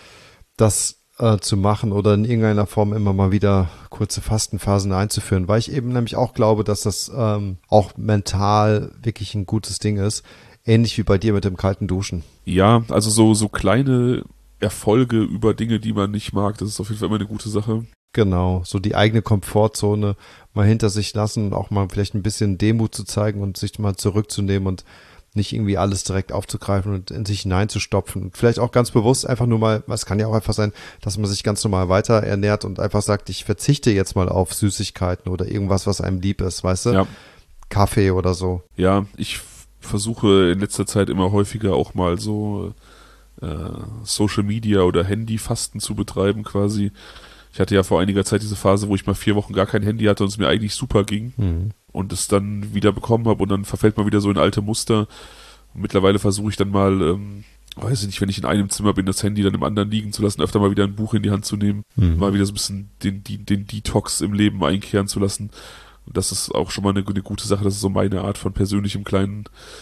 das zu machen oder in irgendeiner Form immer mal wieder kurze Fastenphasen einzuführen, weil ich eben nämlich auch glaube, dass das auch mental wirklich ein gutes Ding ist. Ähnlich wie bei dir mit dem kalten Duschen. Ja, also so kleine Erfolge über Dinge, die man nicht mag, das ist auf jeden Fall immer eine gute Sache. Genau, so die eigene Komfortzone mal hinter sich lassen und auch mal vielleicht ein bisschen Demut zu zeigen und sich mal zurückzunehmen und nicht irgendwie alles direkt aufzugreifen und in sich hineinzustopfen. Und vielleicht auch ganz bewusst einfach nur mal, es kann ja auch einfach sein, dass man sich ganz normal weiter ernährt und einfach sagt, ich verzichte jetzt mal auf Süßigkeiten oder irgendwas, was einem lieb ist, weißt du? Ja. Kaffee oder so. Ja, ich versuche in letzter Zeit immer häufiger auch mal so Social Media oder Handyfasten zu betreiben quasi. Ich hatte ja vor einiger Zeit diese Phase, wo ich mal 4 Wochen gar kein Handy hatte und es mir eigentlich super ging und es dann wieder bekommen habe und dann verfällt man wieder so in alte Muster. Und mittlerweile versuche ich dann mal, weiß ich nicht, wenn ich in einem Zimmer bin, das Handy dann im anderen liegen zu lassen, öfter mal wieder ein Buch in die Hand zu nehmen, mal wieder so ein bisschen den Detox im Leben einkehren zu lassen. Und das ist auch schon mal eine gute Sache. Das ist so meine Art von persönlichem kleinen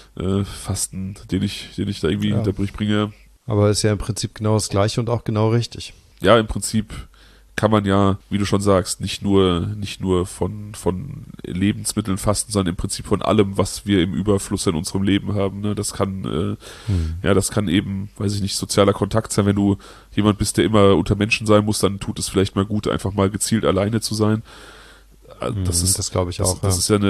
Fasten, den ich da irgendwie durchbringe. Aber ist ja im Prinzip genau das Gleiche und auch genau richtig. Ja, im Prinzip kann man ja, wie du schon sagst, nicht nur von Lebensmitteln fasten, sondern im Prinzip von allem, was wir im Überfluss in unserem Leben haben. Ne? Das kann, das kann eben, weiß ich nicht, sozialer Kontakt sein. Wenn du jemand bist, der immer unter Menschen sein muss, dann tut es vielleicht mal gut, einfach mal gezielt alleine zu sein. Das glaube ich auch. Das ist ja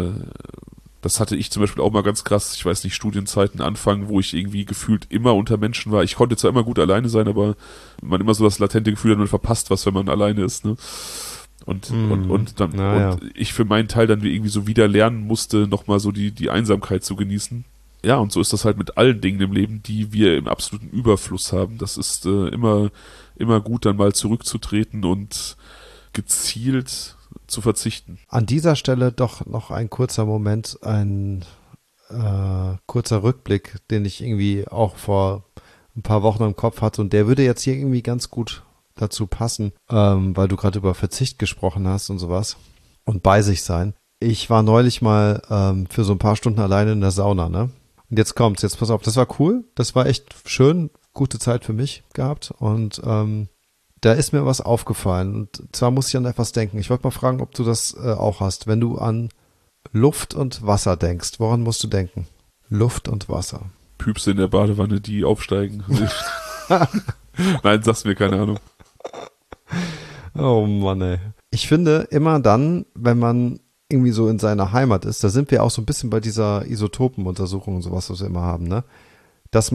das hatte ich zum Beispiel auch mal ganz krass, ich weiß nicht, Studienzeiten Anfang, wo ich irgendwie gefühlt immer unter Menschen war. Ich konnte zwar immer gut alleine sein, aber man immer so das latente Gefühl hat, man verpasst was, wenn man alleine ist, ne? Und ich für meinen Teil dann irgendwie so wieder lernen musste, nochmal so die Einsamkeit zu genießen. Ja, und so ist das halt mit allen Dingen im Leben, die wir im absoluten Überfluss haben. Das ist immer gut, dann mal zurückzutreten und gezielt zu verzichten. An dieser Stelle doch noch ein kurzer Moment, ein kurzer Rückblick, den ich irgendwie auch vor ein paar Wochen im Kopf hatte, und der würde jetzt hier irgendwie ganz gut dazu passen, weil du gerade über Verzicht gesprochen hast und sowas und bei sich sein. Ich war neulich mal für so ein paar Stunden alleine in der Sauna, ne? Und jetzt kommt's, jetzt pass auf, das war cool, das war echt schön, gute Zeit für mich gehabt, und da ist mir was aufgefallen, und zwar muss ich an etwas denken. Ich wollte mal fragen, ob du das auch hast. Wenn du an Luft und Wasser denkst, woran musst du denken? Luft und Wasser. Püpse in der Badewanne, die aufsteigen. Nein, sag's mir, keine Ahnung. Oh Mann, ey. Ich finde immer dann, wenn man irgendwie so in seiner Heimat ist, da sind wir auch so ein bisschen bei dieser Isotopenuntersuchung und sowas, was wir immer haben, ne? Dass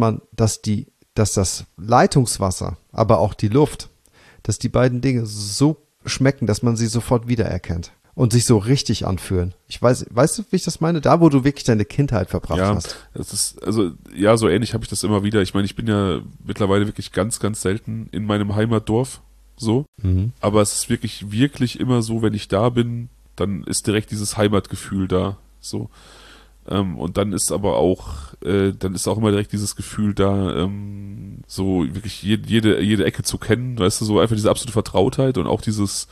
das Leitungswasser, aber auch die Luft, dass die beiden Dinge so schmecken, dass man sie sofort wiedererkennt und sich so richtig anfühlen. Weißt du, wie ich das meine? Da, wo du wirklich deine Kindheit verbracht hast. Das ist, also, ja, so ähnlich habe ich das immer wieder. Ich meine, ich bin ja mittlerweile wirklich ganz, ganz selten in meinem Heimatdorf, so. Mhm. Aber es ist wirklich, wirklich immer so, wenn ich da bin, dann ist direkt dieses Heimatgefühl da, so. Und dann ist aber auch, immer direkt dieses Gefühl da, so wirklich jede Ecke zu kennen, weißt du, so einfach diese absolute Vertrautheit und auch dieses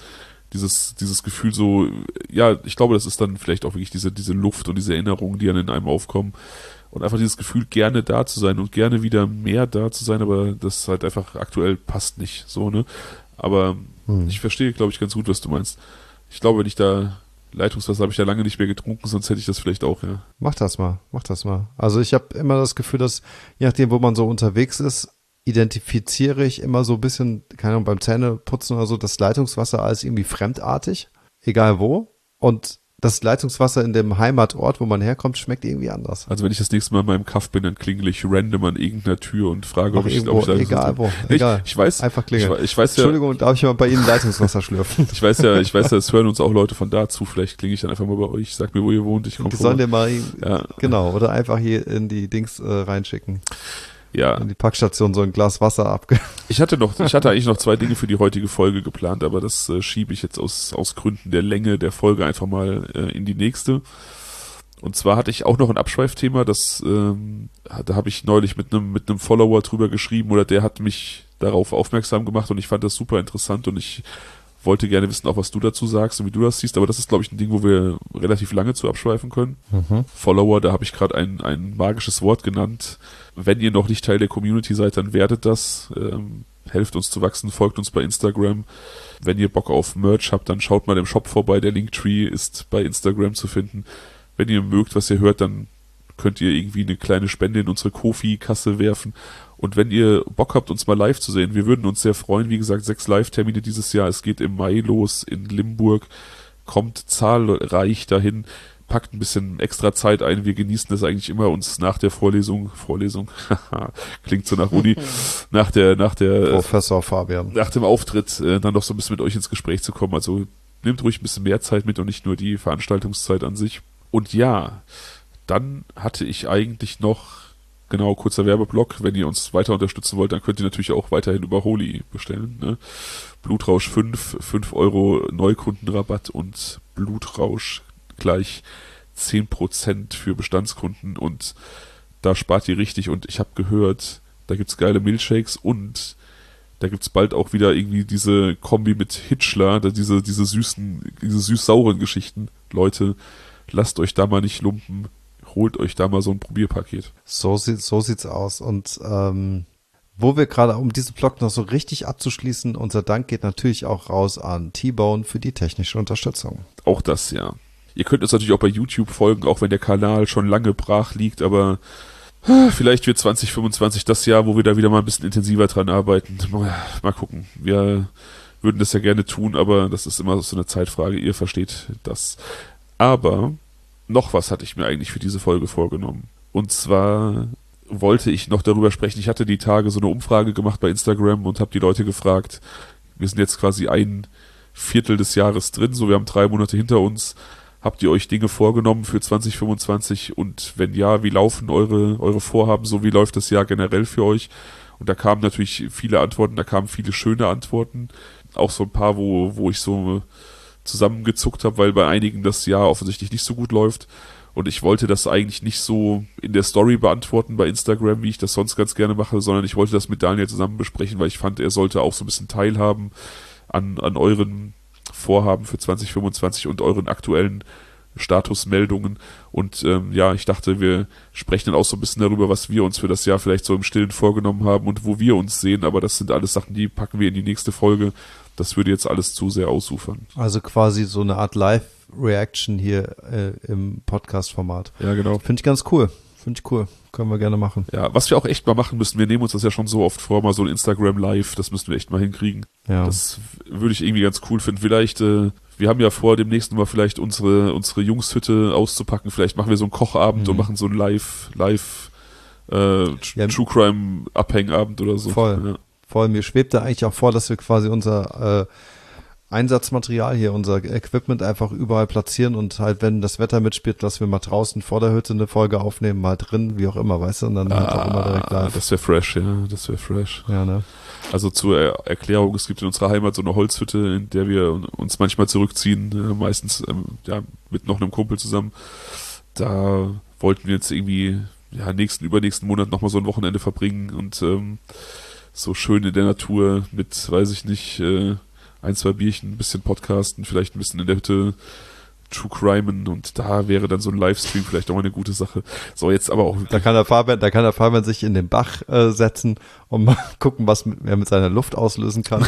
Gefühl so, ja, ich glaube, das ist dann vielleicht auch wirklich diese Luft und diese Erinnerungen, die dann in einem aufkommen. Und einfach dieses Gefühl, gerne da zu sein und gerne wieder mehr da zu sein, aber das halt einfach aktuell passt nicht, so, ne? Aber ich verstehe, glaube ich, ganz gut, was du meinst. Ich glaube, wenn ich da Leitungswasser habe ich ja lange nicht mehr getrunken, sonst hätte ich das vielleicht auch, ja. Mach das mal. Also ich habe immer das Gefühl, dass je nachdem, wo man so unterwegs ist, identifiziere ich immer so ein bisschen, keine Ahnung, beim Zähneputzen oder so, das Leitungswasser als irgendwie fremdartig, egal wo. Und das Leitungswasser in dem Heimatort, wo man herkommt, schmeckt irgendwie anders. Also wenn ich das nächste Mal in meinem Kaff bin, dann klingel ich random an irgendeiner Tür und frage, ob ich da egal wo, egal. Ich weiß, einfach klingeln. Ich weiß ja, Entschuldigung, darf ich mal bei Ihnen Leitungswasser schlürfen? Ich weiß ja, es hören uns auch Leute von da zu. Vielleicht klinge ich dann einfach mal bei euch, sag mir, wo ihr wohnt, ich komme Die sollen dir mal, ja. Genau, oder einfach hier in die Dings reinschicken. Ja. In die Packstation so ein Glas Wasser Ich hatte eigentlich noch 2 Dinge für die heutige Folge geplant, aber das schiebe ich jetzt aus Gründen der Länge der Folge einfach mal in die nächste. Und zwar hatte ich auch noch ein Abschweifthema, da habe ich neulich mit einem Follower drüber geschrieben, oder der hat mich darauf aufmerksam gemacht und ich fand das super interessant und ich wollte gerne wissen, auch was du dazu sagst und wie du das siehst, aber das ist, glaube ich, ein Ding, wo wir relativ lange zu abschweifen können. Follower, da habe ich gerade ein magisches Wort genannt. Wenn ihr noch nicht Teil der Community seid, dann werdet das. Helft uns zu wachsen, folgt uns bei Instagram. Wenn ihr Bock auf Merch habt, dann schaut mal im Shop vorbei. Der Linktree ist bei Instagram zu finden. Wenn ihr mögt, was ihr hört, dann könnt ihr irgendwie eine kleine Spende in unsere Kofi-Kasse werfen. Und wenn ihr Bock habt, uns mal live zu sehen, wir würden uns sehr freuen. Wie gesagt, 6 Live-Termine dieses Jahr. Es geht im Mai los in Limburg. Kommt zahlreich dahin. Packt ein bisschen extra Zeit ein. Wir genießen das eigentlich immer, uns nach der Vorlesung, klingt so nach Uni, nach der Professor Fabian. Nach dem Auftritt dann noch so ein bisschen mit euch ins Gespräch zu kommen. Also nehmt ruhig ein bisschen mehr Zeit mit und nicht nur die Veranstaltungszeit an sich. Und ja, dann hatte ich eigentlich noch, genau, kurzer Werbeblock, wenn ihr uns weiter unterstützen wollt, dann könnt ihr natürlich auch weiterhin über Holy bestellen. Ne? Blutrausch 5 Euro Neukundenrabatt und Blutrausch gleich 10% für Bestandskunden und da spart ihr richtig und ich habe gehört, da gibt's geile Milchshakes und da gibt's bald auch wieder irgendwie diese Kombi mit Hitchler, diese süß-sauren Geschichten. Leute, lasst euch da mal nicht lumpen, holt euch da mal so ein Probierpaket. So sieht's aus und wo wir gerade, um diesen Blog noch so richtig abzuschließen, unser Dank geht natürlich auch raus an T-Bone für die technische Unterstützung. Auch das, ja. Ihr könnt uns natürlich auch bei YouTube folgen, auch wenn der Kanal schon lange brach liegt, aber vielleicht wird 2025 das Jahr, wo wir da wieder mal ein bisschen intensiver dran arbeiten. Mal gucken. Wir würden das ja gerne tun, aber das ist immer so eine Zeitfrage. Ihr versteht das. Aber noch was hatte ich mir eigentlich für diese Folge vorgenommen. Und zwar wollte ich noch darüber sprechen. Ich hatte die Tage so eine Umfrage gemacht bei Instagram und habe die Leute gefragt. Wir sind jetzt quasi 1/4 des Jahres drin, so wir haben 3 Monate hinter uns. Habt ihr euch Dinge vorgenommen für 2025 und wenn ja, wie laufen eure Vorhaben, so wie läuft das Jahr generell für euch? Und da kamen natürlich viele Antworten, da kamen viele schöne Antworten, auch so ein paar, wo ich so zusammengezuckt habe, weil bei einigen das Jahr offensichtlich nicht so gut läuft. Und ich wollte das eigentlich nicht so in der Story beantworten bei Instagram, wie ich das sonst ganz gerne mache, sondern ich wollte das mit Daniel zusammen besprechen, weil ich fand, er sollte auch so ein bisschen teilhaben an euren Vorhaben für 2025 und euren aktuellen Statusmeldungen. Und ich dachte, wir sprechen dann auch so ein bisschen darüber, was wir uns für das Jahr vielleicht so im Stillen vorgenommen haben und wo wir uns sehen. Aber das sind alles Sachen, die packen wir in die nächste Folge. Das würde jetzt alles zu sehr ausufern. Also quasi so eine Art Live-Reaction hier im Podcast-Format. Ja, genau. Finde ich ganz cool. Können wir gerne machen. Ja, was wir auch echt mal machen müssen, wir nehmen uns das ja schon so oft vor, mal so ein Instagram Live, das müssen wir echt mal hinkriegen. Ja. Das würde ich irgendwie ganz cool finden. Vielleicht, wir haben ja vor, demnächst mal vielleicht unsere Jungshütte auszupacken. Vielleicht machen wir so einen Kochabend und machen so einen Live True Crime Abhängabend oder so. Voll. Mir schwebt da eigentlich auch vor, dass wir quasi unser Einsatzmaterial hier, unser Equipment einfach überall platzieren und halt, wenn das Wetter mitspielt, dass wir mal draußen vor der Hütte eine Folge aufnehmen, mal drin, wie auch immer, weißt du, und dann halt auch immer direkt live. Das wäre fresh, ja, das wäre fresh. Ja, ne? Also zur Erklärung, es gibt in unserer Heimat so eine Holzhütte, in der wir uns manchmal zurückziehen, meistens mit noch einem Kumpel zusammen. Da wollten wir jetzt irgendwie übernächsten Monat nochmal so ein Wochenende verbringen und so schön in der Natur mit, weiß ich nicht, 1-2 Bierchen, ein bisschen podcasten, vielleicht ein bisschen in der Hütte True Crimen und da wäre dann so ein Livestream vielleicht auch mal eine gute Sache. So, jetzt aber auch. Da kann der Fabian sich in den Bach setzen und mal gucken, was er mit seiner Luft auslösen kann.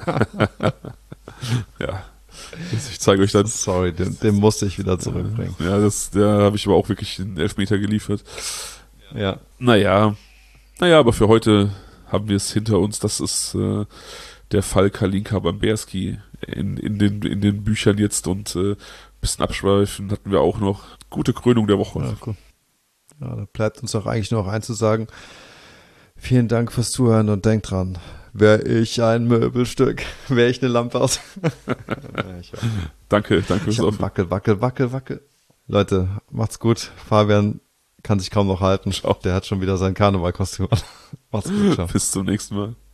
Ja. Ich zeige euch dann. Sorry, den musste ich wieder zurückbringen. Ja, da habe ich aber auch wirklich den Elfmeter geliefert. Ja. Naja, aber für heute haben wir es hinter uns. Das ist der Fall Kalinka Bamberski in den Büchern jetzt und bisschen abschweifen hatten wir auch noch. Gute Krönung der Woche. Ja, cool. Ja, da bleibt uns doch eigentlich nur noch eins zu sagen. Vielen Dank fürs Zuhören und denkt dran, wäre ich ein Möbelstück, wäre ich eine Lampe aus. Danke fürs Offen. Wackel. Leute, macht's gut. Fabian kann sich kaum noch halten. Ciao. Der hat schon wieder sein Karnevalkostüm an. Macht's gut, ciao. Bis zum nächsten Mal.